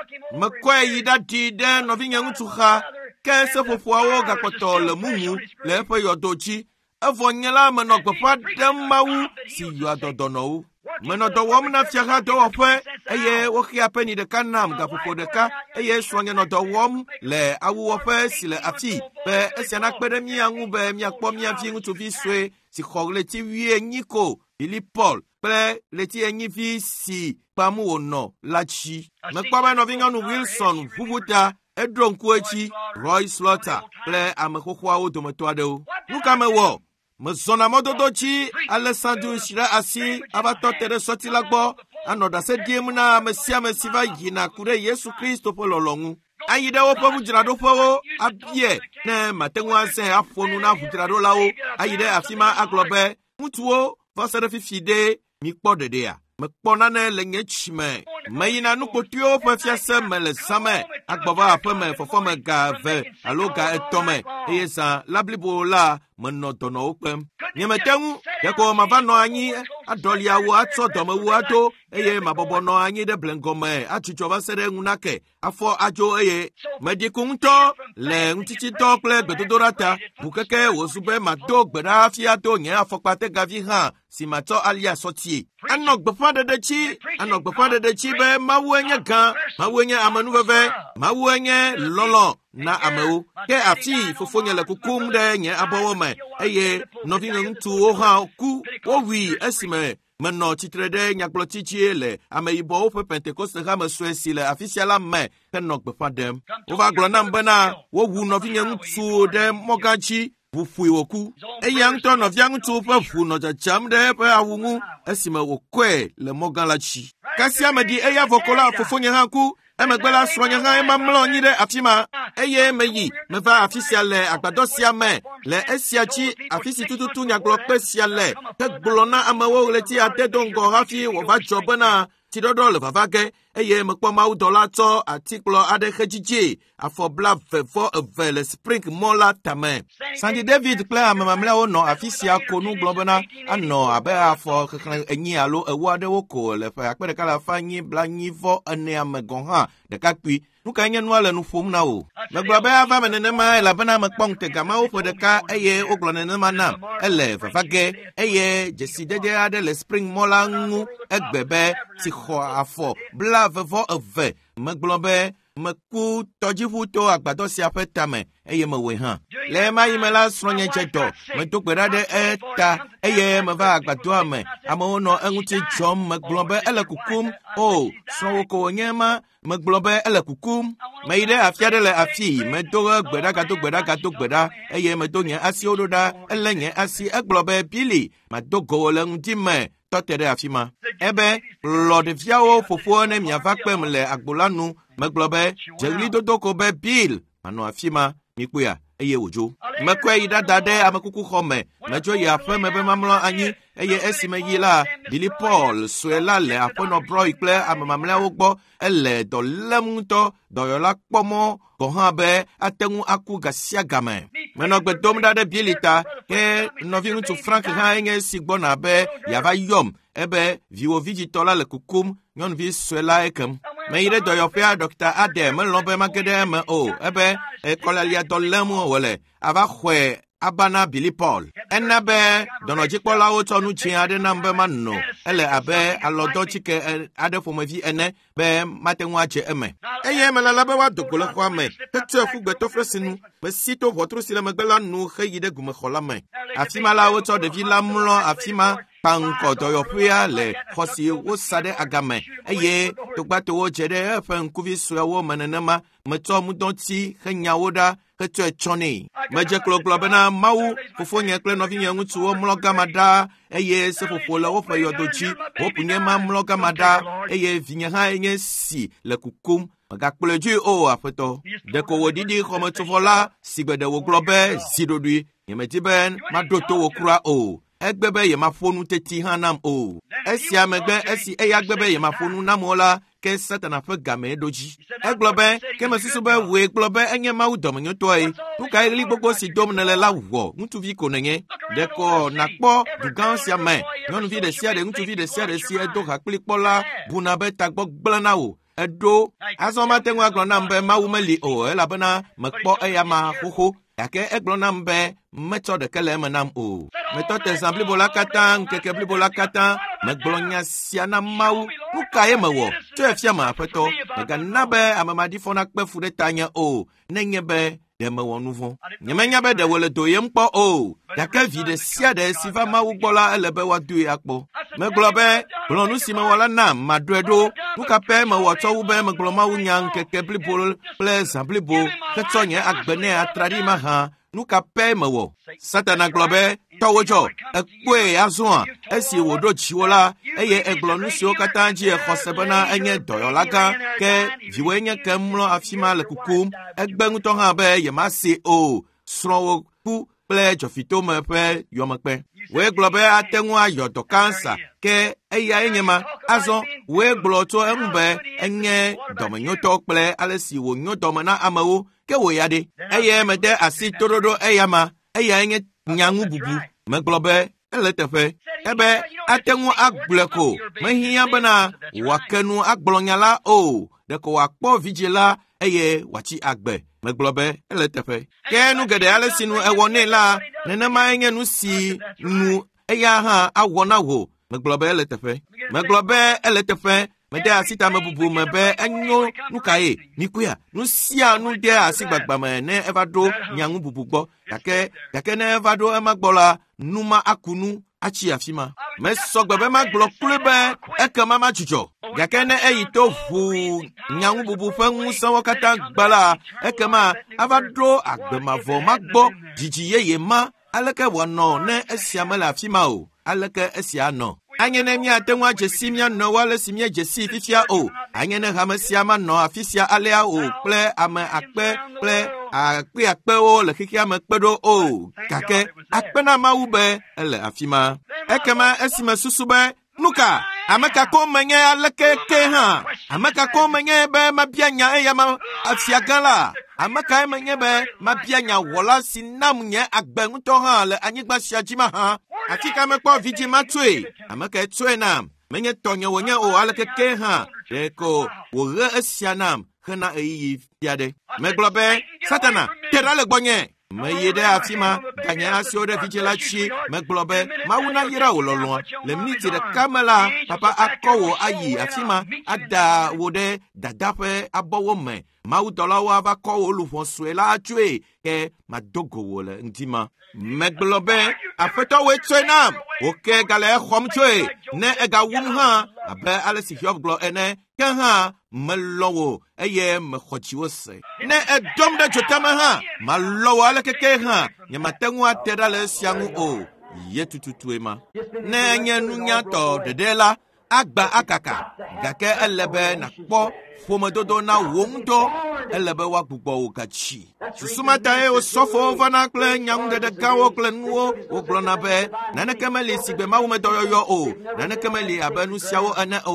mokwe yi da di de no vinye ntuha ke se fofo awo gakoto le mumu le fe yodochi efo nyela me no gbefa de mawu si yo adodono menodo wom na fiaga do ofe eye wokia peni de kanam gafofo de ka eye swonye no do wom le awu ofe sile ati be esiana kpede mi anwu be mi akpo mi afi ntu fi swe si khogle ti wie nyiko ili Paul ple le ti enyi fi si pamu ono lachi mekpa no vinga nu Wilson vuvuta edronku echi Roy Slaughter ple amekhokwa o dometo adeo nuka mewo mezona mododochi Alessandro shira asi abato tere soti lagbo anoda se diemuna mesia mesiva yina kure Yesu Kristo pololongu ayide wo pomu jirado powo abie ne matengwa se afonu na fujirado lawo ayide afima aglobe mutuo vasere fifide mi kpodede ya mekpona ne lenye chime mayina nukotio fafia se mele same agbova apeme fofome ga ve alo ga etome eyesa lablibo la meno dono okpem nyemetengu yako mavano anyi adolia wo atso dome wo ato eye mabobo no anyi de blengome achicho basere ngunake afo ajo eye medikunto le ntichi dokle gbedodorata bukeke wo sube mato gbera afia to nye afokpate gavi ha simato alia sotie anogbefande de chi be mawenye gan mawenye amanuveve mawenye lolo na ameu ke afi fofonye le kukum de nye abowome eye novinga ntu o ha ku o wi esime meno chitrede nyaklotichi ele ameibo o Pentecost ha mesuesi le officiala me kenogbefadem o va glona mbena wo wu novinga ntu de mogachi wufui woku eyang to no vyang tu pa fu no cham de pa awungu esime wokwe le mogalachi kasia medi eya vokola fofonye hanku emegbela sronya ha emamlo nyide afima eye meyi meva afisia le agbadosia me le esiachi afisi tututu nyaglo pesia le tegblona amawo leti adedongo hafi wo va jobana tidodo le vavage eye mekpoma udola to artiklo ade khejiji afo bla fefo le spring mola tame Sandy David play amamle ono afisia konu globana ano abe afo enyi alo ewade woko le fa akpere kala fanyi blanyi vo ane amegonha de kakpi nuka nye nwale nu fom na o megbabe ava menene ma la bana mekpongte gama o fodeka eye oglonene manam ele vavage eye jesidede ade le spring mola ngu egbebe ti kho afo bla vevo eve meglobe meku tojifuto agbado si afetame eye mewe han le mai mela sronye cheto metokberade eta eye meva agbado ame amono enguti chom meglobe ele kukum o srowoko nyema meglobe ele kukum meide afiade le afi medo gbeda eye medo nya asi ododa ele nya asi eglobe pili madogo le ngime totere afima ebe lord fiawo fofo ne miava kpem le agbolanu meglobe jeli dodoko be bil mano afima mikuya eye wojo mekwe idadade amekuku khome mejo ya feme be mamlo anyi eye esime yila Billy Paul suela le apono bro ikle amamle ogbo ele do lemunto do yola kpomo gohabe atengu aku gasia game menogbe domdade bilita ke novinu tu frank ha enge sigbona be yava yom ebe viwo vigitola le kukum nyon vi suela ekem me yi ɖe dɔyɔƒea dɔkita ade melɔ be mage ɖe eme o ebe kɔlalia dɔ lém wòle ava xɔe abana Billy Paul ena be dɔnɔdzikpɔlawo tsɔ nu dzĩ aɖe nam be manɔ ele abe alɔdɔtsike aɖe ƒomevi ene be mate ŋu adze eme eye melala be woado go le xɔa me hetɔe ƒu gbetɔflesinu mesi to ʋɔtru si le megbe la nu heyi ɖe gomexɔ la me afi ma la wotsɔ ɖevi la mlɔ afi ma kpaŋkɔ dɔyɔƒea le xɔ si wosa ɖe agame eye togbatowo dze ɖe eƒe ŋkuvi suewo me nenema metsɔ mudɔti henyawo ɖa hetɔe tsɔnɛ medze klo gblɔ bena Mawu fofonye kple nɔvinye ŋutsuwo mlɔ gama ɖaa eye seƒoƒo le woƒe yɔdo dzi wopunye ma mlɔ gama ɖaa eye vinye hã enye si le kukum megakplɔe dzoe o aƒetɔ ɖeko wòɖiɖi xɔmetsovɔ la si gbe ɖe wògblɔ be zi ɖoɖoe nyemedi be maɖo to wò kura o egbe be yemaƒo nu teti hã nam o esia megbe esi eya gbe be yemaƒo nu nam o la ke Satana ƒe game ɖo dzi egblɔ be ke mesusu be wòe gblɔ be enye Mawu dɔmenyotɔe nu kae ɣli gbogbo si dom nele la wɔ ŋutsuvi ko nenye ɖeko nakpɔ dugã sia me nyɔnuvi ɖe sia ɖe ŋutsuvi ɖe sia ɖe si edo hakplikpɔ la buna be tagbɔ gblẽ na wò eɖo azɔ mate ŋu agblɔ nam be Mawu meli o elabena mekpɔ eya ma xoxo gake egblɔ nam be metsɔ ɖeke le eme nam o metɔ te zã blibo la katã ŋkeke blibo la katã megblɔ nya sia na Mawu nu ka ye mewɔ tso efia me aƒetɔ megana be ame maɖifɔ nakpe fu ɖe tanye o nenye be ɖe mewɔ nu vɔ̃ nyemenya be ɖe wòle do yem kpɔ o gake vi ɖe sia ɖe si va Mawu gbɔ la ele be woadoe akpɔ megblɔ be gblɔ nu si mewɔ la nam maɖɔe ɖo nu kape mewɔ tsɔ wu be megblɔ Mawu nya ŋkeke blibo kple zã blibo hetsɔ nye agbe nɛ atraɖi ma hã nu kape mewɔ Satana gblɔ be tɔwo dzɔ ekpɔe azɔa esi wòɖo dziwo la eye egblɔ nu siwo katã dzi exɔse bena enye dɔyɔla gã ke viwoe nye ke mlɔ afi ma le kukum egbe ŋutɔ hã be yemase o srɔ̃wo ku kple dzɔfitome ƒe yɔmekpe woe gblɔ be ate ŋu ayɔ dɔ kansa ke eyae nye ma azɔ woe gblɔ tso eŋu be enye dɔmenyotɔ kple ale si wònyo dɔme na amewo ke wòya ɖe eye mede asi toɖoɖo eya ma eyae nye nyaŋu bubu megblɔ be ele teƒe ebe ate ŋu agblɔe ko mehiã bena wòake nu agblɔ nya la o ɖeko wòakpɔ vidze la eye wòatsi agbe megblɔ be ele teƒe ke nu geɖe ale si nu ewɔ nɛ la nenema enye nu si nu eya hã awɔ na wò megblɔ be ele teƒe megblɔ be ele teƒe mede asi tame bubu me be enyo nu kae mikuya nu sia nu de asi gbagba me ne eva ɖo nyaŋu bubu gbɔ gake ne eva ɖo ema gbɔ la nu ma aku nu atsi afi ma mesɔ gbe be magblɔ kloe be ekema madzudzɔ gake ne eyi to ʋu nyaŋu bubu ƒe ŋusẽwo katã gbe la ekema ava ɖo agbemavɔ ma gbɔ dzidzi yeye ma aleke wòanɔ ne esia mele afi ma o aleke esia anɔ anye ne míate ŋu adze si míanɔwo ale si míedze si fifia o anye ne hame sia manɔ afi sia alea o kple ame akpe kple akpewo le xexea me kpe ɖo o gake akpe na Mawu be ele afi ma ekema esi me susu be nuka ame kako menye aleke ke hã ame kako menye be mabia nya eya ma afia gã la ame kae menye be mabia nya wɔla si nam nye agbe ŋutɔ hã le anyigba sia dzi ma hã afi ka mekpɔ vidzi ma tsoe ame kae tsoe nam menye tɔnye wònye o aleke ke hã ɖeko wòɣe esia nam hena ɣeyiɣi fia ɖe megblɔ be Satana te ɖa le gbɔnye meyi ɖe afi ma ganye asiwo ɖe vidze la tsi megblɔ be Mawu nayra wò lɔlɔa le miniti ɖeka me la papa akɔ wò ayi afi ma ada wò ɖe dada ƒe abɔwo me Mawudɔlawo ava kɔ wò luʋɔ sue la atsoe ke madogo wò le ŋdi ma megblɔ be aƒetɔwoe tsoe nam wòke gale exɔm tsoe ne egawum hã abe ale si Hiob gblɔ ene ke hã melɔ wò eye mexɔ dziwo se ne edɔm ɖe dzotame hã malɔ wò ale keke hã nyemate ŋu ate ɖa le esia ŋu o ye tututue ma ne enye nunyatɔ ɖeɖe la agba akaka gake ele be nakpɔ ƒomedodo na wò ŋutɔ ele be woagbugbɔ wò gatsi susumatae wòsɔfowo vana kple nyaŋuɖeɖe gãwo kple nuwo wogblɔna be naneke meli si gbe Mawu medɔyɔyɔ o naneke meli abe nu siawo ene o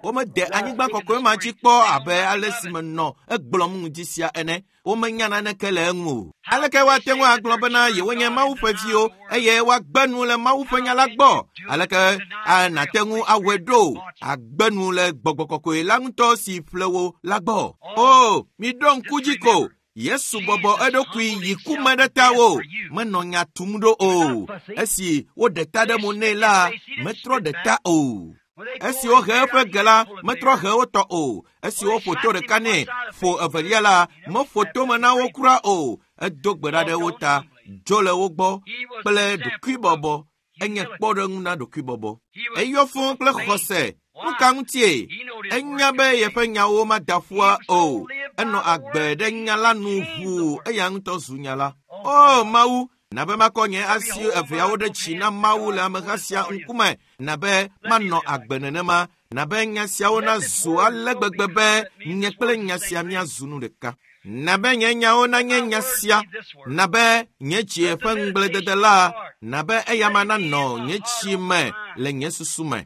Wome de anyigba kɔkɔe ma dzi kpɔ abe ale si menɔ egblɔm ŋdi sia ene. Womenya naneke le eŋu. Aleke woate ŋu agblɔ bena yewonye Mawu ƒe viwo eye woagbe nu le Mawu ƒe nya la gbɔ. Aleke nate ŋu awɔe ɖo agbe nu le gbɔgbɔ kɔkɔe la ŋutɔ si ƒle wo la gbɔ. O, miɖo ŋku dzi ko. Yesu bɔbɔ eɖokui yi kume ɖe tawo, menɔ nya tum ɖo o. Esi woɖe ta ɖe mo nɛ la, metrɔ ɖe ta o. Esi wohe eƒe ge la, metrɔ he wotɔ o. Esi woƒo to ɖeka nɛ, ƒo evelia la, meƒo tome na wo kura o. Edo gbe ɖa ɖe wo ta, dzo le wo gbɔ kple ɖokuibɔbɔ. Enye kpɔɖeŋu na ɖokuibɔbɔ. Eyɔ fũu kple xɔse. Nu ka ŋutie? Enya be yeƒe nyawo mada ƒua o. Enɔ agbe ɖe nya la nu ʋuu, eya ŋutɔ zu nya la. O Mawu, na be makɔ nye asi eveawo ɖe dzi na Mawu le ameha sia ŋkume, na be manɔ agbe nenema, na be nya siawo nazu ale gbegbe be nye kple nya sia miazu nu ɖeka. Na be nye nyawo nanye nya sia, na be nye dzi ƒe ŋugbledede la, na be eyama nanɔ nye tsi me le nye susu me.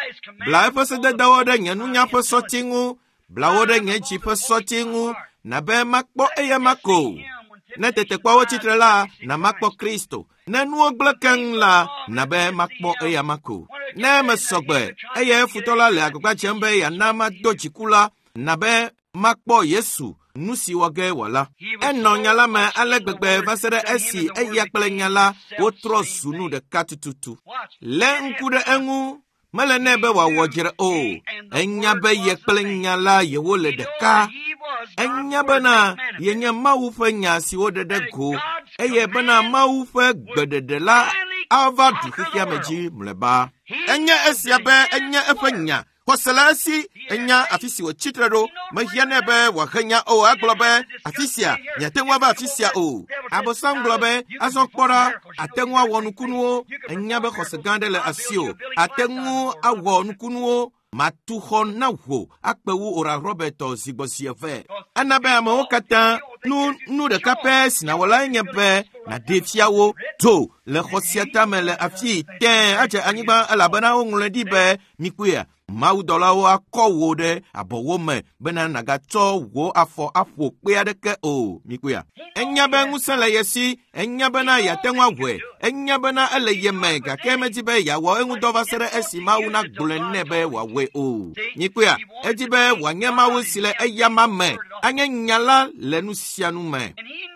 Bla eƒe sededewo ɖe nye nunya ƒe sɔti ŋu, blawo ɖe nye dzi ƒe sɔti ŋu, na be makpɔ eyama ko. Ne tetekpɔwo tsitre la, na makpɔ Kristo. Ne nuwo gblẽ keŋ la, na be makpɔ eyama ko. Ne mesɔgbe, eye futɔ la le agbagba dzem be yana mado dziku la, na be makpɔ Yesu, nu si wɔ ge wòala. Enɔ nya la me ale gbegbe va se ɖe esi eya kple nya la wotrɔ zu nu ɖeka tututu. Le ŋku ɖe eŋu, mele ne be wòawɔ dzre o. Enya be ye kple nya la yewo le ɖeka. Enya bena yenye Mawu ƒe nya si woɖe ɖe go, eye bena Mawu ƒe gbeɖeɖe la ava du xexea me dzi mlɔeba. Enye esia be enye eƒe nya. Xɔse le esi enya afi si wòtsitre ɖo, mehiane be wòahe nya o, agblɔ be afi sia, miate ŋu ava afi sia o. Abosam gblɔ be azɔ kpɔ ɖa, ate ŋu awɔ nukunuwo, enya be xɔse gã ɖe le asiwò, ate ŋu awɔ nukunuwo, matu xɔ na ʋo, akpe wu ora Robert zigbɔ zi eve. Ena be amewo katã nu ɖeka pɛ si nawɔlae nye be naɖe fia wo dzo le xɔ sia tame le afi tẽ adze anyigba elabena woŋlɔe ɖi be mikpoea. Mawudɔlawo akɔ wo ɖe abɔwo me bena nagatsɔ wo afɔ aƒo kpe aɖeke o, mikpoea. Enya be ŋusẽ le ye si, enya bena yeate ŋu awɔe, enya bena ele ye me gake medi be yeawɔ eŋu dɔ va se ɖe esi Mawu nagblɔe nɛ be wòawɔe o. Mikpoea, edi be wòanye Mawu si le eyama me, anye nya la le nu sia nu me.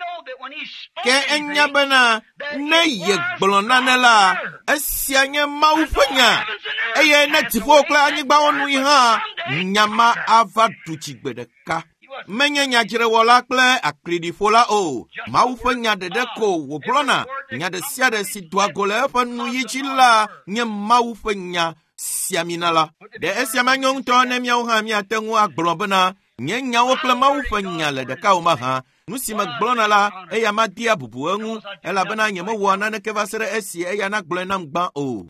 Ke enya bena ne ye gblɔ nane la, esia nye Mawu ƒe nya, eye ne dziƒo kple anyigbawo nu yi hã, nya ma ava du dzigbe ɖeka. Menye nyadzrewɔla kple akliɖiƒola o. Mawu ƒe nya ɖeɖe ko wògblɔna. Nya ɖe sia ɖe si doa go le eƒe nuyi dzi la nye Mawu ƒe nya siamina la. Ɖe esia menyo ŋutɔ ne miawo hã miate ŋu agblɔ bena nye nyawo kple Mawu ƒe nya le ɖeka o mahã. Nu si megblɔna la, eya madi abubu eŋu, elabena nyemewɔ naneke va se ɖe esi eya nagblɔe nam gbã o.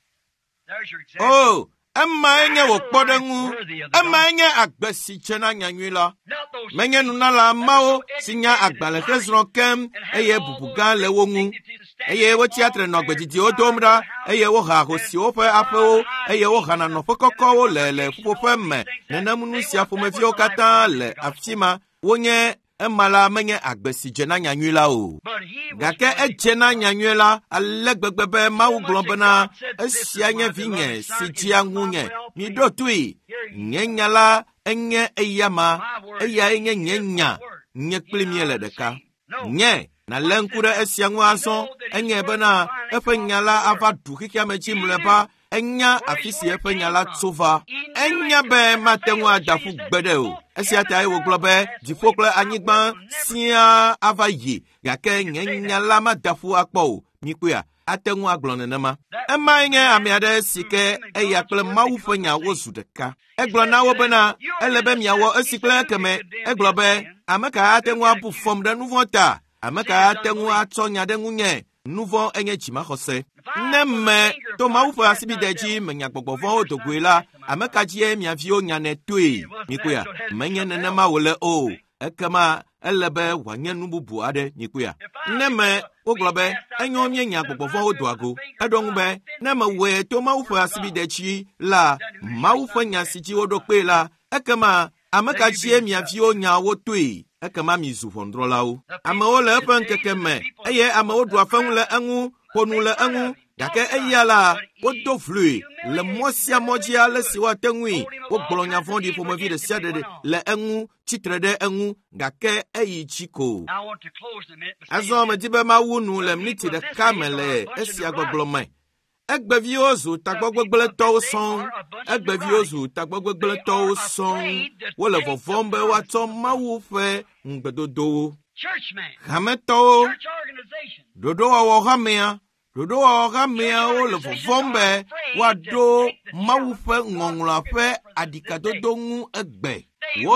O, emae nye wò kpɔɖeŋu, emae nye agbe si dzena nyanyui la. Menye nunala mawo si nya agbalẽ ƒe zrɔ̃ kem, eye bubu gã le wo ŋu. Eye wotsi atre nɔ gbedzidziwo dom ɖa, eye woha ahosiwo ƒe aƒewo, eye wohana nɔƒe kɔkɔwo le ƒuƒoƒe me. Nenem nu sia ƒomeviwo katã le afi ma. Wonye ema la menye agbe si dzena nyanyui la o. Gake edzena nyanyui la ale gbegbe be Mawu gblɔ bena esia nye vinye si dzia ŋunye. Miɖo tui, nye nya la enye eyama, eyae nye nye nya, nye kpli mie le ɖeka. Nye nale ŋku ɖe esia ŋu azɔ, enye bena eƒe nya la ava du xexea me dzi mlɔeba. Enya afi si eƒe nya la tso va. Enya be mate ŋu ada ƒu gbe ɖe o. Esia tae wògblɔ be dziƒo kple anyigba siaa ava yi, gake nye nya la mada ƒu akpɔ o. Mikpoea, ate ŋu agblɔ nenema. Emae nye ame aɖe si ke eya kple Mawu ƒe nya wozu ɖeka. Egblɔ na wo bena ele be miawɔ esi kple ekeme. Egblɔ be ame ka ate ŋu abu fɔm ɖe nu vɔ̃ ta? Ame ka ate ŋu atsɔ nya ɖe ŋunye? Nu vɔ̃ enye dzimaxɔse. Ne me to Mawu ƒe asibide dzi menya gbɔgbɔ vɔ̃wo dogoe la, ame ka dzie mia viwo nyanɛ toe? Mikpoea, menye nenema wòle o. ekema elebe wanye nububu ade nyikuya neme oglobe enyo nyenya gbogbo oduago edongbe neme we to mawufu asibidechi la mawufu nyasiji odokpe la ekema amaka chie miafio nya wotui ekema mizu fondrolawo amaole epen kekeme eye amaodu afenle engu ponule engu yake eyala wodo flui le mosia mojia le siwa tengui wo gbolonya fondi fo mavi de siade le engu chitrede engu gake eyi chiko azo me dibe ma wunu le mniti de kamele esia gboglomai egbeviozu tagbogbele to son egbeviozu tagbogbele to son wo le vovombe wa to mawu fe ngbedodo hameto dodo wa hamea dodo wa mea o le vovombe wa do mawufe ngongla fe adikadodongu egbe wo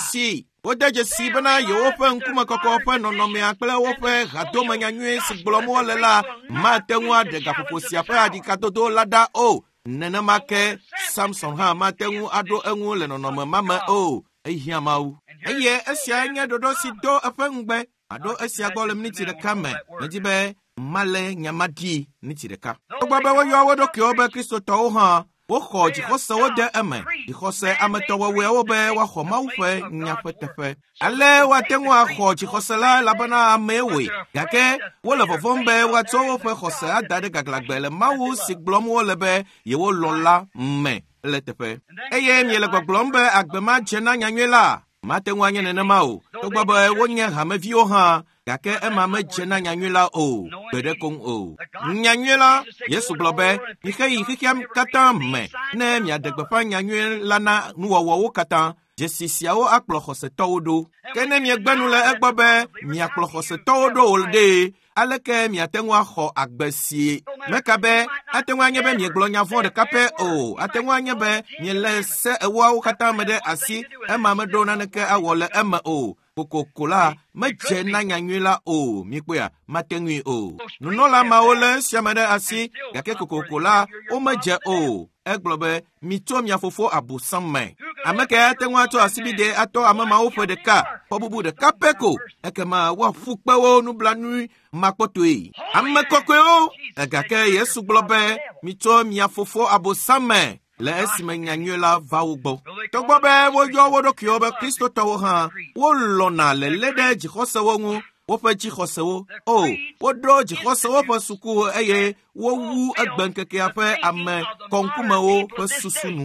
dejesi bana yo fe nkuma koko fe nonome akple wo fe gado manyanywe sigbomo lela matenwa de gafofosia fe adikadodo lada o nene make Samson ha matenwu ado enwu le nonome mama o ehiamau eye esia nya dodo si do afengbe ado esia gole miniti de kame njibe male nyamadi nitireka ogbabe wo yo wodo ke obe Kristo to ha wo khoji khose wo de ame di khose ameto wo we wo be wa khoma ufe nyafetefe ale wa tenwa khoji khose la bana amewe yake wo le fofombe wa to wo fe khose adade gaglagbele mawu sigblom wo lebe ye wo lola me letefe eye mi le gboglombe agbema jena nyanwela matenwa nyene mawo ogbabe wo nya ha mevio ha yake emame jena nyanywela o bedekong o nyanywela Yesu globe ike kiam kata me ne mi adegbefa nyanywela na nuwowo kata jesisiawo akplokhose todo kene mi egbenu le egbobe mi akplokhose todo olde aleke mi atenwa kho agbesi mekabe atenwa nyebe mi eglonya fon de kape o atenwa nyebe mi lese ewo kata mede asi emame dona neke awole ema o kokokola meje na nyanywela o mikwe matengwi o nunola maole siamede asi yake kokokola o meje o eglobe mito miafofo abusamme ameke atenwa to asibide ato amama ofo de ka pobubu de kapeko ekema wa fukpewo nublanu makpotoi amekokeo egake Yesu globe mito miafofo abusamme le esime nyanywela vaugbo togbobe wo yo wodo kiobe Kristo to ha wo lona le lede jikhosewo ngu wo fe jikhosewo o wodo jikhosewo fa suku eye wo wu agbankeke afa ame konkumewo fa susunu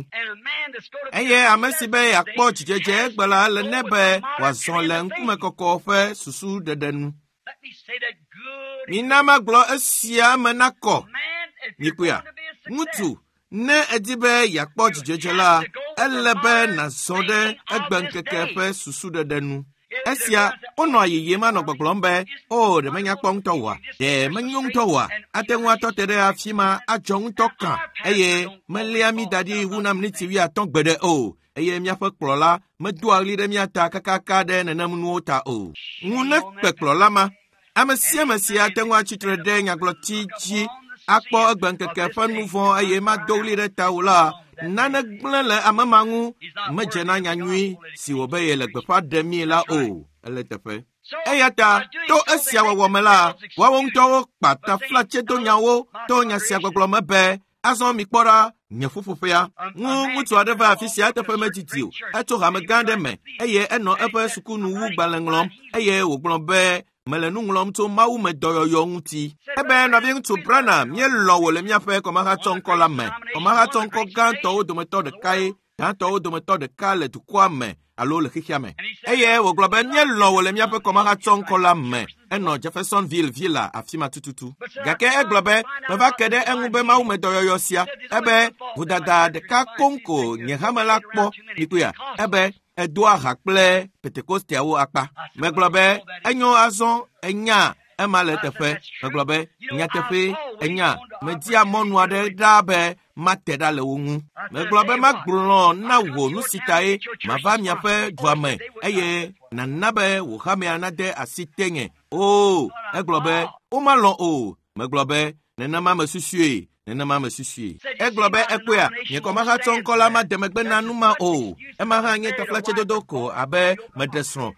eye amesibe akpo jijeje gbala le nebe wa zon le nkume koko fa susu dedenu minama glo esia menako nikuya mutu ne edibe yakpo jijejela elebe na zonde egbenkeke fe susu dedenu esia ono ayeye ma no gboglombe o de menya kpongto wa de menyungto wa atenwa to tere afima ajong toka eye meliami dadi wuna mniti wi atongbede o eye mia fe kplola meduali de mia ta kakaka de nenamnu ota o ngune kpeklola ma amesia atenwa chitre de nyaglotiji akpo egbenkeke fe nuvon eye ma doli de taula nane gblele amamangu mejena nyanyui si obeye le gbefa demi la o eletefe eyata to esia wawomela wawonto pata flache to nyawo to nyasia gboglo mebe aso mikpora nyefufufia mutu adeva afisia tefe metitio eto hamegande me eye eno efe sukunu wu gbalenglom eye woglombe melenu nglom to mawu me doyoyo nguti ebe na bien to brana mie lowo le mia fe koma ha tonko la me koma ha tonko ganto do meto de kai ganto do meto de kale to kwa me alo le khiame eye wo globe mie lowo le mia fe koma ha tonko la me eno Jeffersonville villa afima tututu gake e globe me va kede engube mawu me doyoyo sia ebe budada de ka konko nye hamala kpo nikuya ebe edua hakple Pentecoste awo akpa meglobe enyo azon enya emale tefe meglobe nya tefe enya media monu ade dabe mateda le wonu meglobe magbron na wo nu sitae mava mia fe dwame eye na nabe wo khame anade asitenye o eglobe o malon o meglobe nena ma mesusue nenema me susui. Eglo be ekwea, nye koma ha tonkola ma demegbe nanuma o. Ema ha nye taflache dodoko abe medresron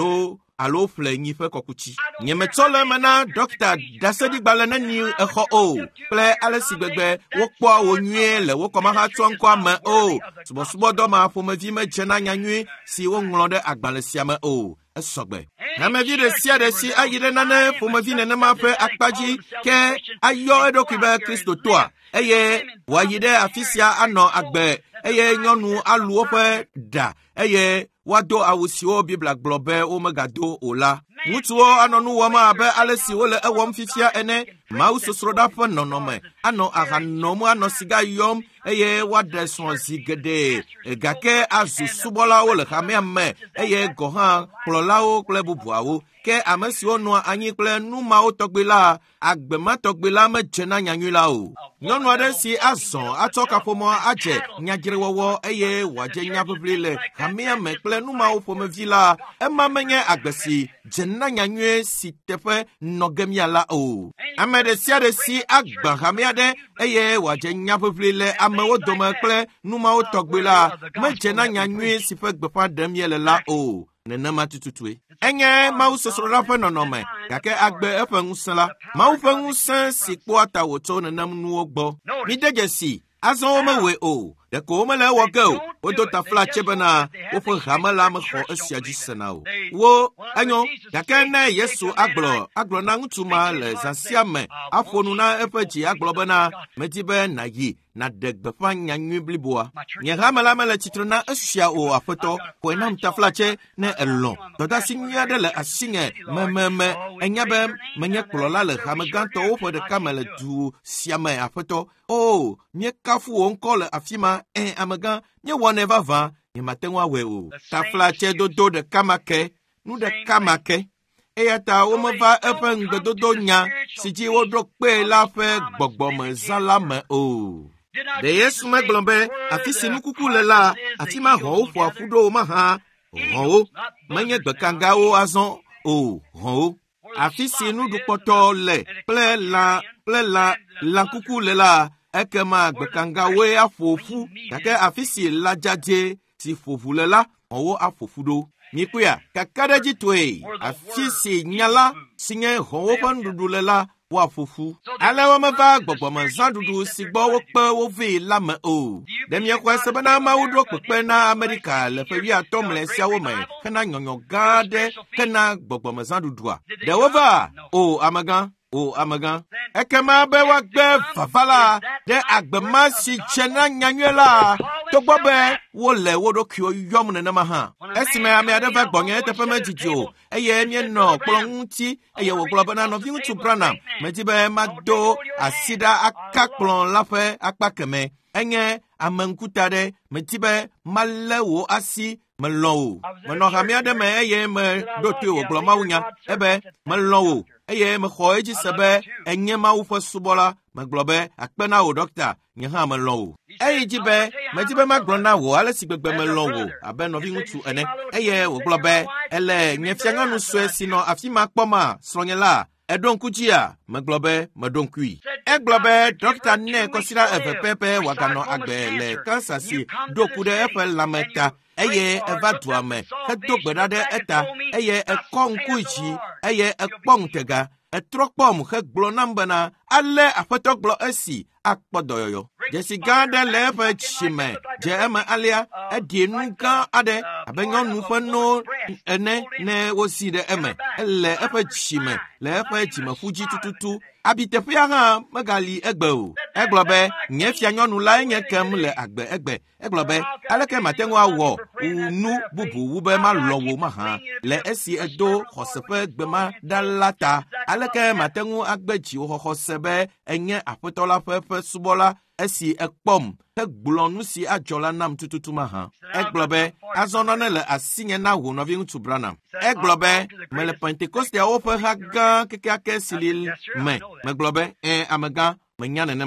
alo fle nyi fe kokuchi. Nye metole mana doctor dasedi gbalene ni eho o. Ple ale sigbegbe wokwa onye le wokoma ha tonko ma o. Subo do ma fo me vi me jena nyanyui si wo nglode agbale siame o. Esogbe. Na me vi de si ayide nane fo me vi nene ma fe akpaji ke ayo edokibe Kristo toa. Eye wayide afisia ano agbe. Eye nyonu aluo fe da. Eye wado awusio bibla globe omega do ola. Mutuo anonu wama abe alesi wole ewom fifia ene ma usosroda fo nonome ano ahanomu ano siga yom eye wadeson zigede egake azu subola wole khameme eye gohan klolao klebubuawo ke amesi onu anyi kle numa otogbela agbema togbela me jena nyanyula o nyonu ade si azon atoka fomo aje nyagirewowo eye waje nyabublele khameme kle numa ofome vila emamenye agbesi na nyanyue si tefe nogemiala o. Amede siade si agba hamiade eye waje nyapoflile amewo domekle numa otogbela meje na nyanyue si fe gbefa demiele la o. Nenema tututue. Enye ma usosrola fe nonome kake agbe efe ngusela ma ufe ngusen si kwata woto nenam nu ogbo. Mi dejesi azon mewe o. De ko mele wogo odo tafla chebena ofo hamala me kho asiaji senao wo anyo yakene Yesu aglo na ngutuma le zasiame afonu na efaji aglo bana metibe na yi na degbefa nyanyu bliboa nye hamala mele chitro na asia o afeto ko enam tafla che ne elon doda sinya de le asinge meme enyabe menye klola le hamaganto ofo de kamele du siame afeto o nye kafu onkole afima amagan nye woneva va nye matenwa we o tafla che dodo de kamake nu de kamake eyata o meva epe ngbedodo nya siji wodro pe la fe gbogbo me zalame o de Yesu me glombe afisi nukuku lela atima ho fo afudo ma ha ho menye gbekanga o azon o ho afisi nu dupoto le ple la kuku lela ekema gbekanga we afofu kake afisi lajaje si fofulela owo afofudo mikuya kakadeji twe afisi nyala sinye howo pandudulela wa fofu alewa mava gbogbo manzadudu sigbo wo pe wo ve lame o dem ye kwa sebana mawudro pepe na America le fe wi atom le sia wo me kana nyonyo gade kana gbogbo manzadudua de wova o amagan ekema be wa gbe fafala de agbema si chena nyanyela to gbobe wo le wo do kyo yom ne ma ha esime ame ade fa gbonye te pema jijo eye mi no plonti eye wo glo bana no fi tu brana metibe mado asida akaklon lafe akpakeme enye amankutade metibe malewo asi melon meno hamia de me eye me do tu wo glo mawunya ebe melon eye me khoeji sebe enye ma ufa subola maglobe akpena o doctor nye ha melon eye jibe mejibe magrona wo ale sigbegbe melon wo abe no bi ngutu ene eye wo globe ele nye fianga nu so esino afima kpoma sronyela edonkujia maglobe madonkui eglobe doctor ne kosira evepepe wagano agbe le kansasi dokude efe lameta eye eva duame hedogbedade eta eye ekonkuichi eye ekpongtega etrokpom heglonambana ale afetoglo esi akpodoyoyo jesi gande lefe chime jema alia edinunka ade abenyon fano ene ne woside eme ele efe chime lefe chime fuji tututu abitefia ha magali egbe eglobe nyefia nyonu la nyekem le agbe egbe eglobe aleke matenwa wo unu bubu wube ma lowo ma ha le esi edo hosefe gbema dalata aleke matenwu agbeji hosebe enye apotola fefe subola esi ekpom egblonu si ajola nam tututuma ha eglobe azonone le asinye na wo no vi tubrana eglobe mele pentecost ofe haga keke silil me meglobe amaga menyane nema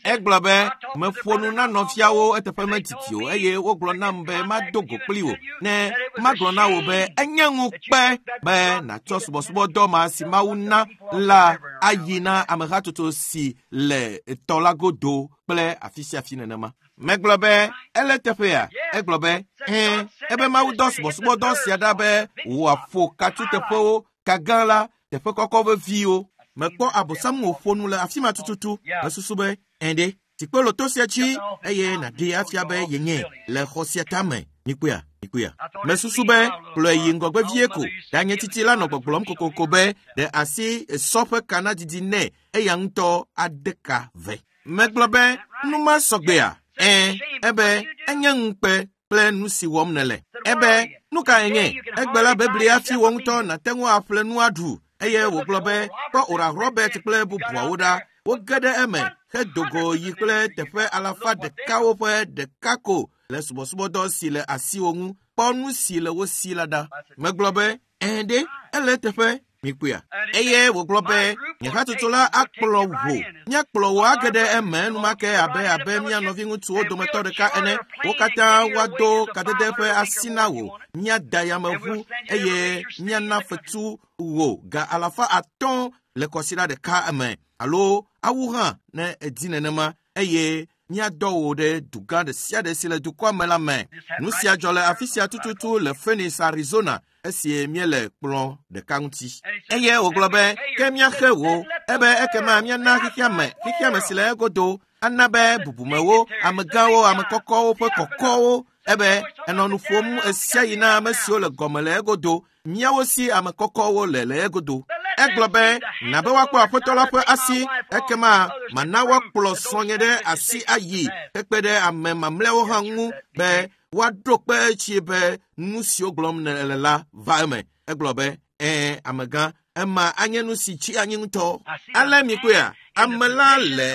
eglobe me fonu na nofiawo etefe metitio eye woglo na mbe madogo pliwo ne maglo na wo be enyangu pe be na chosubo do ma si mauna la ayina amehatoto si le tolagodo ple afisia finenema meglobe eletefea eglobe ebe mau dosbo dos yadabe wo afo katutefo kagala tefe kokobe vio mekpo abosam wo fonu le afima tututu mesusube ende tikpolo tosiachi eye na de afia be yenye le khosiatame nikuya mesusube plo yingogbe vieko danye titila no gbogbom kokokobe de asi sope kana didine eyanto adeka ve meglobe numa sogbea ebe enyanpe ple nusi womnele ebe nuka enye egbela beblia fi wonto na tenwo afle nu adu eye wo globe ko ora Robert ple bu buawuda wo gede eme he dogo yi ple tefe alafa de kawo pe de kako le subo do si le asi ongu ponu si le wo si lada meglobe ende ele tefe mikuya eye wo globe nya tutula akplo wo nya kplo wo agede eme nu make abe mia no vingu tu do metode ka ene wo kata wado kadede fe asina wo nya dayamavu eye nya na fetu wo ga alafa aton le kosira de ka eme alo awuha na edinenema eye nya do de duga de sia de sile du kwa melame nu sia jole afisia tututu le Phoenix Arizona esie miele plon de county eye oglobe kemia hewo ebe ekema mia na kikiame sile godo anabe bubumewo amegawo amekoko pe kokko ebe enonu fom esia yina mesio le gomele godo miawo si amekoko le godo eglobe na be wakpo apotola pe asi ekema manawa kplo sonyede asi ayi pekpede amemamlewo hangu be wadokpe chibe nusio glom la vaime eglobe amega ema anyenu si chi anyinto alemikuya amela le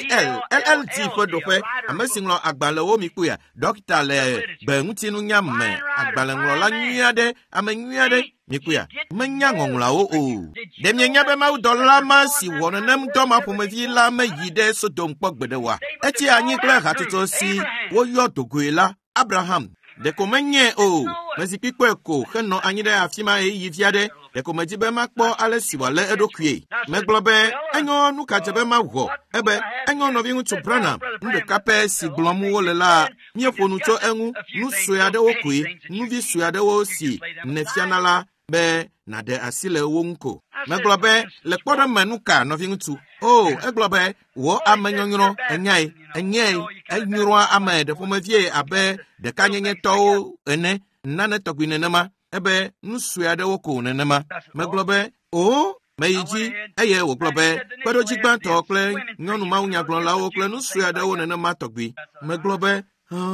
DLLT fodofe amesinglo agbalewo mikuya doctor le benutinu nyame agbalenlo la nyade amenyade mikuya menya ngonglawo o demnya be ma dola ma si wonenem do ma pomevi la ma yide sodom pogbedewa eti anyi kle hatuto si wo yodogoela Abraham de komenye o mesi ko heno anyide afima yiviade de komejibe makpo alesi wale edokue meglobe enyo nu kajebe mawo ebe enyo no vingu tubrana nde kape si glomu wolela miefonu to enwu nu soyade wokui nu vi soyade wo si nefianala be na de asile wonko meglobe le kpodo manuka no vingu tu eglobe wo amenyonyo enyai enyuro ame de pomavie abe de kanyenye to ene nane togwinenema ebe nusuade woko nenema meglobe meiji eye wo globe pedo jigban to kle nyonu maunya glon la wo kle nusuade wo nenema togwi meglobe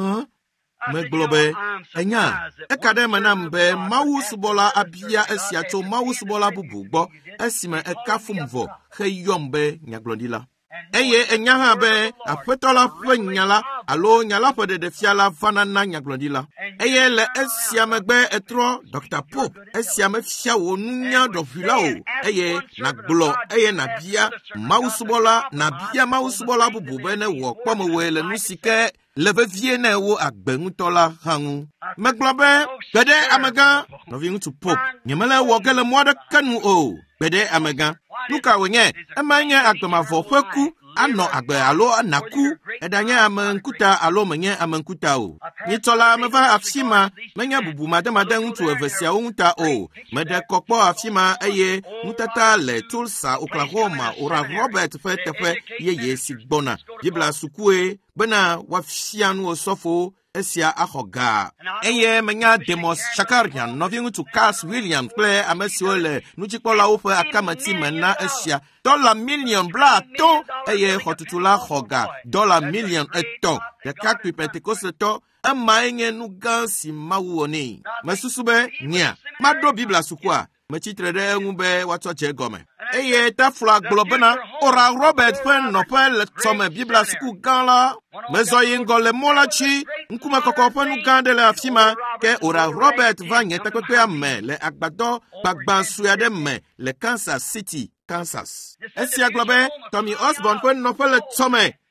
enya ekadema na mbe mawusubola abia esiato mawusubola bubugbo esima ekafumvo heyombe nyaglondila eye enya ha be afetola fanyala alo nyala pode de fiala vanana nyaglondila eye le esiamegbe etro Dr. Pope esiame fia wonunya do filao eye na glo eye na bia mawusubola bubugbo ne wo pomowele nusike levevie na wo agbengutola hangu meglobe gede amega no vingu to Pope nyemele wo gele moda kanu o gede amega nuka wenye emanye agdomavo feku ano agbe alo anaku edanye amankuta alo menye amankuta o nitola meva afsima menye bubu madamada ntu evesia unta o mede kokpo afsima eye mutata le Tulsa Oklahoma ora Robert fetefe yeye sigbona bibla sukue bena wafsianu osofo esia ahoga eye menya Demos Shakarian novingu to Cass William play amesiole nuchikola ofe akamati mena esia $1 bla to eye hotutula hoga $1 eto de kakpi Pentecost to amaenye nugansi mawoni mesusube nya madro bibla sukwa mechitrede ngube watoche gome eye ta flag globena ora Robert pen no pel tome bibla suku gala mezoyin gole molachi nkuma kokopenu gandele afima ke ora Robert vanye takote ame le agbado bagban suyade me le Kansas City Kansas esia globe Tommy Osborne pen no pel tome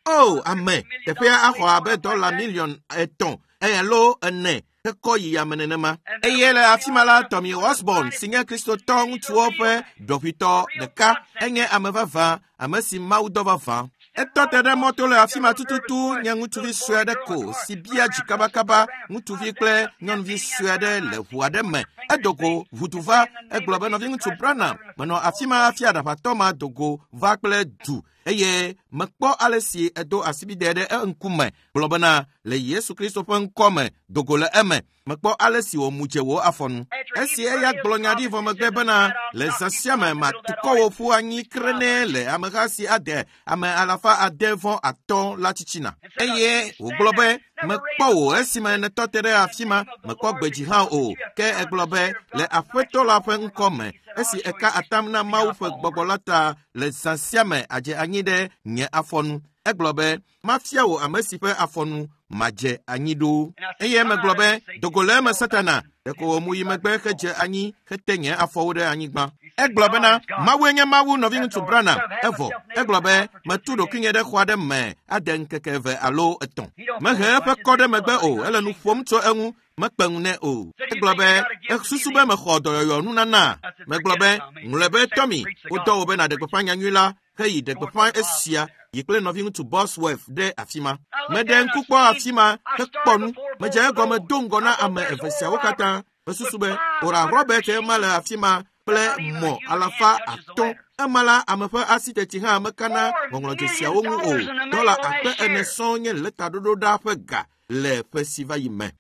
Oh, amen. Teƒe axɔ abe $1,000,000 eye lo ene kekɔ yi amenenema. Eye le afi ma la, Tommy Osborne si nye kristotɔ ŋutsuwo ƒe dɔƒitɔ ɖeka enye ame vava, ame si Mawu dɔ vava. Etɔ te ɖe mɔto le afi ma tututu nye ŋutsuvi sue aɖe ko si bia dzi kabakaba, ŋutsuvi kple nyɔnuvi sue aɖe le ʋu aɖe me. Edogo ʋudu va, egblɔ be nɔvi ŋutsu Branham menɔ afi ma hafi aɖaʋatɔ ma dogo va kple du. Eye mekpɔ ale si edo asibide ɖe eŋkume, gblɔ bena le Yesu Kristo ƒe ŋkɔ me dogo le eme. Mekpɔ ale si wòmu dze wò afɔ nu. Esi eya gblɔ nya ɖi vɔ megbe bena le zã sia me matukɔ wò ƒu anyi krene le ameha si ade ame 650 la tsitsina. Eye wògblɔ be mekpɔ wò esime netɔ te ɖe afi ma, mekpɔ gbedzi hã o, ke egblɔ be le Aƒetɔ la ƒe ŋkɔ me, esi eka atam na Mawu ƒe gbɔgbɔ la ta le zã sia me adze anyi ɖe nye afɔ nu. Egblɔ be mafia wò ame si ƒe afɔ nu madze anyi ɖo. Eye megblɔ be dogo le eme Satana, ɖeko mu yi megbe hedze anyi hete nye afɔwo ɖe anyigba. Egblɔ bena Mawue nye Mawu nɔvi ŋutsu Branham, evɔ. Egblɔ be metu ɖokuinye ɖe xɔ aɖe me ade ŋkeke 2 alo 3. Mehe eƒe kɔ ɖe megbe o, ele nu ƒom tso eŋu, mekpe ŋu nɛ o. Egblɔ be esusu be mexɔ dɔyɔyɔ nunana. Megblɔ be ŋlɔe be Tommy, wodɔ wò be nàɖe gbeƒã nyanyui la heyi ɖe gbeƒã esia yi kple nɔvi ŋutsu Bosworth ɖe afi ma. Meɖe ŋku kpɔ afi ma hekpɔ nu, medze egɔme do ŋgɔ na ame eve siawo katã. Mesusu be Ora Robert ema le afi ma kple mɔ 500. Ema la ame ƒe asiteti hã mekana ŋɔŋlɔdze siawo ŋu o. $4,000 sɔŋ nye letaɖoɖo ɖa ƒe ga le ƒe si va yi me.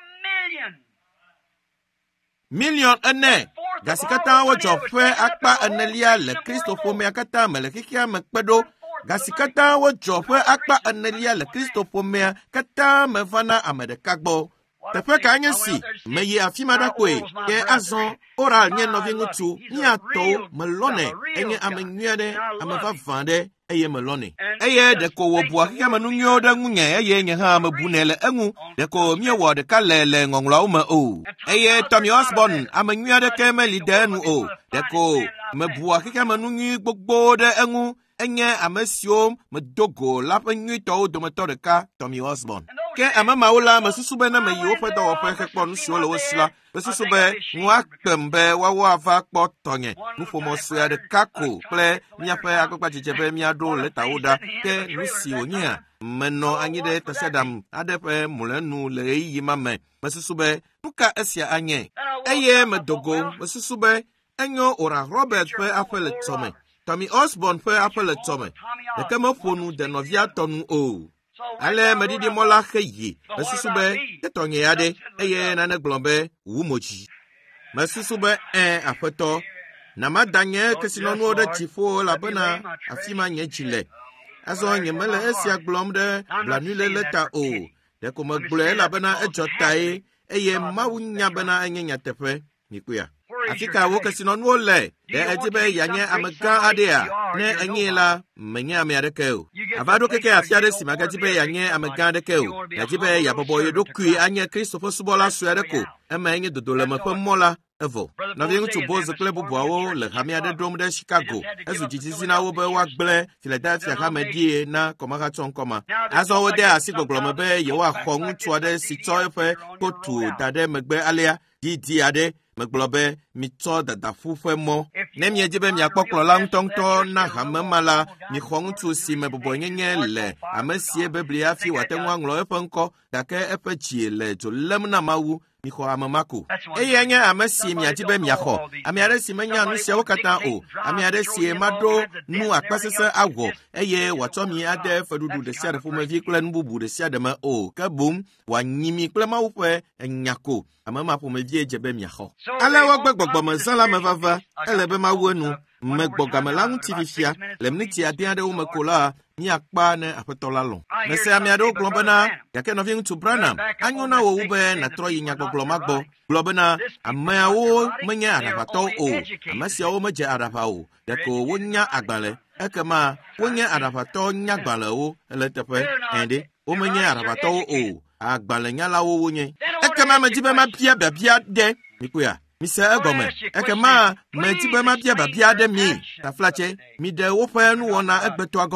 $1,000,000 gasi katã wodzɔ ƒe akpa 4 le Kristo ƒomea katã me le xexea me kpe ɖo. Gasi katã wodzɔ ƒe akpa 4 le Kristo ƒomea katã me va na ame ɖeka gbɔ. Teƒe ka nye si meyi afi ma ɖakoe, ke azɔ Oral nye nɔvi ŋutsu míatɔwo melɔnɛ, enye ame nyui aɖe, ame vavã aɖe, eye melɔnɛ. Eye ɖeko wòbua xexea me nu nyuiwo ɖe ŋunye, eye nye hã mebunɛ le eŋu, ɖeko miewɔ ɖeka le ŋɔŋlɔawo me o. Eye Tommy Osborne ame nyui aɖeke meli de enu o, ɖeko mebua xexea me nu nyui gbogbo ɖe eŋu. Enye ame siwo medogo la ƒe nyuitɔwo dometɔ ɖeka, Tommy Osborne. Ke ame mawo la mesusu be ne meyi woƒe dɔwɔƒe hekpɔ nu siwo le wo si la, mesusu be ŋu akpem be woawo ava kpɔ tɔnye nuƒomɔ sue ɖeka ko kple míaƒe akpakpadzedze be míaɖo letawo ɖa. Ke nu si wònyea, menɔ anyi ɖe tasiaɖam aɖe ƒe mlɔenu le ɣeyiɣi ma me. Mesusu be nu ka esia anye? Eye medogo, mesusu be enyo Ora Robert ƒe aƒe le tsɔme, Tommy Osborne ƒe aƒe le tsɔme, ɖeke meƒo nu de nɔvia tɔnu o. Ale meɖiɖi mɔ la heyi, mesusu be etɔnye aɖe, eye nane gblɔ be wu mo dzi. Mesusu be Aƒetɔ, na mada nye kesinɔnuwo ɖe dziƒo elabena afi ma nye dzi le. Azɔ nyemele esia gblɔm ɖe blanuiléle ta o, ɖeko megblɔe elabena edzɔ tae, eye Mawu nya bena enye nyateƒe. Nikuya. Afi ka wo kesinɔnuwo le, ɖe edi be yeanye ame gã aɖea, ne enye la, menye ame aɖeke o. Ava ɖo keke afi aɖe si magadi be yeanye ame gã aɖeke o. Yadi be yabɔbɔ ye ɖokui anye Kristo ƒe subɔla sue aɖe ko. Eme enye dodoleme ƒe mɔ la, evɔ. Nɔvi ŋutsu Boz kple bubuawo le hame aɖe ɖom ɖe Chicago. Ezu dzidzizi na wo be woagblẽ Philadelphia hamedie na kɔmehatsɔ ŋkɔma. Azɔ wode asi gbɔgblɔme be yewoaxɔ ŋutsu aɖe si tsɔ eƒe kotu da ɖe megbe alea didi aɖe. Megblɔ be mitsɔ dadaƒu ƒe mɔ. Ne miedi be miakpɔ kplɔla ŋutɔŋutɔ na hame ma la, mixɔ ŋutsu si me bɔbɔnyenye le ame sie bebli hafi wòate ŋu aŋlɔ eƒe ŋkɔ, gake eƒe dzi le dzo lém na Mawu. Mixɔ ame ma ko. Eye nye ame si miadi be miaxɔ. Ame aɖe si menya nu siawo katã o. Ame aɖe si maɖo nu akpasese awɔ, eye wòatsɔ mi ade feɖuɖu ɖe sia ɖe ƒomevi kple nu bubu ɖe sia ɖe me o. Ke boŋ wòanyi mi kple Mawu ƒe enya ko. Ame ma ƒomevie dze be miaxɔ. Ale wogbe gbɔgbɔmezã la me vava, ele be Mawu enu. Megbɔ game la ŋuti fifia, le miniti 10 aɖewo me ko la, míakpa ne Aƒetɔ la lɔ̃. Mese ame aɖewo gblɔ bena, gake nɔvi ŋutsu Branham, anyo na wò wu be nàtrɔ yi nyagbɔgblɔ ma gbɔ. Gblɔ bena, ameawo menye aɖaʋatɔwo o, ame siawo medze aɖaʋa o, ɖeko wonya agbalẽ. Ekema, wonye aɖaʋatɔ nyagbalẽwo le teƒe, ɛɖe, womenye aɖaʋatɔwo o, agbalẽnyalawo wonye. Ekema medi be mabia biabia ɖe, nikuya. Mise egɔme, ekema medi be mabia biabia ɖe mi, taflatse, mi ɖe woƒe nuwɔna egbetɔa gɔme.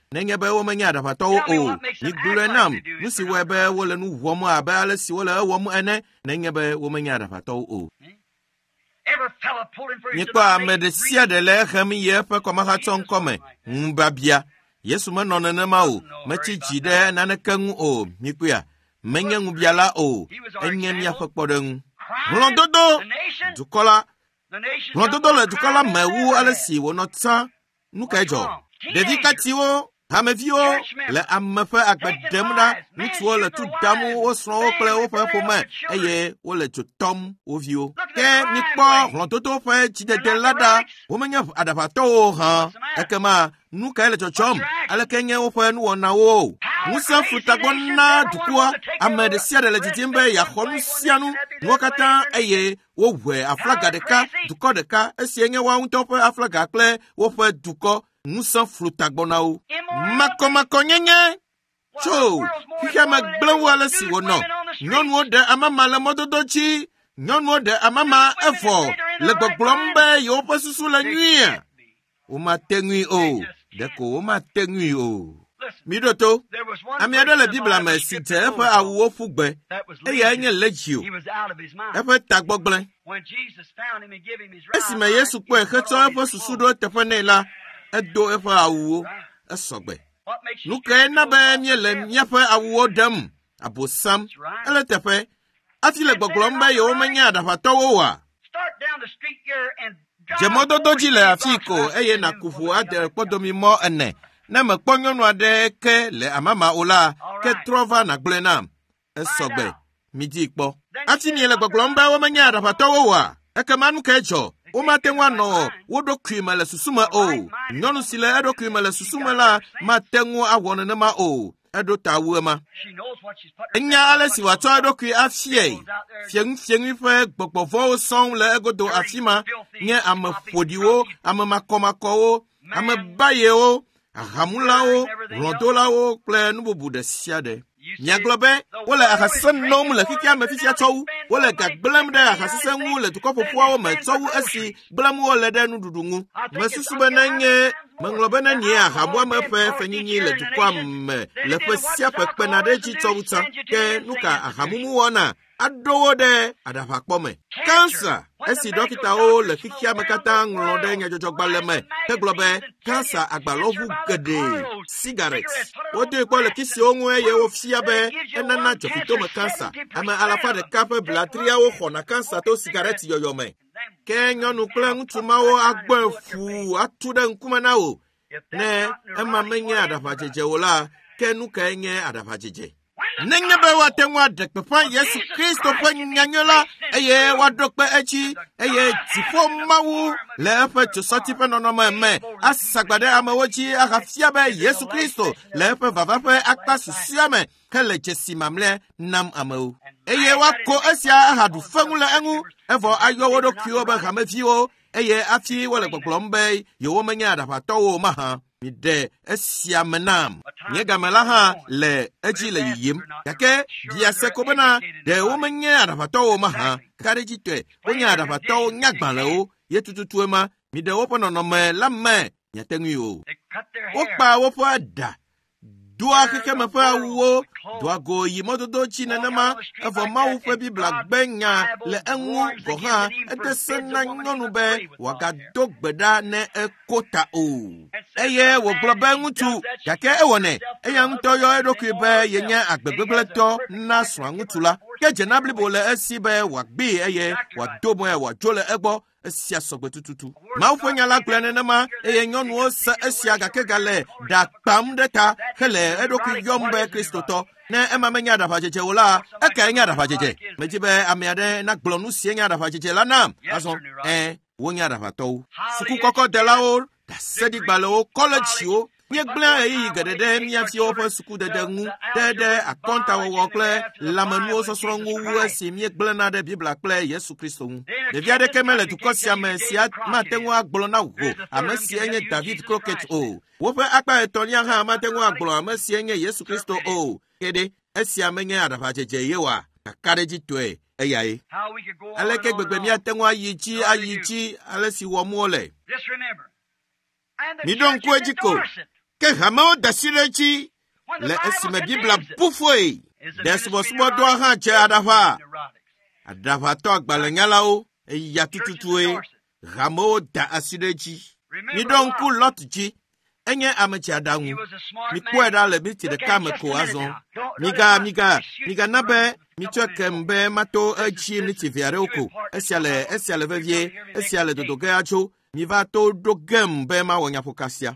nenye be wo menya adapato o ni glenam nusi we be wo le nu wo mo aba ale si wo le wo mo ene nenye be wo menya adapato o ni kwa medesia de le khami ye pe ko ma ha chon kome mbabia Yesu me no ne ma o mechi jide na ne kan o mi kwa menya ngubiala o enye mi afekpoden Rondodo dukola Rondodo le dukola mewu ale si wo no tsa nukejo Dedika tiwo hamevio le amefe agbedemna nutwo le tu damu wo sro wo kle wo fa foma eye wo le tutom wo vio ke nikpo Rondodo fa jidede lada wo menya adapato ha ekema nuka le chochom ale kenye wo fa nu wona wo musa frutagbonna dukua amede sia de le titimbe ya khonu sianu nwokata eye wo hwe aflaga deka duko deka esienye wa untope aflaga kle wo fa duko musa frutagbonao makoma nyenye cho kike magblewo ale si wono nyonu de amama le mododochi nyonu de amama efo le gbogbombe yo pa susu le nwia o ma tengui o deko o ma tengui o midoto amiado la Bible ma site efe awo fugbe eya nye legio efe tagbogble esi ma Yesu po eketo efe susudo tefenela edo efe awo esogbe nuke na be miele nyefe awo dem abosam ele tefe ati le gbogbombe yo menya adapato wo wa Jemododoji le afiko eye na kufu ade podomi mo ene na me kponyonu ade ke le amama ola ke trova na glena esogbe midi kpo ati ni le gbogbomba wo menya adapato wo wa ekemanu kejo o matenwa no wo dokuma le susuma o nyonu sile edokuma le susuma la matenwo awon ne ma o edo tawuma enya ale si wato edokui afie fieng fe gbogbovo son le egodo afima nye amfodiwo amakomakowo amabayewo ahamulawo rodolawo ple nububu de siade nyaglobe wala akasen nom le kikia mefisia towu wala gagblem de akasesen wu le tukopopo wo metowu asi blem wo le de nududungu mesusu benanye manglobe na nie ahabwa mefe fenyinyi le tukwam le fesia pekpena de chi towuta ke nuka ahamumu wona adowo de adafakpome cancer esi dokita o le kikia mekata nglode nyajojo gbaleme ke globe cancer agbalovu gede cigarettes wode ko le kisi onwe ye ofia be enana jofito me cancer ama alafa de kape blatria wo khona cancer to cigarette yoyome ke nyonu kle ntumawo agbefu atude nkuma na o ne ema menya adafa jeje wola ke nuka enye adafa jeje Nenge be watenwa dekpepa Yesu Kristo pe nyanyola eye wadokpe echi eye tifo mawu le efe chosoti pe nonoma eme asagbade amewochi akafia be Yesu Kristo le efe vavafe akta susiame kele chesi mamle nam amewu eye wako esia ahadu fengule engu evo ayo wodo kio be hamefio eye afi wale gbogbombe yo menya adapato wo maha mide esia menam nyega melaha le eji le yim yake dia sekobena de wo menye adapato wo maha karejitwe onya adapato nyagbale yetututuema mide wo pono me lamme nyatengu o opa wo poada dua keke mefa wo dua go yimododo chinenema evo mawu fe bibla gbenya le enwu goha edesena nyonu be wagado gbeda ne ekota o eye wo globe ngutu yake ewone eya nto yo edoku be yenya agbegbebleto na swangutula ke jenabli bole esibe wagbi eye wadomo e wajole egbo esia sogbe tututu ma ufonya la glene nama eye nyonu o se esia gakegale da pam deta hele edoku yombe Kristo to na ema menya da fajeje wola eka nya da fajeje mejibe amiade na glonu sie nya da fajeje la nam aso wonya da fato suku koko de lawo da sedi gbalo college yo nye gblea yi gedede miafi ofa suku de dengu de akonta wo kle lamanu sosrongu wu si mie gblena de Biblia kle Yesu Kristo mu de via de kemele tukosia mesia matengu agblona wo amesi enye David Crockett o wo fe akpa etonia ha matengu agblo amesi enye Yesu Kristo o kede esia menye adafa jeje yewa akareji toe eyai aleke gbegbe mi atengu ayichi alesi wo mu ole mi don kwejiko ke hamo dasirechi le esime bibla bufoi desbo sbo do ha che adafa to agbalanyala o ya tututue hamo da asirechi ni don ku lotji enye amachi adanwu mi kweda le bi ti de kameko azon miga nabe mi cheke mbe mato achi mi ti viare oko esiale vevie esiale dodoge acho mi va to dogem be ma wonya fokasia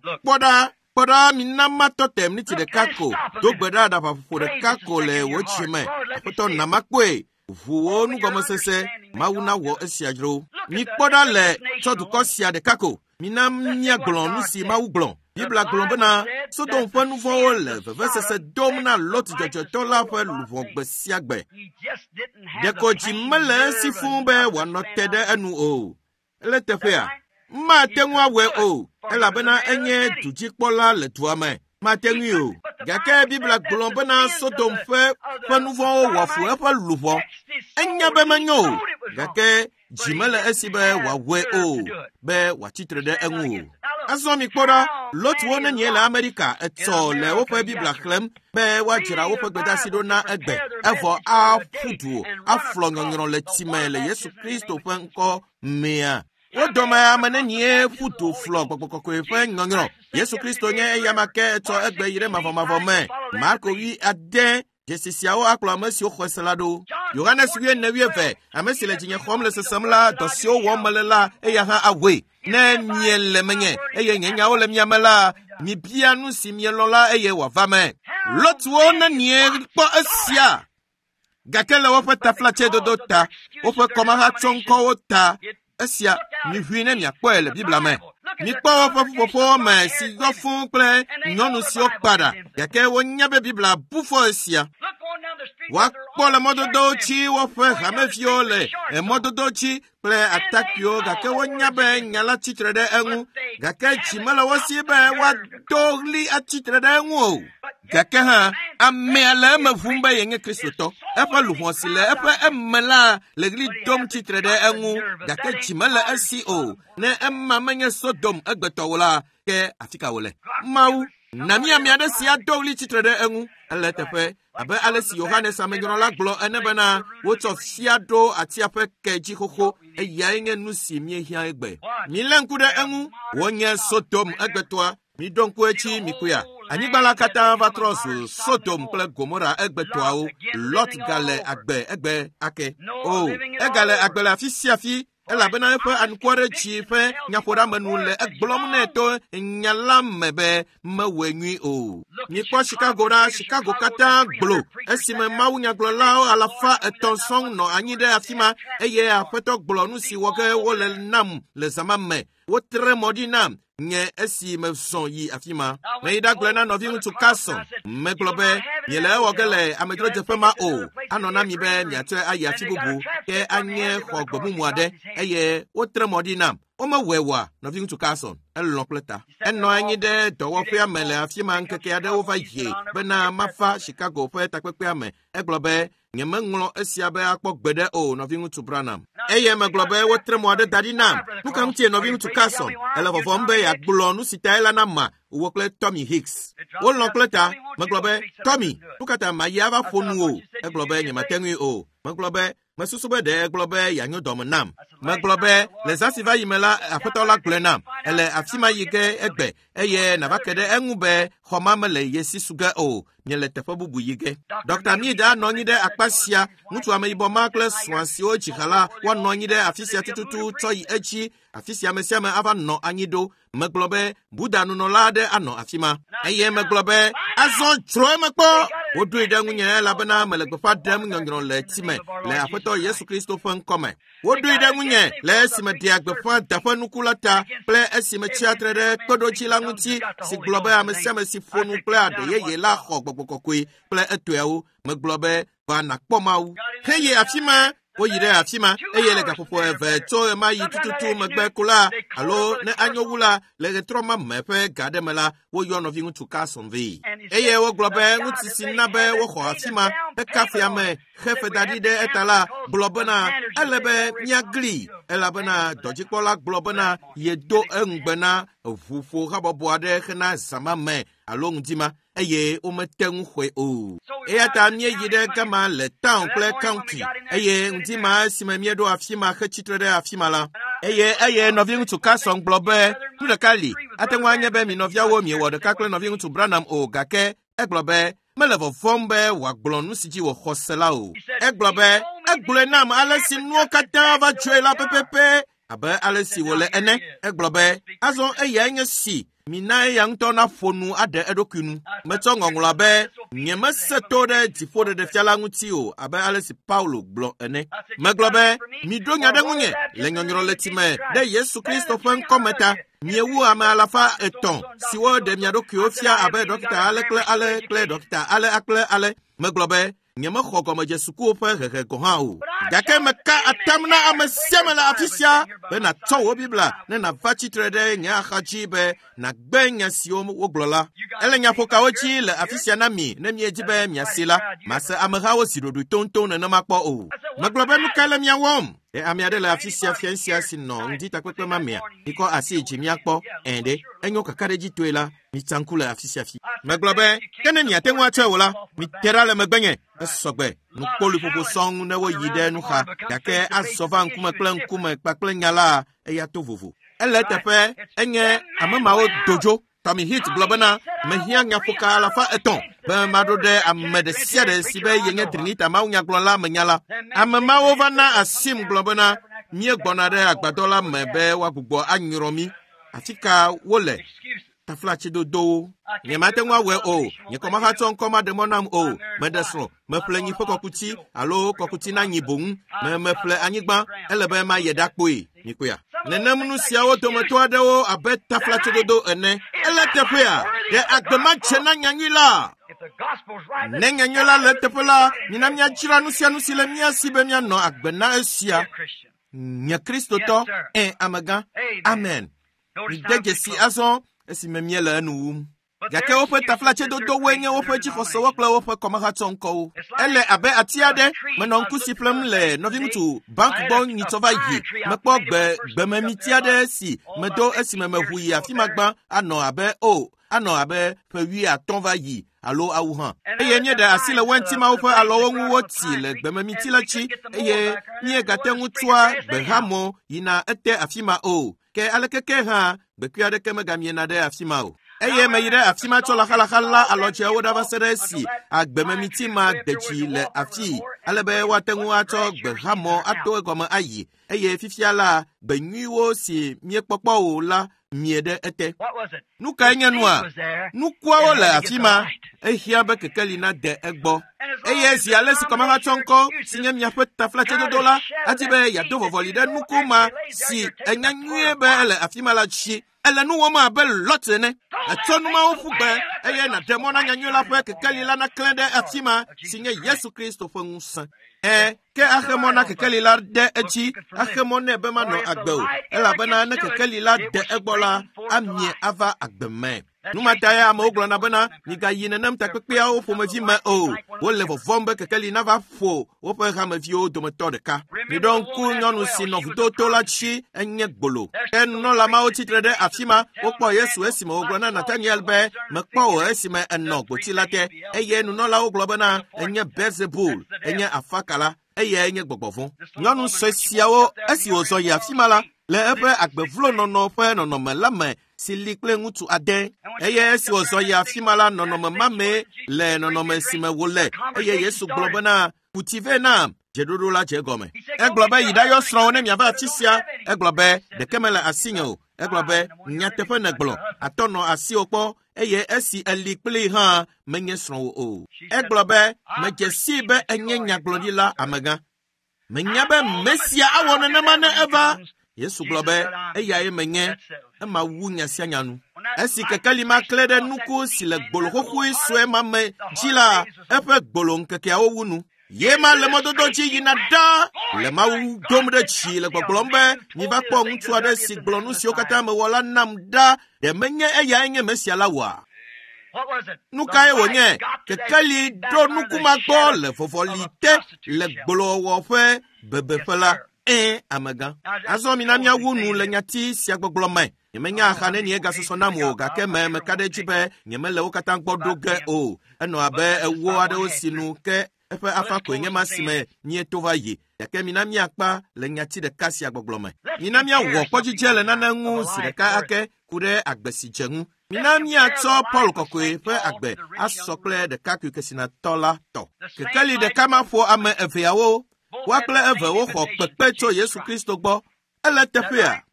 poda mi na mato tem ni ti de kako do gbeda da pa fo de kako le wo chime apoto na makwe vuo nu gomo sese mauna wo esiajro mi poda le to du kosia de kako mi na mia glon nu si mawu glon Bibla glombena so don fa nou vo le verse se domna lot de tola fa lu vo gbesiagbe de ko ji mele si fun be wa no tede anu o ele tefea ma tenwa we o ela bena enye tuji pola le tuame ma tenwi o gake bibla glombena so don fa nou vo wa fu fa lu vo enya be manyo gake jimele esibe wa we o be wa titre de enu aso mi kpora lot wona nyele America eto le wo fa bibla klem be wa jira wo fa gbeda sido na egbe efo a fudu a flongongro le timele Yesu Kristo fa nko mea wo doma amane nye fudu flog kokoko fa ngongro Yesu Kristo nye yamake eto egbe yire mavomavo me Marko wi ade Jesisiao aklamasi okhoselado Yohanes wie na wie fe amesi le jinye khom le sesamla dosio womelela eya ha awe na miele menye eye nyenya ole miamela mi bia nu si mielola eye wavame lotwo na nie po asia gakele wo fa tafla dodota wo fa koma ha tonko wota asia mi hwine mi akpele bibla me mi pa wo fa fofo ma si gofun ple nyonu si okpada gake wo nyabe bibla bufo asia Wakpola mododochi wofe hamefiole mododochi ple atakio gake wonyabe nyala chitrede engu gake chimala wasibe wadogli achitrede engu gake ha amele mafumba yenge Kristo efa luhosile efa emela legli dom chitrede engu gake chimala asio ne emamanye Sodom egbetowola ke atika wole mau Namia miade si adogli chitrede engu eletefe abe alesi Yohanes amegro la glo enebana woto fiado ati ape keji koko eyaenge nusi mie hia egbe milenkude engu wonye Sodom egbetoa mi donku echi mikuya anigbala kata vatros Sodom ple Gomora egbetoa o Lot gale egbe ake o egale agbele afisiafi ela bena fe ankware chi fe nyakora manule egblom neto nyalam mebe mawenwi o ni kwa Chicago kata glo esime mawu nyaglola alafa etonsong no anyide afima eye afeto glo nu si woke wole nam le zamame wotre modinam nye esi me son yi afima me ida glena no vimu to kason me globe yele wogele amegro jefema o anona mi be mi atwe aya tibubu ke anye khogbomu muade eye wotre modinam o me wewa no vimu to kason elon pleta eno anyi de dowo fe amele afima nkeke ade over ye bena mafa Chicago fe takpepe ame e globe nye me nglo esi abe akpo gbede o no vimu to branam eye me globe wotre muade dadinam nuka mtie no vimu to kason ele vovombe ya gbulonu sitaela na ma wokle Tommy Hicks wolon pleta maglobe Tommy tukata mayava fonu o eglobe nye matenwi o maglobe masusube de eglobe yanyo domnam maglobe les asiva yimela afetola glenam ele afima yige egbe eye navakede engube khomamele yesisuga o nyele tefabubu yige Dr. Mida nonyide akpasia mutu ameibo makle swansi o chikala wa nonyide afisia tututu toyi echi afisia mesiame ava no anyido maglobe buda nunolade ano afima eye maglobe azon troe makpo odu idengunye labana melegbefa dem ngongron le time le afeto Yesu Kristo fan come odu idengunye le sime diagbefa dafanukulata ple esime chiatrede kodochi languti si globe amesiame si fonu ple ade ye la khogbokokoi ple etuewu maglobe bana kpomau heye afima wo yi de afima eye le gapopo eve to ma yi tututu megbe kula alo ne anyowula le retroma mepe gademela wo yo no vi ntu ka sonvi eye wo globe nti sinabe wo kho afima e kafia me khefe dadi de etala blobana elebe nyagli elabana dojikola blobana yedo engbena fufu haboboade khna sama me alo ndima eye o metengu hwe o eya ta mie yide kama le town ple county eye ndima simamie do afima khachitre de afima la eye noving to kasong globe tu de kali atenwa anya be mi novia wo mi wo de kakle noving to branam o gake eglobe melevo fombe wa glonu siji wo hosela o eglobe eglenam alesi nuo kata va twela pepepe abe alesi wole ene eglobe azon eye anya si mina yang tona fonu ade edokunu meto ngongla be nyema seto de tifo de fiala nguti o abe alesi Paulo glo ene meglobe mi do nya de ngunye le nyonyro letime de Yesu Kristo fen kometa miewu ama alafa eton siwo de miadoku ofia abe docteur ale docteur ale meglobe nyema khoko Jesu ku pe rege ko ha o dake meka atamna amasemela afisia be na to bibla ne na vachi trede nya khajibe na gbenya siom wo glola elenya poka ochi le afisia na mi na mi ejibe miasila masa amha wo sidodu tonton na makpo o meglobe nu kala mia wom e amiade la afisia fiansia sino ndi takwekwe mamia iko asi jimia kpo ende enyo kakareji toela mi tankula afisia fi meglobe kene ni atenwa chewola mi terale megbenye sogbe nu polu popo song na wo yide nu kha dake asova nkume kple pakple nyala e ya to vovo ele tepe enye amama wo dojo tami hit blobana mehia nya foka la fa eton ba madode amedesia de sibe yenye trinita ma unya glola menyala amama wo vana asim globana mie gbonade agbadola mebe wa gbugbo anyromi atika wole taflachi dodo nye matenwa we o nye koma haton koma demonam o medesro me ple nyi fokokuti alo kokuti na nyibon me ple anyigba elebe ma yedakpoi nikoya nenamnu siawo tomato adewo abe taflachi dodo ene eletepea de agdema chena nyangila nenyanyola letepela ninamnya chira nusia nusile mia sibemia no agbena asia nya Kristo to amaga amen idegesi aso esi memiela anu yake wo pe taflache dodo wenye wo pe chifoso wo kla wo pe koma hatonko ele abe atiade menonku siplem le novintu bank bon nitova yi mepo gbe memitiade si medo esi memehu yi afimagba ano abe pe wi atonva yi alo awuhan eye nye da asile wenti ma wo pe alo wonwu woti le gbe memitila chi eye nye gatengu twa behamo yina ete afima o ke alekeke ha bekwade kemegamiye na de afima o eye meyire afima chola khala aloche woda vaseresi agbememiti ma dechi le afi alebe watengu ato gbehamo ato egoma ayi eye fifiala benyuwo si miekpopo o la miede ete nuka enyanua nukwa ole afima ehia bekekeli na de egbo eye si alesi koma hatonko sinye miape taflache dodola atibe ya dovo volide nukuma si enyanyue be ele afima la chi ele nu woma be lotene atonuma ofugbe eye na demona nyanyula pe kekeli la na klende afima sinye Yesu Kristo fongusa ke ahemona kekeli la de echi ahemone be mano agbo ela bana na kekeli la de egbola amie ava agbeme numataya amoglo na bana niga yine nam takpekpea o fomaji ma o wo level vombe kekeli na va fo wo pe ha mavio do metodeka ni don ku nyonu si no do to la chi enye gbolo no la ma o titre de afima wo po Yesu esima oglo na Nathaniel be me po o esima enno gbotilate eye nu no la oglo bana enye Beelzebul enye afakala eye enye gbogbovon nyonu sesiawo esi ozo ya afimala le ebe agbevlo no pe no melame silikle ngutu ade eye si ozo ya fimala no mame le no mesime wole eye Yesu globana kutive na jedodo la jegome eglobe yidayo sron ne miava tisia eglobe de kemela asinyo eglobe nyatefe neglo atono asiopo eye esi elikle ha menye sron o eglobe majesibe enye nyaglodila amaga menyabe mesia awona ne mane eva Yesu globe eya emenye ema wunya sianyanu esi kekalima klede nuku sile gbolo kokui swe mame jila epe gbolo nkeke awunu Yema le mododoji yinada le mau domre chi le gboglombe ni va kpo ntwa de si glonu si okata me wala namda de menye eya enye mesia lawa. Nukaye wonye ke kali do nukuma gbo le fofolite le gbolo wo fe bebe fela amaga. Azo minamia wunu le nyati si agboglome. Nyemenya khane ni ega soso namu ga ke me kade jibe nyemele okata gbodo ge o. Eno abe ewo ade osinu ke efe afa ko nyema sime ni tova yi. Yake minamia akpa le nyati de kasi agboglome. Minamia wo pojije le nanangu sireka ake kude agbesi jengu. Minamia to Paul kokwe fe agbe asokle de kaku kesina tola to. Kekali de kama fo ame eveawo wakle evewo kho pepe to Yesu Kristo gbo ele tefia.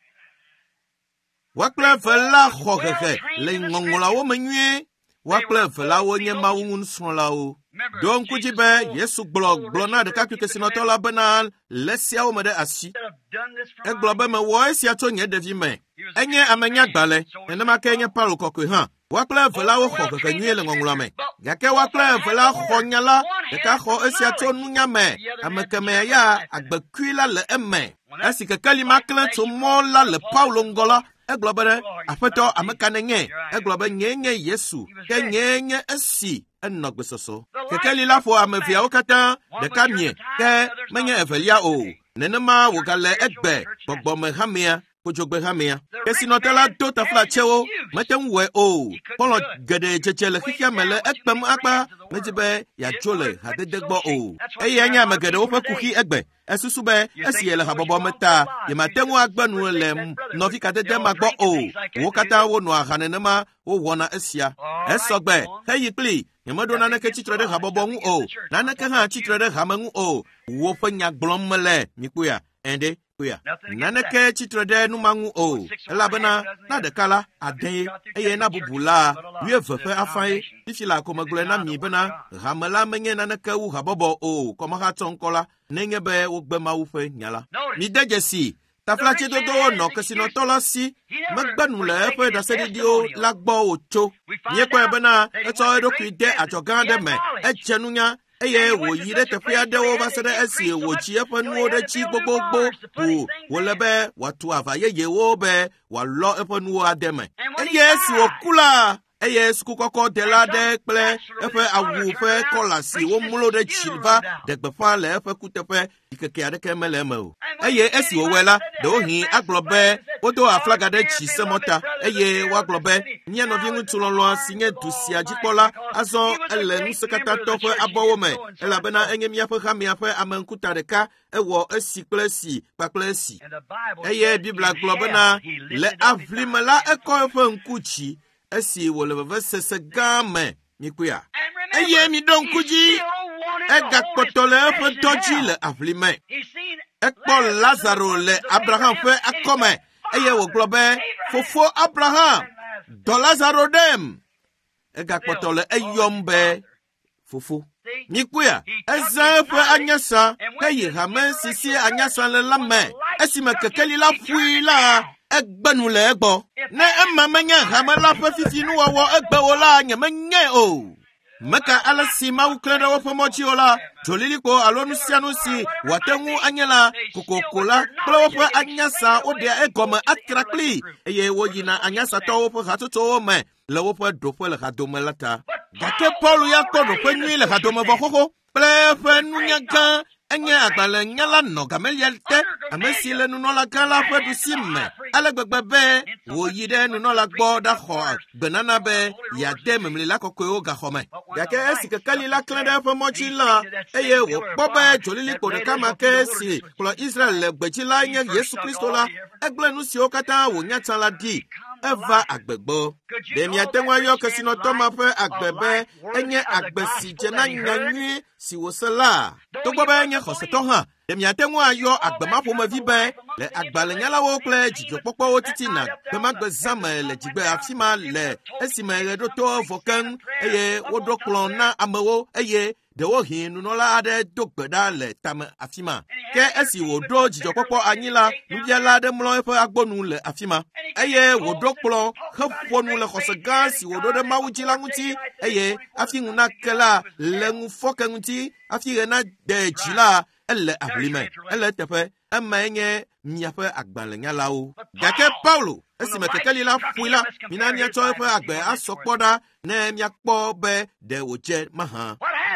Wakle vela kho gege le ngongola wo menwie wakle vela wo nyema wun sonla o. Don kujibe Yesu blona de kaku kesina tola banal lesia o mede asi. E globe me wo esia to nye devi me. Enye amenya gbale enema ke enye Paul kokwe ha. Wakle vela wo kho gege nwie le ngongola me. Yake wakle vela kho nyala de ka kho esia to nunya me amekeme ya agbekwila le eme. Asi ke kalima kle to mola le Paul ngola eglobere afeto amekanenye eglobe nyenye Yesu ke nyenye esi enogbesoso ke kalila fo amevia okata de kamie ke menye evelia o nenema wogale egbe bogbome hamia kojogbe hamia kesinotela dota flachewo metenwe o polo gede chechele kikiamele ekpem akpa mejibe ya jole hadedegbo o eyenya megede ofe kuki egbe esusube esiele habobo meta yematenwu agbenu le novi kadede magbo o wokata wo no ahanenema wo wona esia esogbe heyipli yemodo naneke chitrede habobo ngu o naneke ha chitrede hamangu o wo fanya glomele mikuya ende kuya naneke chitrede numangu o elabena na de kala ade eye na bubula wiefefe afai ifila komagule na mibena hamela menye naneke wu habobo o komaha tonkola nengebe wogbema wufe nyala mi dejesi taflache dodo no kesino tolosi magbanu le fe da sedidio lagbo ocho nyekwa ebena eto edokwide ajogande me echenunya eye wo yire tefia de wo basere esi wo chi efanu de chi gbogbo o wo lebe watu avaye ye wo be wa lo efanu ademe eye si okula eye skukoko de la de ple efe awu fe kolasi wo mulo de chilva de gbefa le efe kutefe ikeke adeke meleme o eye esi owela de ohin aglobe odo aflaga de chisemota eye wa globe nye no vingu tulolo sinye dusia jipola azo ele nsekata tofe abowome elabena enyemia fe hamia fe amankuta deka ewo esi klesi paklesi eye bibla globe na le avlimala ekofe nkuchi esi woleve sese game mikuya eye mi don kuji ega potole fe toji le aflime ekpo Lazaro le Abraham fe akome eye wo globe fofo Abraham do Lazaro dem ega potole eyombe fofo mikuya eza fe anyasa eye hame sisi anyasa le lame esi mekekeli la fui la egbenu le egbo ne emamenye hamela fe fifi nu wo egbe wola nyemenye o meka alasi maukledo wo pomochi ola joliliko alonu si watengu anyela kokokola plo wo anyasa ode egome atrakli eye wo yina anyasa to wo hatoto me le wo do le hadomelata gake Paul ya kono kwenyi le hadome bokoko ple fe nunyaka enye agbale nyala no gameliate amesile nunola kala fe du simme alegbegbe wo yide nunola gbo da kho benana be ya dememle la kokko ga khome yake esike kalila klende fe mochila eye wo bobe jolili ko de kama kesi klo Israel le gbechila nye Yesu Kristo la egble nu si okata wo nyatala di eva agbegbo demia tenwa yo kesino toma fe agbebe enye agbesi jena nyanyi si wosela to gbobe enye khoseto ha demia tenwa yo agbema fo ma vibe le agbale nyala wo kle jijo popo wo titina be magbe zama le jigbe afima le esima redo to vokan eye wodo klon na amewo eye dewo hin no la de dogbeda le tame afima ke esi wodo jijokpopo anyila nubiala de mlo efe agbonu le afima eye wodo kplo khofonu le khosaga si wodo de mawujila nguti eye afingu na kala lengu foka nguti afi na de jila elle ablime elle tefe amenye miafe agbalenya lawo gake Paulo esi mekekeli la fuila minania to efe agbe asopoda na miakpo be de oje maha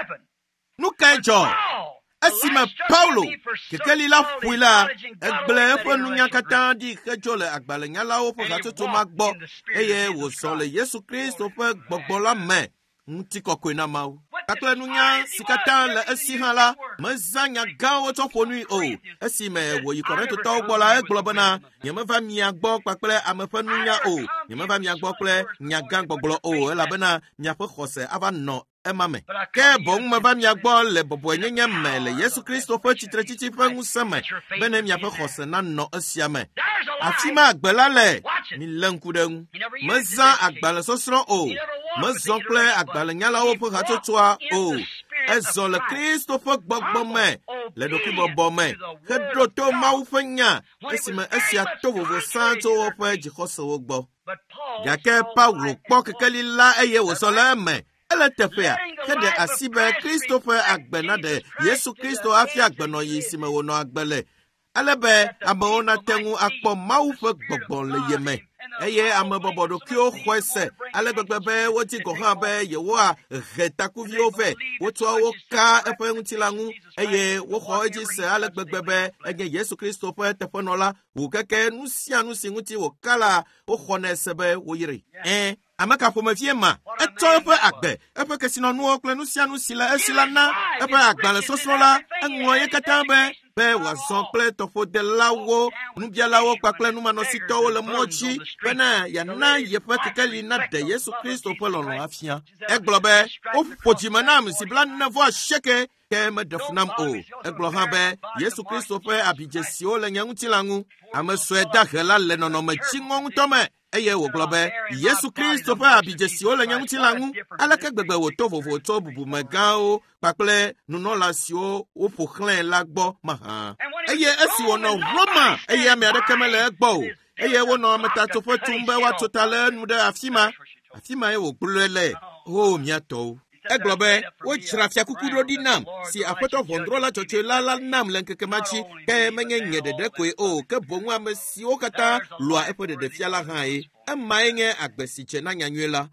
nuka jo esi me Paulo kekeli la fuila egble efe nunya kata di kejole agbalenya lawo fo gatoto magbo eye wo so le Yesu Kristo fe gbogbola me ntiko kwena mawo katwe nunya sikata le esi hala mazanya gawo to fonu o esi me wo yikore to tawbola eglobana yemeva miagbo papele amefa nunya o yemeva miagbo pele nyaga gbogbolo o elabana miafe khose ava no emame ke bon meva miagbo le bobo nyenye mele Yesu Kristo fe chitretichi fe nguseme bene miafe khose na no asiame afima agbela le mi lankuden maza agbala sosro o mazoncle agbala nyala o po hatotoa o ezole Kristo fe gbogbo me le dokubo bome kedro to maufenya esime esia to vovo santo o fe jikose wogbo gake Paulo pokekeli la eye wo sole me ele tefea kede asibe Kristo fe agbena de Yesu Kristo afia agbeno yisime wono agbele alebe amona tengu akpo maufe gbogbo le yeme eye amebobodo ki o khwese alegbegbe woti gohan be yewa retakuvi ove woto wo ka efe ntilangu eye wo kho ejise alegbegbe ege Yesu Kristo fe tefonola wo keke nusianu singuti wo kala wo khonesebe wo yiri amaka pomafie ma eto efe agbe efe kesino nu okle nusianu sila esila na efe agbale sosrola enwo ye katambe be wason ple tofo de lawo nubia lawo pakle nu manosito wo le mochi bena ya na ye fe kekeli na de Yesu Kristo polo lo afia eglobe o fojimana msi blan na vo sheke ke me defnam o eglo ha be Yesu Kristo fe abijesi o le nyanutilangu amesweda hela le nono me chingon tome eye wo globe Yesu Kristo fa abijesi o le nyanutilangu alaka gbegbe wo to vovo to bubu megao pakle nunola sio o foklen lagbo maha eye esi wono Roma eye me adekemele egbo eye wono metato fo tumbe wa totale nu de afima e wo glele o miato eglobe wo chirafia kukuro dinam si apoto vondrola choche la nam lenkekemachi ke menye de ko o ke bonwa mesi o kata lwa epo de fiala han emaye agbesiche na nyanywela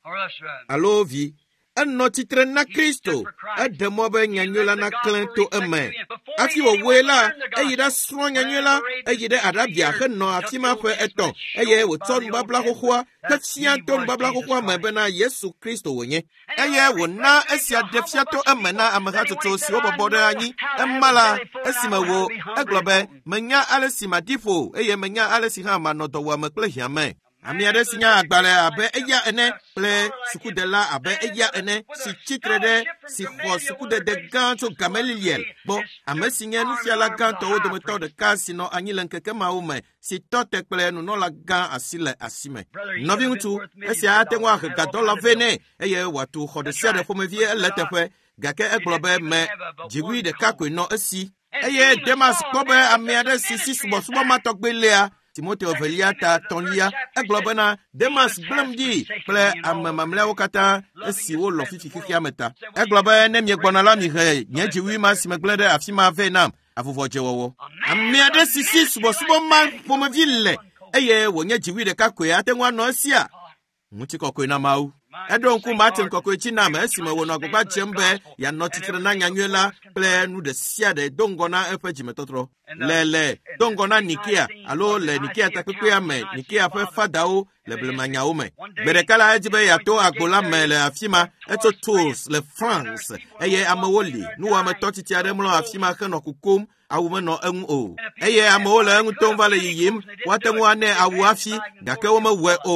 alovi anno titre na Kristo ademobe nyanywela na klento eme afi owela eyida sro nyanywela eyide arabia henno afima fe eto eye woton babla kokwa kafianton babla kokwa mabena Yesu Kristo wonye eye wona esia defiato eme na amagato si obobodo anyi emala esimawo eglobe menya alesima difo eye menya alesi ha manodo wa mekle hiame amiade sinya agbale abe eya ene ple sukudela abe eya ene si chitrede si kho sukude de ganto gameliel bo amesinya nu fiala ganto o de meto de kasino anyilen keke maume si tote ple no la gan asile asime novi mutu esia atenwa gadola vene eye watu khodesia de fomevie letefe gake eglobe me jiwi de kakwe no esi eye Demas kobe amiade sisi subo matogbelea Timoteo Veliata Tonia eglobena Demas blemdi ple amamamle okata esi wo lo fifi kiameta eglobe ne miegbona la mi he nyejiwi ma simeglede afima venam avuvoje wowo amiade sisi subo ma pomaville eye wo nyejiwi de kakwe atenwa no sia mutikokwe na mau edonku Martin kokwechi na ma esi mewo no agba chembe ya notitre na nyanywela ple nu de sia de dongona efeji metotro lele dongona Nikia alo le Nikia takwe ame Nikia fe fadao le blemanya ome berekala ejibe ya to agbola mele afima eto tools le France eye amawoli nu wa metotiti ademlo afima keno kukum awume no o eye amawole engu tomvale yim watenwa ne awuafi gake wome we o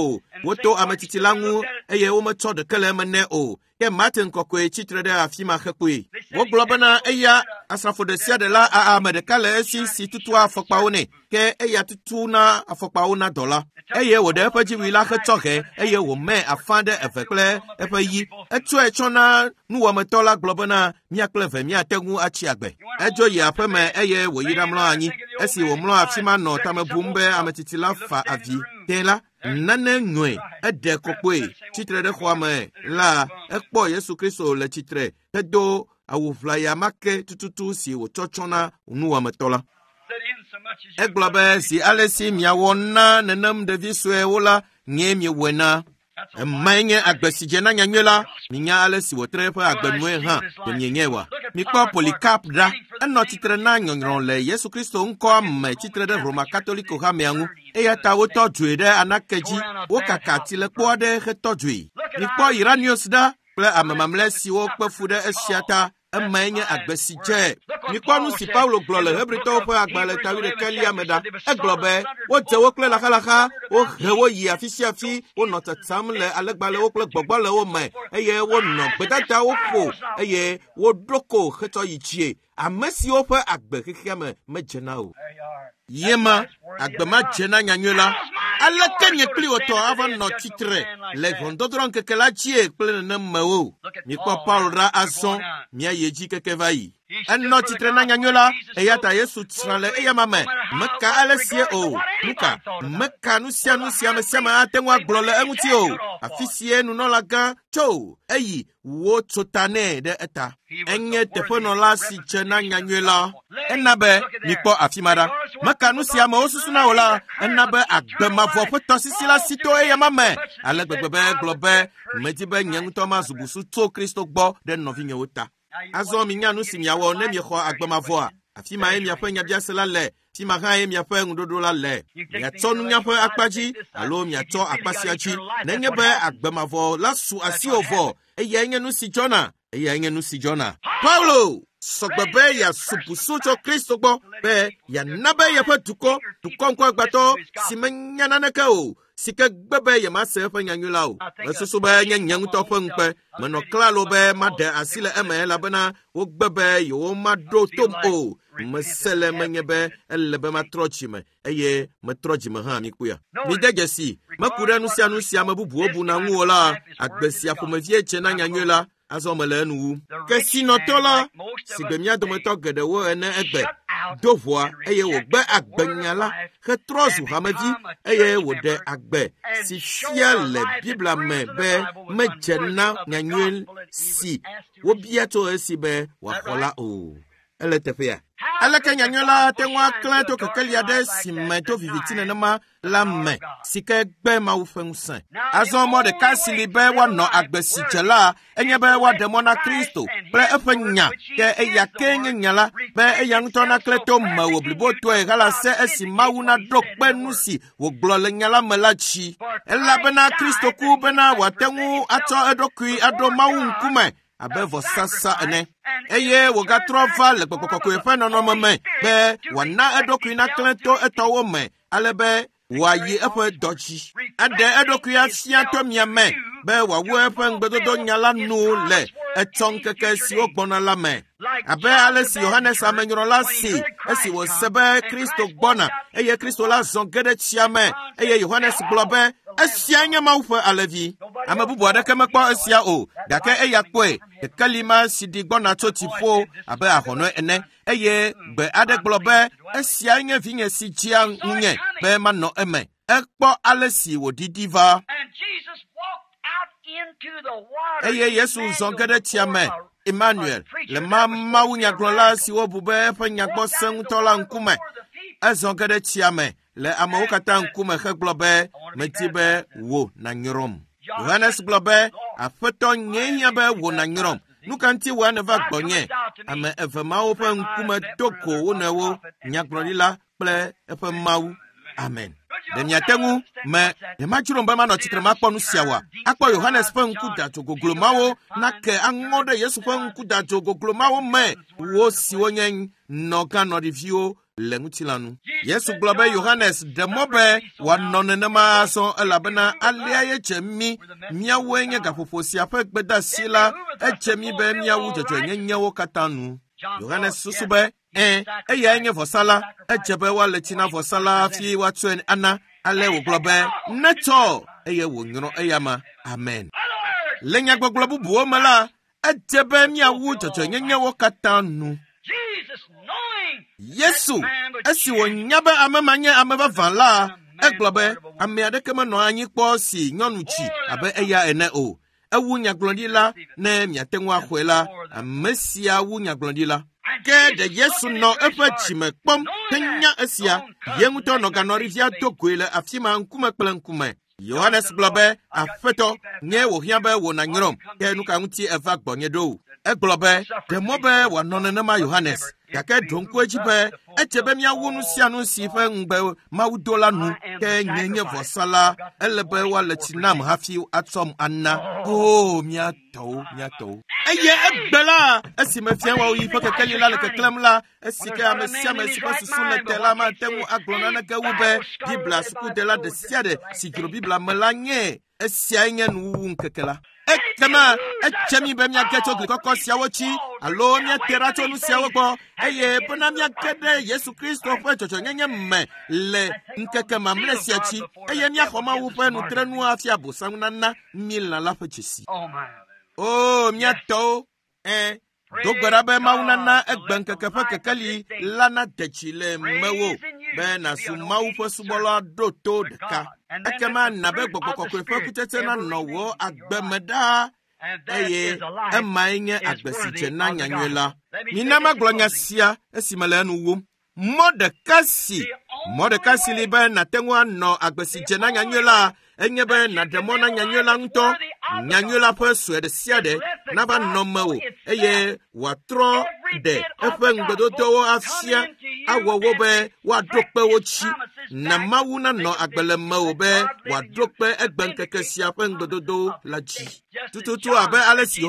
woto ametiti la ŋu eye wometsɔ ɖeke le eme nɛ o. Ke Martin kɔkɔe tsitre ɖe afi ma xekpoe. Wogblɔ bena eya asrafo ɖe sia ɖe la ame ɖeka le esi si tutua afɔkpawo nɛ, ke eya tutuna afɔkpawo na dɔ la. Eye wòɖe eƒe dziwui la hetsɔ hɛ eye wòmɛ afã ɖe eve kple eƒe yi. Etsɔe tsɔ na nuwɔmetɔ la gblɔ bena mía kple ve míate ŋu atsi agbe. Edzo yi aƒe me eye wòyi ɖamlɔ anyi. Esi wòmlɔ afi ma nɔ tame bum be ametiti la fa avi. Ke la nane ŋɔe eɖe kɔkɔe tsitre ɖe xɔa me la ekpɔ Yesu Kristo le tsitre hedo awu ʋlaya ma ke tututu si wòtsɔtsɔ na nuwɔmetɔ la. Egblɔ be zi ale si miawɔ na nenem ɖevi suewo la nye miewɔe na. Emae nye agbe si dze na nyanyuie la, minya ale si wòtre eƒe agbenue hã ɖe mienyae wa. Mikpɔ Polycarp ɖa, enɔ tsitre na nyɔnyrɔ le Yesu Kristo ŋkɔa me tsitre ɖe Roma Katoliko hamea ŋu, eya ta wotɔ dzoe ɖe anake dzi, wokaka atilekpo aɖe hetɔ dzoe. Mikpɔ Iranius ɖa kple ame mamlɛ siwo kpe fu ɖe esia ta, emae nye agbe si dze. Mikpɔ nu si Paulo gblɔ le Hebritɔwo ƒe agbalẽ 11 me ɖa. Egblɔ be wodze wo kple laxalaxa, wohe wo yi afi sia afi, wonɔ tsatsam le alẽgbalẽwo kple gbɔgbɔ le wo me, eye wonɔ gbedadawo ƒo, eye woɖo ko hetsɔ yi tsie. Ame siwo ƒe agbe xexea me medzena o. Yema agbe ma dzena nyanyuie la. Aleke nye kpli wotɔ ava nɔ tsitre le ʋɔnudɔdrɔ̃ ŋkeke la dzie kple nenem me o. Mikpɔ Paul ɖa azɔ miayi dzi keke va yi. Enɔ tsitre na nyanyuie la, eya ta Yesu tsra le eyama me. Meka ale sie o. Nuka meka nu sia ame sia me ate ŋu agblɔ le eŋuti o. Afi sie nunɔlagã tso eyi wotso ta nɛ ɖe eta. Enye teƒenɔla si dze na nyanyuie la. Ena be mikpɔ afi ma ɖa. Meka nu sia amewo susuna o la, ena be agbemavɔ ƒe tɔsisi la si to eyama me. Ale gbegbe be gblɔ be medi be nye ŋutɔ mazu busu tso Kristo gbɔ ɖe nɔvinyewo ta. Azɔ minya nu si miawɔ ne miexɔ agbemavɔa. Afi ma ye miaƒe nyabiase la le, afi ma hã ye miaƒe ŋuɖoɖo la le. Miatsɔ nunya ƒe akpa dzi alo miatsɔ akpa sia dzi. Nenye be agbemavɔ la su asiwò vɔ, eyae nye nu si dzɔna, eyae nye nu si dzɔna. Paulo sɔgbe be yeasu busu tso Kristo gbɔ be yeana be yeƒe dukɔ ŋkɔagbãtɔ si menya naneke o, si ke gbe be yemase eƒe nyanyuie la o. Mesusu be nye nye ŋutɔ ƒe ŋukpe, menɔ klalo be maɖe asi le eme elabena wogbe be yewomaɖo tom o. Mese le menye be ele be matrɔ tsi me, eye metrɔ dzime hã mikpoe. Mide dzesi, meku ɖe nu sia nu si ame bubuwo buna ŋu o la, agbe sia ƒomevie dze na nyanyuie la, azɔ mele enu wu. Ke sinɔtɔ la, si gbe mía dometɔ geɖewo ene egbe, do ʋɔa eye wògbe agbenya la hetrɔ zu hamevi, eye wòɖe agbe si fia le Biblia me be medze na nyanyuie si wobia tso esi be wòaxɔ la o. Ele teƒea. Aleke nyanyuie la te ŋu aklẽ to kekeli aɖe si me to viviti nenema la me, si ke gbe Mawu ƒe ŋusẽ. Azɔ mɔ ɖeka si li be woanɔ agbe si dze la, enye be woaɖe mɔ na Kristo kple eƒe nya, ke eya ke nye nya la, be eya ŋutɔ naklẽ to me wòblibo tɔe helase esi Mawu naɖo kpe nu si wògblɔ le nya la me la dzi. Elabena Kristo ku bena wòate ŋu atsɔ eɖokui aɖo Mawu ŋkume abe vɔsasa ene. Eye wògatrɔ va le Gbɔgbɔ Kɔkɔe ƒe nɔnɔme me be wòana eɖokui naklẽ to etɔwo me, ale be wòayi eƒe dɔ dzi. Aɖe eɖokui afia to mia me be wòawu eƒe ŋugbedodo nya la nu le etsɔ ŋkeke siwo gbɔna la me. Abe ale si Yohanes amenyrɔla si esi wòse be Kristo gbɔna, eye Kristo la zɔ ge ɖe tsia me, eye Yohanes gblɔ be esia nye Mawu ƒe alẽvi. Ame bubu aɖeke mekpɔ esia o, gake eya kpɔe. Kekeli ma si ɖi gbɔna tso dziƒo abe ahɔnɔe ene, eye gbe aɖe gblɔ be esia nye vinye si dzia ŋunye be manɔ eme. Ekpɔ ale si wòɖiɖi va. Eye Yesu zɔ ge ɖe tsia me, Emmanuel, le Mawu nyagblɔla siwo bu be eƒe nyagbɔ sẽŋutɔ la ŋkume. Ezɔ ge ɖe tsia me le amewo katã ŋkume hegblɔ be medi be wò nanyrɔm. Yohanes gblɔ be Aƒetɔ nye hiã be wò nanyrɔm. Nu ka ŋuti wò aneva gbɔnye? Ame eve mawo ƒe ŋkume do ko wo nɔewo, nyagblɔɖila kple eƒe Mawu. Amen. Ɖe miate ŋu me nyemadzrom be manɔ tsitre makpɔ nu sia wa. Akpɔ Yohanes ƒe ŋku dadzo goglo mawo, nake aŋɔ ɖe Yesu ƒe ŋku dadzo goglo mawo me, wo siwo nye nɔgã nɔɖiviwo le ŋutilã nu. Yesu gblɔ be Yohanes ɖe mɔ be wòanɔ nenema sɔ elabena alea ye dze mí, míawoe nye gaƒoƒo sia ƒe gbedeasi la, edze mí be míawu dzɔdzɔenyenyewo katã nu. Yohanes susu be eyae nye vɔsala, edze be woale tsi na vɔsala fi woatsɔe ana, ale wògblɔ be netsɔ, eye wònyrɔ eyama. Amen. Le nyagbɔgblɔ bubuwo me la, edze be míawu dzɔdzɔenyenyewo katã nu. Yesu, esi wònya be ame ma nye ame vavã la, egblɔ be ame aɖeke menɔ anyi kpɔ si nyɔnu tsi abe eya ene o. Ewu nyagblɔɖila ne miate ŋu axɔe la, ame sia wu nyagblɔɖila. Ke ɖe Yesu nɔ eƒe dzime kpɔm henya esia, ye ŋutɔ nɔ ganɔrivia do goe le afi ma ŋkume kple ŋkume. Yohanes gblɔ be Aƒetɔ, nye wòhiã be wòna nyrɔm, ke nu ka ŋuti eva gbɔnye ɖo? Egblɔ be ɖe mɔ be wòanɔ nenema Yohanes, gake ɖo ŋku edzi be edze be míawu nu sia nu si ƒe ŋugbe Mawu do la nu, ke nye nye vɔsala, ele be woale tsi nam hafi atsɔm ana. O, míatɔwo. Eye egbe la, esi mefia woawo yi ƒe kekeli la le keklẽm la, esi ke ame sia ame si ƒe susu le te la mate ŋu agblɔ naneke wu be Biblia sukudela ɖe sia ɖe si dzro Biblia me la nye, esiae nye nuwuwu ŋkeke la. Ekema, edze mi be miage tso gli kɔkɔ siawo tsi, alo miate ɖa tso nu siawo gbɔ, eye bena miage ɖe Yesu Kristo ƒe dzɔdzɔnyenye me le ŋkeke mamlɛ sia tsi, eye miaxɔ Mawu ƒe nutrenu hafi Abosam nana mi lã la ƒe dzesi. O, miatɔwo, do gbe ɖa be Mawu nana egbe ŋkeke ƒe kekeli la nade tsi le mewò, be nàzu Mawu ƒe subɔla ɖo to ɖeka. Ekema na be Gbɔgbɔ Kɔkɔe ƒe kutsetse nanɔ wò agbe me ɖaa, eye emae nye agbe si dze na nyanyuie la. Mina magblɔ nya sia esi mele enu wom. Mɔ ɖeka si li be nate ŋu anɔ agbe si dze na nyanyuie la, enye be naɖe mɔ na nyanyuie la ŋutɔ, nyanyuie la ƒe sue ɖe sia ɖe nava nɔ mewò, eye wòatrɔ ɖe eƒe ŋugbedodowo afia, awɔ wo be woaɖo kpe wo tsi, na Mawu nanɔ agbe le mewò be wòaɖo kpe egbe ŋkeke sia ƒe ŋugbedodo la dzi. Tututu abe ale si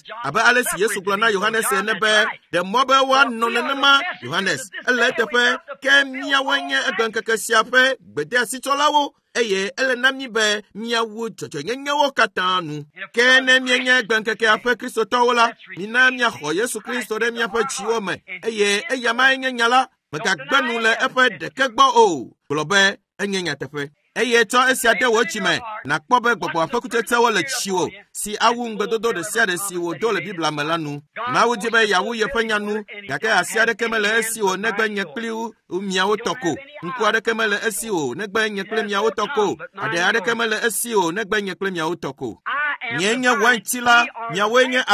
Yesu gblɔ na Yohanes ene be ɖe mɔ be woanɔ nenema Yohanes, ele eteƒe, ke míawoe nye egbe ŋkeke sia ƒe gbedeasitsɔlawo, eye ele na mi be miawu dzɔdzɔenyenyewo katã nu. Ke ne mienye egbe ŋkekea ƒe kristotɔwo la, mina miaxɔ Yesu Kristo ɖe miaƒe dziwo me, eye eya mae nye nya la, megagbe nu le eƒe ɖeke gbɔ o, gblɔ be enye nyateƒe. Eye tsɔ esia de wò tsi me, nakpɔ be Gbɔgbɔ ƒe kutsetsewo le tsiwo, si awu ŋugbedodo ɖe sia ɖe si wòdo le Biblia me la nu. Mawu di be yeawu yeƒe nyanu, gake asi aɖeke mele esi o negbe nye kpli miawo tɔ ko. Ŋku aɖeke mele esi o negbe nye kple miawo tɔ ko. Aɖe aɖeke mele esi o negbe nye kple miawo tɔ ko. Nye nye wainti la, miawoe nye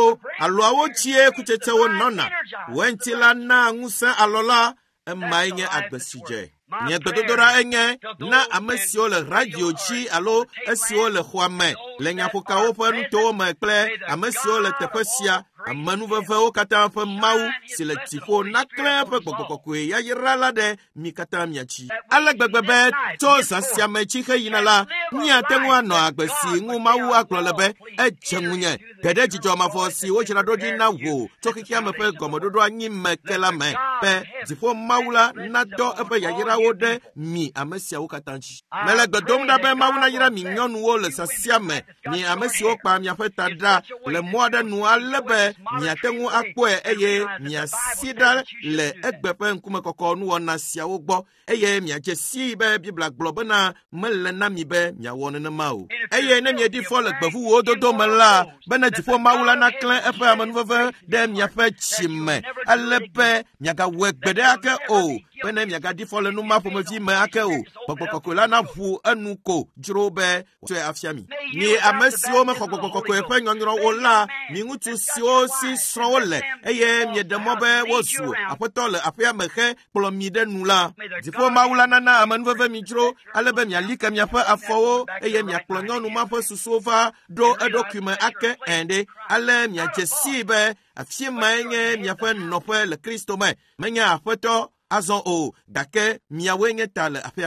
aloawo tsie kutsetsewo nɔna. Wainti la na ŋusẽ alɔ la, emae nye agbe si dze. Nye gbedodoɖa enye na ame siwo le radio dzi alo esiwo le xɔa me, le nyaƒokawo ƒe nutowo me kple ame siwo le teƒe sia, amenuvevewo katã ƒe Mawu si le dziƒo naklẽ ƒe Gbɔgbɔ Kɔkɔe yayra la ɖe mi katã mia dzi. Ale gbegbe be tso zã sia me dzi heyina la, míate ŋu anɔ agbe si ŋu Mawu agblɔ le be edze ŋunye, geɖe dzidzɔ mavɔ si wodzra ɖo ɖi na wò tso xexea me ƒe gɔmeɖoɖo anyi me ke la me, be dziƒo Mawu la nadɔ eƒe yayrawo ɖe mi ame siawo katã dzi. Mele gbe dom ɖa be Mawu nayra mi nyɔnuwo le sasia me, mi ame siwo kpa miaƒe ta ɖa le mɔ aɖe nu ale be miate ŋu akpɔe eye miasi ɖa le egbe ƒe ŋkume kɔkɔ nuwɔna siawo gbɔ, eye miadze si be Biblia gblɔ bena mele na mi be miawɔ nenema o. Eye ne miedi fɔ le gbevuwo dodo me la, bena dziƒo Mawu la naklẽ eƒe amenuveve ɖe miaƒe tsi me, ale be miagawɔe gbeɖe ake o, bena miagadi fɔ le numa ƒomevi me ake o. Gbɔgbɔ Kɔkɔe la naʋu enu ko dzro be tsɔe afia mi. Mi ame siwo mexɔ Gbɔgbɔ Kɔkɔe ƒe nyɔnyrɔ o la, mi ŋutsu siwo si srɔ̃wo le, eye mieɖe mɔ be wozu aƒetɔ le aƒea me xe kplɔ mi ɖe nu la. Dziƒo Mawu la nana amenuveve mi dzro, ale be miali ke miaƒe afɔwo, eye miakplɔ nyɔnu ma ƒe susuwo va ɖo eɖokui me ake ɖe, ale miadze si be afi mae nye miaƒe nɔƒe le Kristo me, menye aƒetɔ azɔ o, gake miawoe nye ta le aƒea me.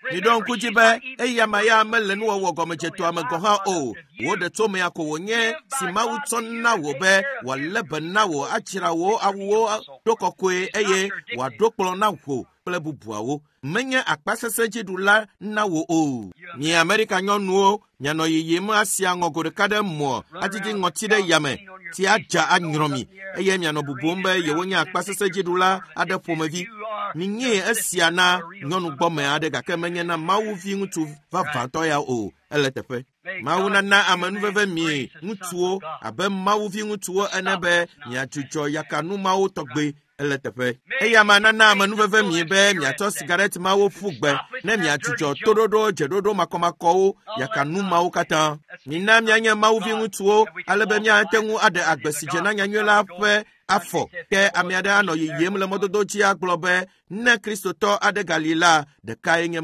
Ni don kujibe eya maya melen wo wo gomejeto amegoha o wo de to me akowonye simawu tonna wo be waleben na wo achira wo awo dokokwe eye wa dokplo na wo ple bubuawo menye akpasese jidula na wo o ni America nyonuo nyano yiyem asia ngogore kade mo ajiji ngotide yame ti aja anyromi eye miano bubombe ye wonya akpasese jidula ade pomavi ninye asia na nyonu gbome ade gakemenye na mawu vi ngutu vavanto ya o eletepe mawu na amanu veve mi ngutuo abe mawu vi ngutuo enebe nyachucho yakanu mawu togbe eletepe eya manana amanu veve mi be miato cigarette mawu fugbe na miachucho tododo jedodo makomako yakanu mawu kata nina mianya mawu vi ngutuo alebe miatengu ade agbesije na nyanyola pe afọ ke amiada no yiyem le mododochi aglobe na Kristoto ade Galila de kayenye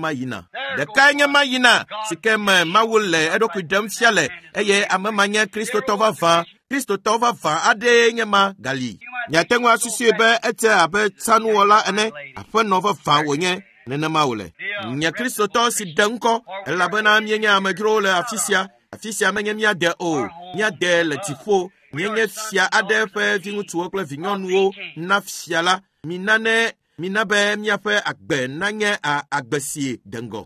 mayina sikeme mawule edokudem fiale eye amamanya Kristoto va ade nyema gali nyatengu asusu ebe ete abe tanuola ene afeno va wonye nene mawule nya Kristoto si denko elabena mienya amedro le afisia menye mia de o nya de le tifo nyenye fia adefe vingutuo kle vinyonuo na fiala minabe miape agbe nanye agbesie dengo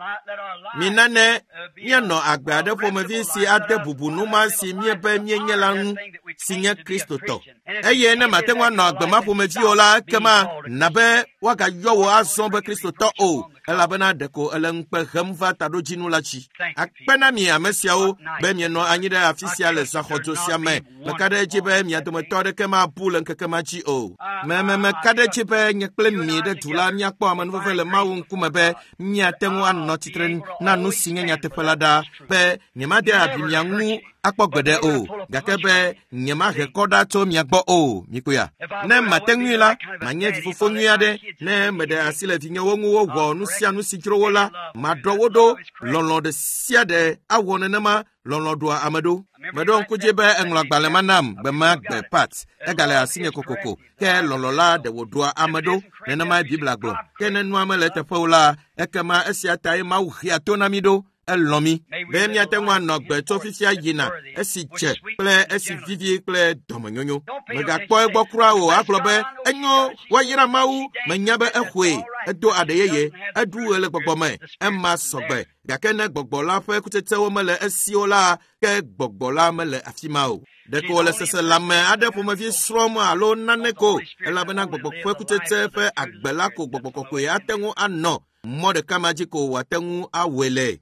minane nyano agbe adefo mevisi ade bubunuma si miebe mienyelan sinye Kristoto eye ne matenwa no agbe mapo meviola kema nabe waga yowo azombe Kristoto o elabena deko elenkpe hemva tadojinu lachi akpena mi amesiao be mieno anyide afisia le sahoto siame mekade jibe mi adometode kema bule nkekema chi o me kade jibe nyekple mi de tula nyakpo amanu vele mawu nkumebe mi atenwa no titren na no sinye nyatepelada be nyemade abimyangu akpogede o gakebe nyema rekorda to miagbo o mikuya ne matengwila manye fifofo nwade ne mede asile tinye wonwu wo no sia no sikrowola madowodo lolon de siade awonenema lolon do amado medon kujebe englagbale manam be magbe pat egale asinye kokoko ke lolola de wodo amado nenema bibla glo ke nenu amele tefola ekema esiatai mawhia tonamido elomi be mi atengwa nogbe to fifia yina esiche ple esivivie ple domonyonyo mega kpo egbokura o aklobe enyo wayira mawu menyabe ehwe edo adeyeye edu ele gbogbome emma sogbe gakene gbogbola fe kutete wo mele esiola ke gbogbola mele afimao deko le sese lame ade pomavie srom alo naneko elabena gbogbo fe kutete fe agbela ko gbogboko ya tengu anno mode kamajiko watengu awele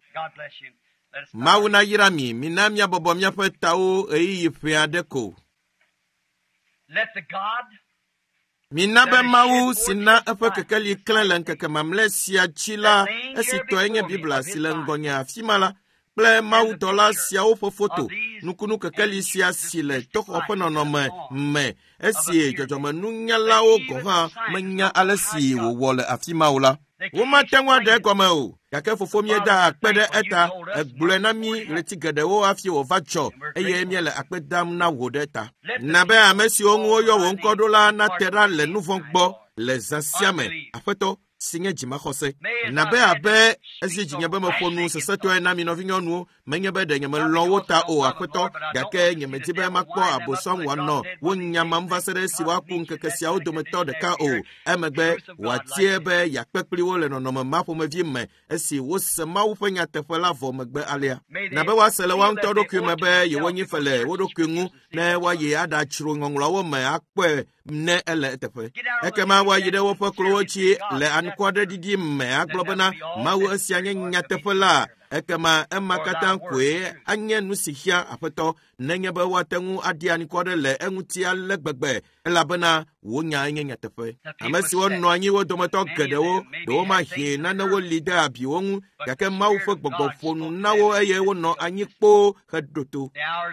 mauna yirami minamya bobo mya petao eyi fiadeko let the God minabe mawu sina afekekeli klelen kekemamle sia chila esito enye bibla silengonya fimala ple mawu dola sia ofo foto nukunu kekeli sia sile toko oponono me esi jojoma nunyala ogoha menya alesi wo wole afimawula woma tengwa de gome o yake fofo mi da akpede eta egbule na mi leti gede wo afi o vacho eye mi le akpedam na wodeta na be amesi onwo yo won kodola na terra le nouveau gbo les anciens afeto singe jima khose na be abe esi jinya be mafonu seseto na mi no vinyonu menye be de nyame lowota o afeto yake nyame tibe makpo abosom wano wonya mamvasere siwa kun kekesia odometo de ka o emegbe watie be yakpekpli wo le no mapo mavie me esi wo sema wo fanya tefela vo megbe alia na be wasele wa nto dokume be ye wonyi fele wo dokungu na wa ye ada chiro ngonglo wo me akpe ne ele tefe ekema wa yide wo pokrochi le ankwade didi me aglobena mawo asianye nyatefela ekema emakatan kwe anye nusihia apeto nenye be watengu adiani kwade le engutia legbegbe elabena wonya anye nyatefe amesi wonno anyi wo dometo gedewo do ma hie na na wo leader abi wonu yake mawo fo gbogbofonu na wo eye wonno anyi kpo hedoto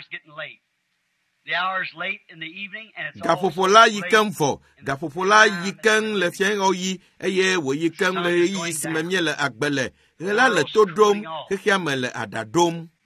the hours late in the evening and it's gafofola yikenfo gafofola yiken le fien oyi eye wo yiken le yi simemiele agbele la le todom kekiamele adadom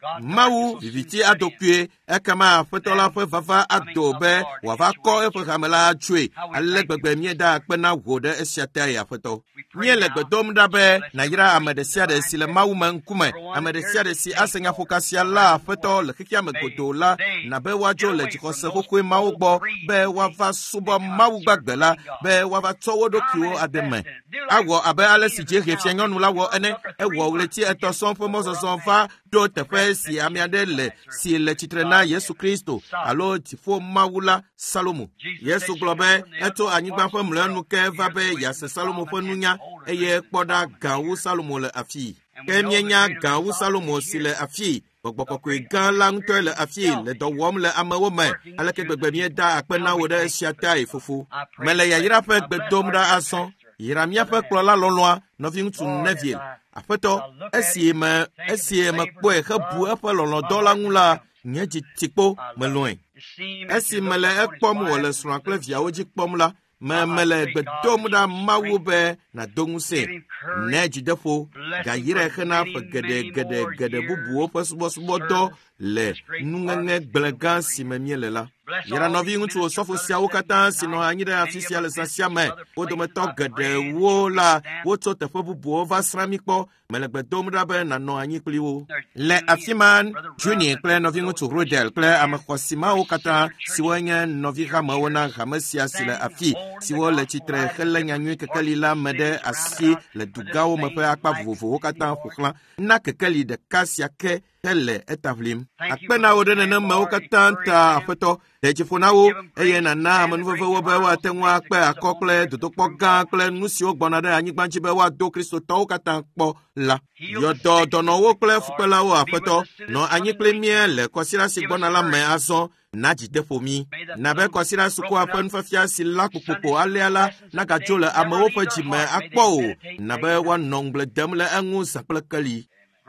Mawu viviti adokue ekama fetola fe vava adobe wava ko efe kamela tue alegbegbe mieda akpena wode esiata ya feto nye legbedom dabe na yira amedesia de si le mawu menkume amedesia de si asenya fokasia la feto le kikia megodo la na be wajo le jikose kokwe mawu gbo be wava subo mawu gbagbe la be wava towodo kiwo ademe awo abe alesi je refie nyonu la wo ene ewo uleti etoson fo mososon fa do tefe si amiade le si le titrena Yesu Kristo alo tifo mawula Salomo Yesu globe eto anyigba fo mlenu ke vabe ya se Salomo fo nunya eye kpoda gawu Salomo le afi ke mienya gawu Salomo si le afi gbogbo gan la nto le afi le do wom le amawo me aleke gbegbe mi da apena wo de siata ifufu mele ya yira fe gbedom da ason yira mi afa klola loloa no vi ntu neville afeto esie me kpoe khabu afa lolo dola ngula nyeji tikpo meloin esi mele ekpom wole sran klevia oji kpom la mele gbedom da mawu be na donguse neji defo ga yire khana fa gede bubu opo do le nungenge gbelegan si memiele la yira novi ntu sofo sia wokata sino anyire afisia le sasia me odometo gede wo la woto tefo bubu ova sramikpo melegbe domra be na no anyi kliwo le afiman junior kle novi ntu rodel kle amakhosima wokata siwanya novi kama wona kamasia sile afi siwo le chitre khelenya nyu kekalila mede asi le dugawo mepe akpa vovo wokata fukla na kekali de kasia ke tele etavlim akpena wodene na mawokata afeto ejifunawo eye na amanuvevo wo be wa tenwa akpe akokle dodokpo gan kle nusi ogbonade anyigbanji be wa do Kristo to kata kpo la yodo dono wo kle fupela wo afeto no anyikle mie le kosira si gbona la me aso na jidefo mi na be kosira suko apen fafia si la popopo aleala na gajole amawo faji me akpo na be wa nongle demle engu saplekali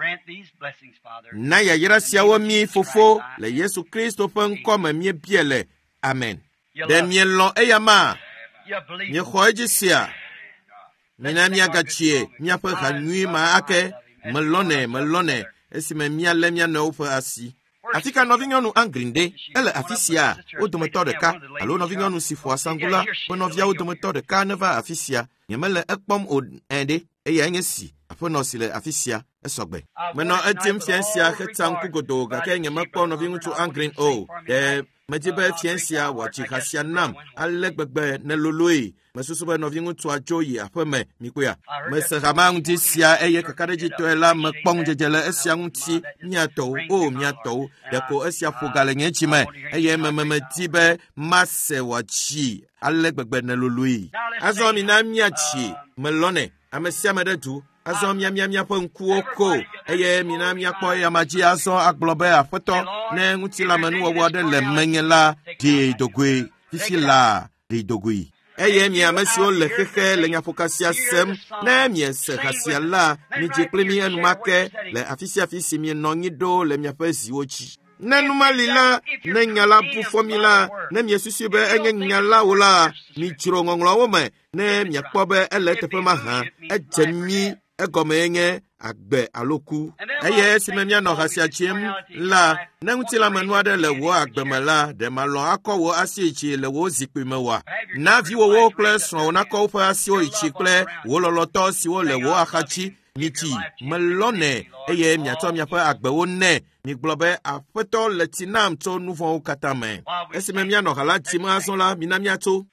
na ya yira siawo mi fofo le Yesu Kristo pen kome mi biele amen de mi lo eyama mi khoji sia mina mi agachie mi afa kanui ma ake melone esime mi ale mi na ofa asi atika novinyonu angrinde ele afisia odometo de ka alo novinyonu sifo asangula po novia odometo de ka neva afisia nyemele ekpom o ende eya nyesi afo no sile afisia esogbe meno etim fiansia hetan kugodo ga kenye makpo novinyu to angrin o de mejibe fiansia wachi hasia nam allegbegbe neloloi mesusu be novinyu to ajoyi afeme mikoya mesahama undisia eye kakareji to ela makpong jejele esia nti miato de ko esia fogale nyechime eye memetibe masse wachi allegbegbe neloloi azomi na miachi melone amesia medetu azo miamia po nkuoko eye minamia po ya maji azo aglobe afeto na ngutila manu wode le menyela di dogwe fisila di dogwe eye miamasi o le keke le nyafokasia sem na miese kasia la ni jeplemi enumake le afisi mi nongido le miafasi ochi nanumalila na nyala pu formula na miesusube enye nyala wola ni chiro ngonglo wo me na miakpobe eletepe ma ha ejemi egomenge agbe aloku eye simemia no hasia chim la na ngutila manua de le wo agbemela de malo akowo asiechi le wo zikpemewa na viwo wo pleson na ko fa asio ichi ple wo loloto si wo le wo akachi niti melone eye miato miafa agbe wo ne mi globe afeto letinam to nouveau katame esimemia no hala tima son la minamiato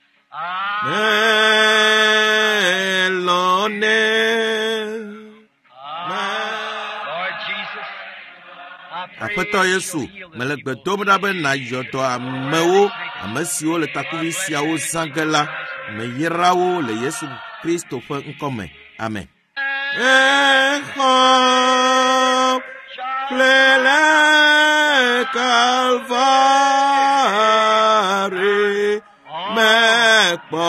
melone Lord Jesus, afeto Yesu melegbe domda be na yodo amewo amesio le takuvisia wo zangela meyirawo le Yesu Kristo fe nkome amen Lele Calvary mekpo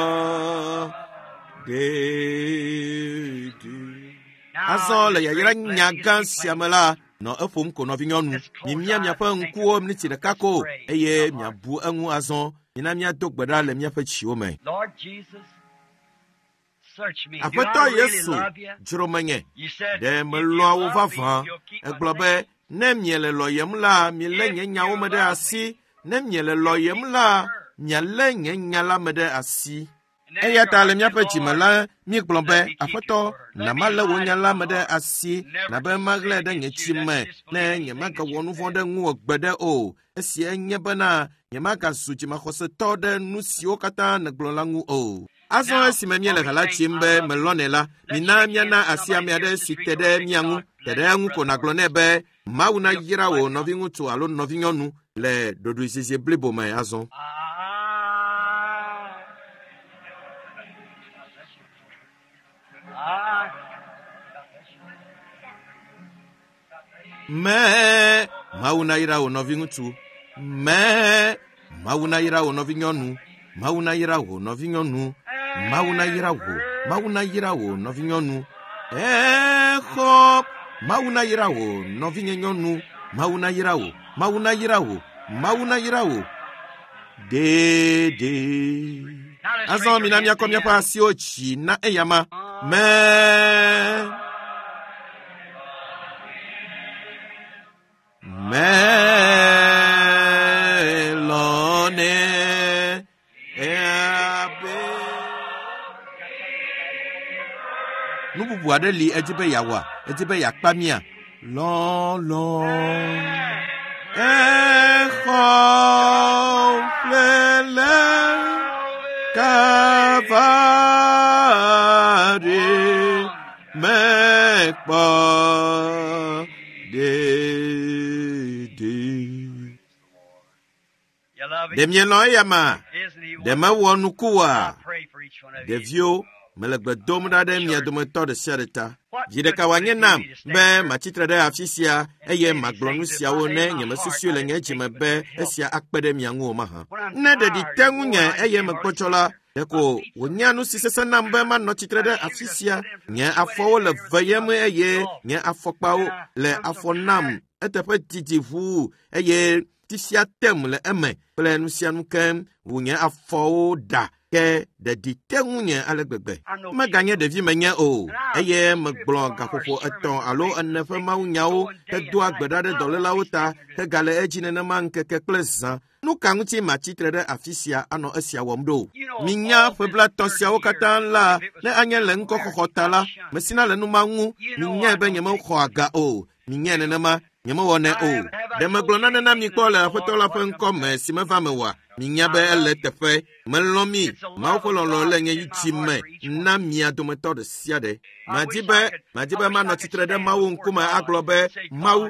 de azole ya yira nyaga siamela no efom ko no vinyonu nyimia miafa nkuo mniti de kako eye miabu anu azon nyina dogbeda le miafa chiwo me Lord Jesus, search me. Do afeto I really Yesu love you? juromanye You said, de if you melo love me, wafa you'll keep my eglobe ne miele loyem la miele nye nyawo me ɖe asi ne miele loyem la miale nye nya la me ɖe asi eya ta le miaƒe dzime la míegblɔ be aƒetɔ na malé wò nya la me ɖe asi na be maɣlẽ ɖe nye tsi me ne nyemagawɔ nu vɔ̃ ɖe ŋuwò gbe ɖe o esia nye bena nyemagazu dzimaxɔsetɔ ɖe nu siwo katã negblɔ la ŋu o. Azɔ esime miele ha la tsim be melɔnɛ la mina miana asi ame aɖe si te ɖe mia ŋu te ɖe eŋu ko nagblɔ nɛ be Mawu na yra wò nɔviŋutsu alo nɔvinyɔnu le ɖoɖoezizi blibo me azɔ. Me Mawu na yra wò nɔviŋutsu, me Mawu na yra wò nɔvinyɔnu, Mawu na yra wò nɔvinyɔnu, Mawu na yra wò, Mawu na yra wò nɔvinyɔnu. Exɔ, Mawu na yra wò nɔvinyenyɔnu, Mawu na yra wò, Mawu na yra wò, Mawu na yra wò. Dede. Azɔ mina miakɔ miaƒe asiwo dzi na eyama. Melone eabe. Nububu aɖe li edzi be yawa, edzi be yakpa mia. Lɔlɔ. Exɔ ƒlele Calvary mekpɔ de mielɔ eyama de mewɔ nuku wa ɖeviwo mele gbe dom ɖa ɖe mia dometɔ ɖe sia ɖe ta dzi ɖeka wanye nam be matsitre ɖe afi sia eye magblɔ nu siawo ne nye mesusu le nye dzime be esia akpe ɖe mia ŋu o mahã ne ɖeɖi te ŋunye eye mekpɔtsɔ la ɖeko wònya nu si sese nam be manɔ tsitre ɖe afi sia nye afɔwo le veyem eye nye afɔkpawo le afɔ nam eteƒe didi ʋuu eye tisia tem le eme kple nu sia nu ke wònye afɔwo da ke ɖeɖi te ŋunye ale gbegbe meganye ɖevi menye o eye megblɔ gaƒoƒo 3 alo 4 ƒe mawunyawo hedo agbe ɖa ɖe dɔlélawo ta hegale edzi nenema ŋkeke kple zã nu ka ŋuti matsitre ɖe afi sia anɔ esia wɔm ɖo minya ƒeblatɔ siawo katã la ne anye le ŋkɔxɔxɔ ta la mesina le numa ŋu minyae be nyemexɔ aga o minyae nenema nyemewɔ ne o ɖe megblɔ nane na mi kpɔ le aƒetɔ la ƒe ŋkɔ me si meva me wa minya be ele teƒe melɔ mi Mawu ƒe lɔlɔ le nye tsi me na mia dometɔ ɖe sia ɖe madi be manɔ tsitre ɖe Mawu ŋkume agblɔ be Mawu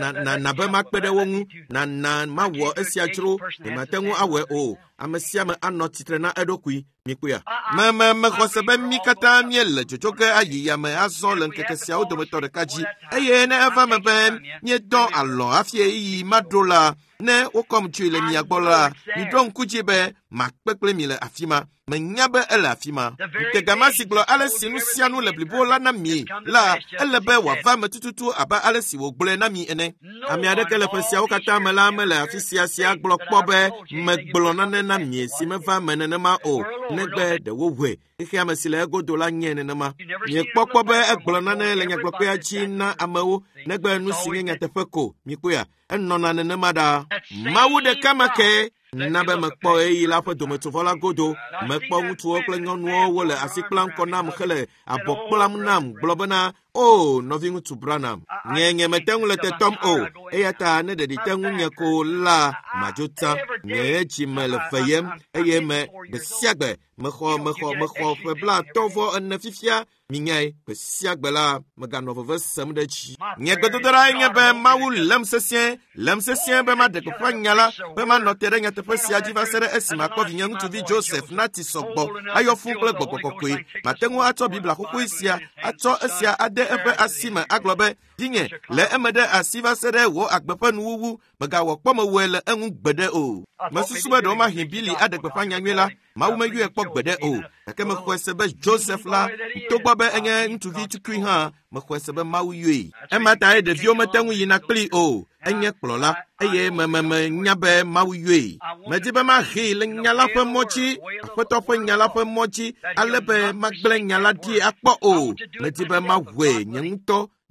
na be makpe ɖe wo ŋu na mawɔ esia dzro mate ŋu awɔe o ame sia me anɔ tsitre na eɖokui mikuya mexɔ se be mi katã miele dzodzoge ayi yame azɔ le ŋkeke siawo dometɔ ɖeka dzi eye ne eva me be miedɔ alɔ hafi ɣeyiɣi maɖo la ne wokɔm tsoe le mia gbɔ la miɖɔ ŋku dzi be makpe kple mi le afi ma menya be ele afi ma ŋkegama si gblɔ ale si nu sia nu le blibo la na mi la ele be wòava me tututu abe ale si wògblɔe na mi ene ame aɖeke le ƒe siawo katã me la mele afi sia gblɔ kpɔ be megblɔ nane na mi si meva me nenema o negbe ɖe wowoe xexea ame si le egodo la nye nenema miekpɔkpɔ be egblɔ nane le nyagblɔkpea dzi na amewo negbe nu si nye nyateƒe ko mikoya enɔna nenema ɖa Mawu ɖeka me ke na be mekpɔ eyi la ƒe dometovɔ la godo mekpɔ ŋutsuwo kple nyɔnuwo wole asi kplam kɔ nam hele abɔ kplam nam gblɔ bena o nɔviŋutsu Branham nye mete ŋu le tetɔm o eya ta ne ɖeɖi te ŋu nye ko la madzo ta nye dzi me le veyem eye me gbe sia gbe mexɔ ƒe 24 fifia minyae gbe sia gbe la meganɔ veve sem ɖe dzi nye gbedodoɖa nye be Mawu lem sesĩe be maɖe gbeƒã nya la be manɔ te ɖe nyateƒe sia dzi va se ɖe esi makpɔ vinye ŋutsuvi Joseph nati sɔgbɔ ayɔ fũu kple gbɔgbɔ kɔkɔe mate ŋu atsɔ Biblia xoxoe sia atsɔ esia ade eƒe asi me agblɔ be vinye le eme ɖe asi va se ɖe wò agbe ƒe nuwuwu megawɔ kpɔmewɔe le eŋu gbeɖe o mesusu be ɖewo mahi Bili aɖe gbeƒã nyanyuie la Mawu meyɔe kpɔ gbeɖe o gake mexɔe se be Joseph la togbɔ be enye ŋutsuvi tukui hã mexɔe se be Mawu yɔe ema ta ɖeviwo mete ŋu yina kpli o enye kplɔla eye menya be Mawu yɔe medi be mahee le nya la ƒe mɔdzi aƒetɔ ƒe nya la ƒe mɔdzi ale be magblẽ nya la ɖi akpɔ o medi be mahɔe nye ŋutɔ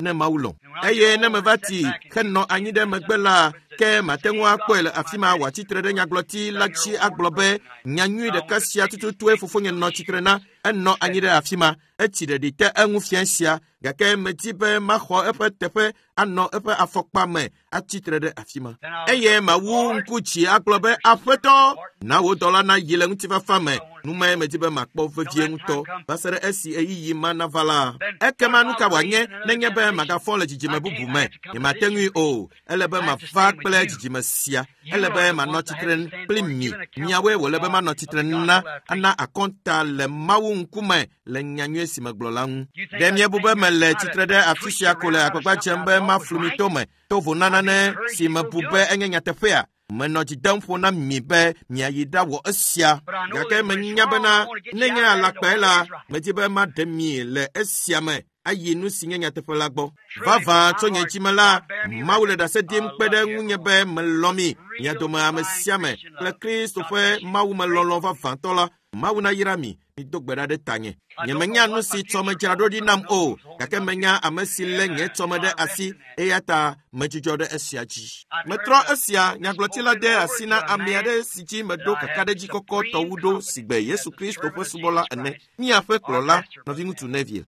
ne Mawu lɔ̃. Eye ne meva ti henɔ anyi ɖe megbe la, ke mate ŋu akpɔe le afi ma wòatsi tre ɖe nyagblɔti la dzi agblɔ be nyanyui ɖeka sia tututue fofonye nɔ tsitre na, enɔ anyi ɖe afi ma, etsi ɖeɖi te eŋu fia sia, gake medi be maxɔ eƒe teƒe anɔ eƒe afɔkpa me atsitre ɖe afi ma. Eye mawu ŋku dzi agblɔ be Aƒetɔ, na wò dɔla nayi le ŋutifafa me, nume medi be makpɔ vevie ŋutɔ va se ɖe esi eyiyi ma nava la. Ekema nu ka wòanye nenye be magafɔ le dzidzime bubu me? Nyemate ŋui o, ele be mava kple dzidzime sia, ele be manɔ tsitre kpli mi, miawoe wòle be manɔ tsitre na ana akɔnta le Mawu ŋkume le nyanyue si megblɔ la ŋu. Ɖe miebu be mele tsitre ɖe afi sia ko le agbagba dzem be maflu mi tome, tovo nanane si mebu be enye nyateƒea, menɔ dzi dem ƒo na mi be miayi ɖawɔ esia, gake menya bena nenye alakpae la, medi be maɖe mi le esia me ayi nu si nye nyateƒe la gbɔ. Vavã tso nye dzime la, Mawu le ɖase dim kpe ɖe ŋunye be melɔ̃ mi, mia dome ame sia me, le Kristo ƒe Mawu me lɔlɔ̃ vavãtɔ la, Mawu nayra mi, mido gbe ɖa ɖe tanye. Nyemenya nu si tsɔ me dzra ɖo ɖi nam o, gake menya ame si lé nye tsɔme ɖe asi, eya ta medzudzɔ ɖe esia dzi. Metrɔ esia nyagblɔti la de asi na ame aɖe si dzi meɖo kakaɖedzi kɔkɔ tɔwu ɖo si gbe Yesu Kristo ƒe subɔla ene, míaƒe kplɔla, nɔviŋutsu Neville.